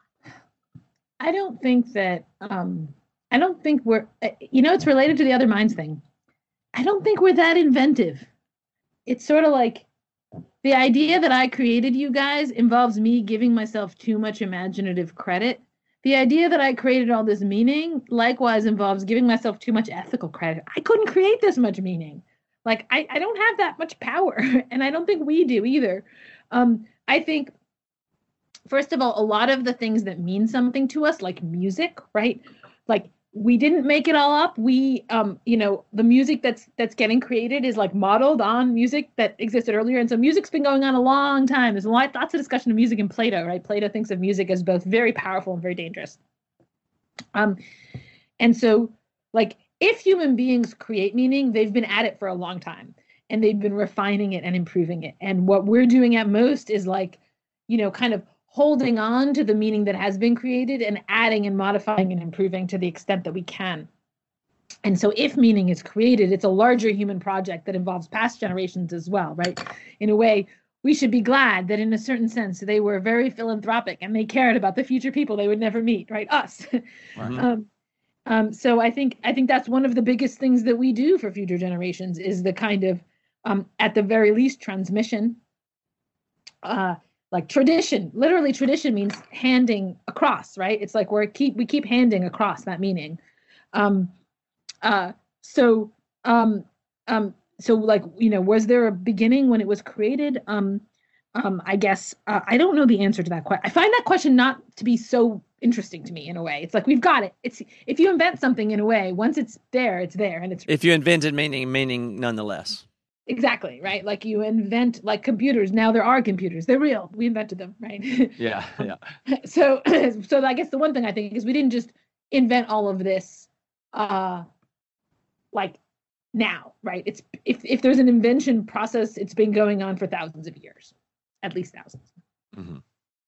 I don't think that, um, I don't think we're, you know, it's related to the Other Minds thing. I don't think we're that inventive. It's sort of like the idea that I created you guys involves me giving myself too much imaginative credit. The idea that I created all this meaning likewise involves giving myself too much ethical credit. I couldn't create this much meaning. Like, I, I don't have that much power, and I don't think we do either. Um, I think, first of all, a lot of the things that mean something to us, like music, right? Like, we didn't make it all up. We, um, you know, the music that's that's getting created is like modeled on music that existed earlier. And so music's been going on a long time. There's a lot, lots of discussion of music in Plato, right? Plato thinks of music as both very powerful and very dangerous. Um, and so, like, if human beings create meaning, they've been at it for a long time, and they've been refining it and improving it. And what we're doing at most is, like, you know, kind of holding on to the meaning that has been created and adding and modifying and improving to the extent that we can. And so if meaning is created, it's a larger human project that involves past generations as well, right? In a way, we should be glad that in a certain sense, they were very philanthropic and they cared about the future people they would never meet, right? Us. Mm-hmm. um, um, so I think I think that's one of the biggest things that we do for future generations is the kind of, um, at the very least, transmission. Uh, Like tradition, literally tradition means handing across, right? It's like we're keep we keep handing across that meaning. Um, uh, so, um, um, so like, you know, was there a beginning when it was created? Um, um, I guess uh, I don't know the answer to that question. I find that question not to be so interesting to me in a way. It's like we've got it. It's if you invent something in a way, once it's there, it's there, and it's if you invented meaning, meaning nonetheless. Exactly, right? Like you invent, like computers. Now there are computers. They're real. We invented them, right? Yeah, yeah. so, so I guess the one thing I think is we didn't just invent all of this, uh, like now, right? It's if if there's an invention process, it's been going on for thousands of years, at least thousands. Mm-hmm.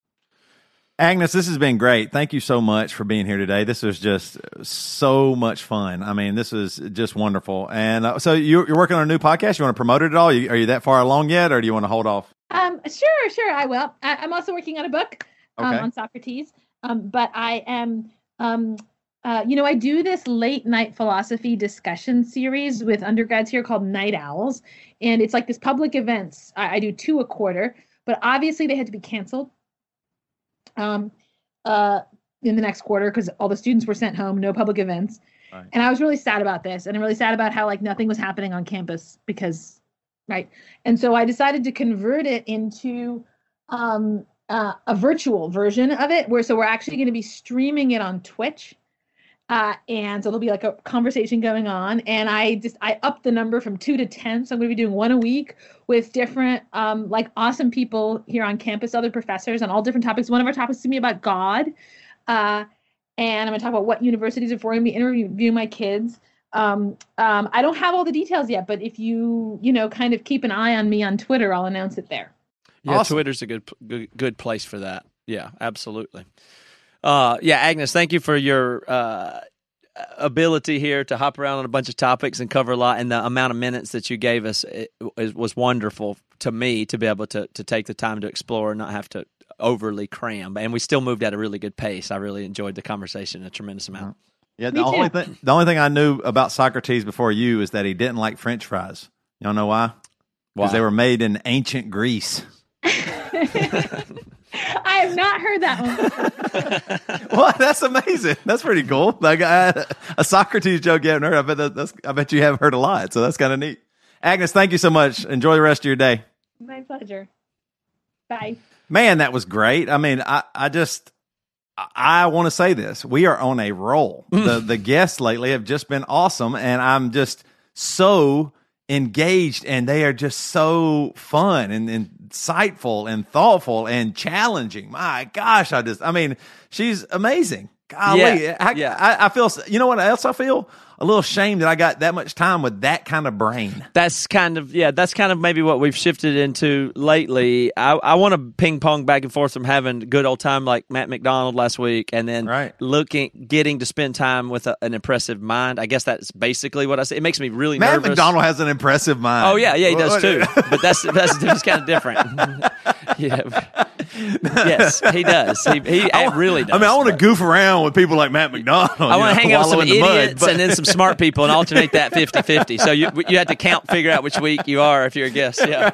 Agnes, this has been great. Thank you so much for being here today. This was just so much fun. I mean, this is just wonderful. And uh, so you're, you're working on a new podcast. You want to promote it at all? You, are you that far along yet, or do you want to hold off? Um, sure, sure, I will. I, I'm also working on a book um, okay. on Socrates. Um, but I am, um, uh, you know, I do this late night philosophy discussion series with undergrads here called Night Owls, and it's like this public events. I, I do two a quarter, but obviously they had to be canceled. Um, uh, in the next quarter because all the students were sent home, no public events. Right. And I was really sad about this. And I'm really sad about how like nothing was happening on campus because, right. And so I decided to convert it into um, uh, a virtual version of it where, so we're actually going to be streaming it on Twitch. Uh, and so there'll be like a conversation going on, and I just, I upped the number from two to ten. So I'm going to be doing one a week with different, um, like awesome people here on campus, other professors on all different topics. One of our topics is going to be about God. Uh, and I'm going to talk about what universities are for. I'm going to be interviewing my kids. Um, um, I don't have all the details yet, but if you, you know, kind of keep an eye on me on Twitter, I'll announce it there. Yeah, awesome. Twitter's a good, good, good place for that. Yeah, absolutely. Uh, yeah, Agnes, thank you for your uh, ability here to hop around on a bunch of topics and cover a lot. And the amount of minutes that you gave us it, it was wonderful to me to be able to to take the time to explore and not have to overly cram. And we still moved at a really good pace. I really enjoyed the conversation a tremendous amount. Yeah, the only thing the only thing I knew about Socrates before you is that he didn't like French fries. Y'all know why? Because they were made in ancient Greece. I have not heard that one. Well, that's amazing. That's pretty cool. Like I, a Socrates joke you haven't heard. I bet that, that's. I bet you have heard a lot. So that's kind of neat. Agnes, thank you so much. Enjoy the rest of your day. My pleasure. Bye. Man, that was great. I mean, I, I just, I, I want to say this. We are on a roll. the The guests lately have just been awesome, and I'm just so engaged, and they are just so fun and, and insightful and thoughtful and challenging. My gosh, I just, I mean, she's amazing. golly, Yeah, I, yeah. I, I feel. You know what else I feel? A little shame that I got that much time with that kind of brain. That's kind of yeah. That's kind of maybe what we've shifted into lately. I, I want to ping pong back and forth from having a good old time like Matt McDonald last week, and then Right. looking, getting to spend time with a, an impressive mind. I guess that's basically what I say. It makes me really Matt nervous. McDonald has an impressive mind. Oh yeah, yeah, he does too. But that's that's just kind of different. yeah. Yes, he does. He he I, really does. I mean, I want to but- goof around with people like Matt McDonald. I want to hang out with some idiots mud, and then some smart people and alternate that fifty-fifty. So you you have to count, figure out which week you are if you're a guest. Yeah.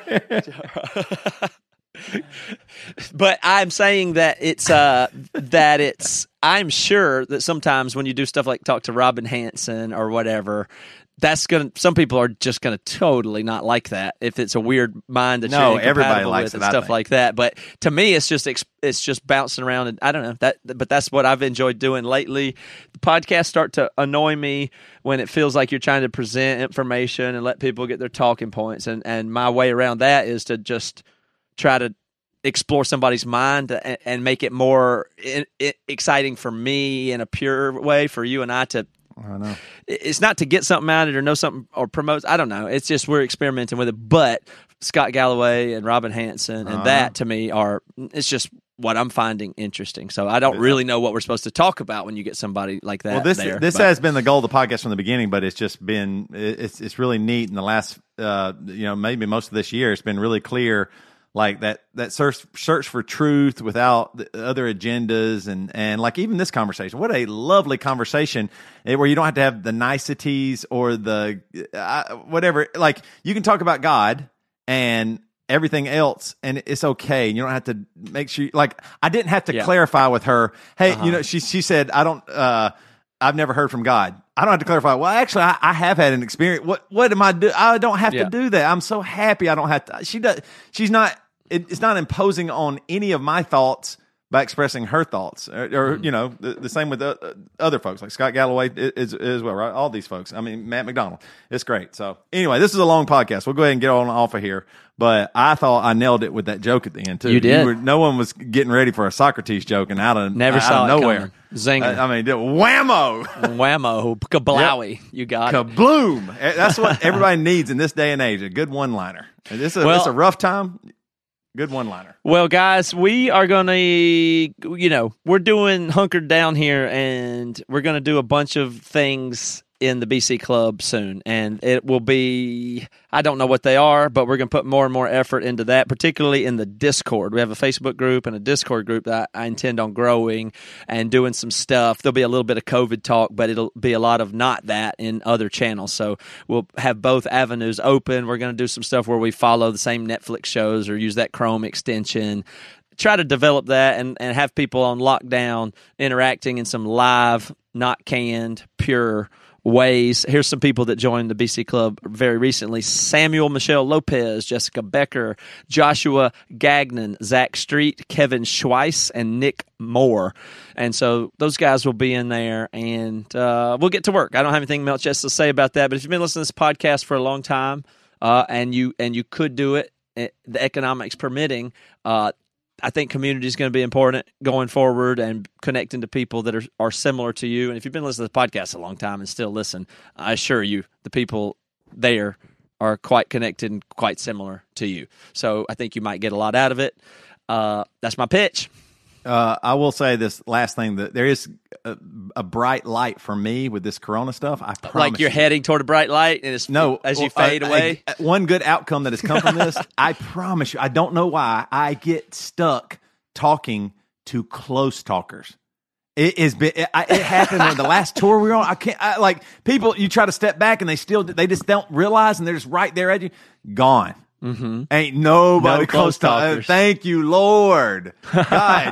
But I'm saying that it's uh that it's I'm sure that sometimes when you do stuff like talk to Robin Hanson or whatever, that's gonna some people are just gonna totally not like that if it's a weird mind that No, you're everybody incompatible likes with it, and I stuff think. like that. But to me, it's just ex- it's just bouncing around, and I don't know that. But that's what I've enjoyed doing lately. The podcasts start to annoy me when it feels like you're trying to present information and let people get their talking points, and and my way around that is to just try to explore somebody's mind and, and make it more in, in, exciting for me in a pure way for you and I to. I know. It's not to get something out of it or know something or promote. I don't know. It's just we're experimenting with it. But Scott Galloway and Robin Hanson and Uh-huh. that to me are. It's just what I'm finding interesting. So I don't really know what we're supposed to talk about when you get somebody like that. Well, this there, this but- has been the goal of the podcast from the beginning, but it's just been it's it's really neat in the last uh you know maybe most of this year. It's been really clear. Like that, that search search for truth without the other agendas, and, and like even this conversation. What a lovely conversation eh, where you don't have to have the niceties or the uh, whatever. Like you can talk about God and everything else, and it's okay. You don't have to make sure. Like I didn't have to Yeah. clarify with her. Hey, Uh-huh. you know, she she said I don't. Uh, I've never heard from God. I don't have to clarify. Well, actually, I, I have had an experience. What what am I do? I don't have Yeah. to do that. I'm so happy. I don't have to. She does. She's not. It, it's not imposing on any of my thoughts by expressing her thoughts, or, or Mm-hmm. you know, the, the same with the, other folks like Scott Galloway is as well, right? All these folks. I mean, Matt McDonald. It's great. So anyway, this is a long podcast. We'll go ahead and get on off of here. But I thought I nailed it with that joke at the end too. You did. were, no one was getting ready for a Socrates joke, and out of Never out saw of it nowhere. coming. Zinger. I, I mean, whammo. Whammo, kablowy. You got it. Kabloom! That's what everybody needs in this day and age—a good one-liner. And This is a, Well- it's a rough time. Good one-liner. Well, guys, we are going to, you know, we're doing hunkered down here, and we're going to do a bunch of things in the B C Club soon. And it will be, I don't know what they are, but we're going to put more and more effort into that, particularly in the Discord. We have a Facebook group and a Discord group that I intend on growing and doing some stuff. There'll be a little bit of COVID talk, but it'll be a lot of not that in other channels. So we'll have both avenues open. We're going to do some stuff where we follow the same Netflix shows or use that Chrome extension. Try to develop that and, and have people on lockdown interacting in some live, not canned, pure ways. Here's some people that joined the B C Club very recently: Samuel Michelle Lopez, Jessica Becker, Joshua Gagnon, Zach Street, Kevin Schweiss, and Nick Moore. And so those guys will be in there, and uh, we'll get to work. I don't have anything else just to say about that, but if you've been listening to this podcast for a long time, uh, and you and you could do it, eh, the economics permitting, uh, I think community is going to be important going forward, and connecting to people that are, are similar to you. And if you've been listening to the podcast a long time and still listen, I assure you the people there are quite connected and quite similar to you. So I think you might get a lot out of it. Uh, that's my pitch. Uh, I will say this last thing, that there is a, a bright light for me with this Corona stuff. I promise. Like you're you. heading toward a bright light, and it's No, as you well, fade uh, away. uh, one good outcome that has come from this, I promise you, I don't know why, I get stuck talking to close talkers. It is. It, I, it happened on the last tour we were on. I can't. I, like people, you try to step back and they still, they just don't realize, and they're just right there at you. Gone. Mm-hmm. Ain't nobody No close close to. Uh, talkers. thank you, Lord. God,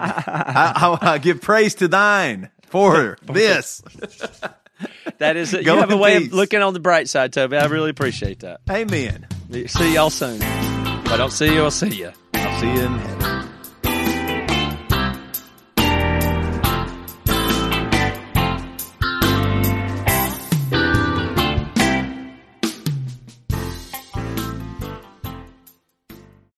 I, I, I give praise to Thine for this. That is it. Go You have a in way peace. of looking on the bright side, Toby. I really appreciate that. Amen. See y'all soon. If I don't see you, I'll see you. I'll see you in heaven.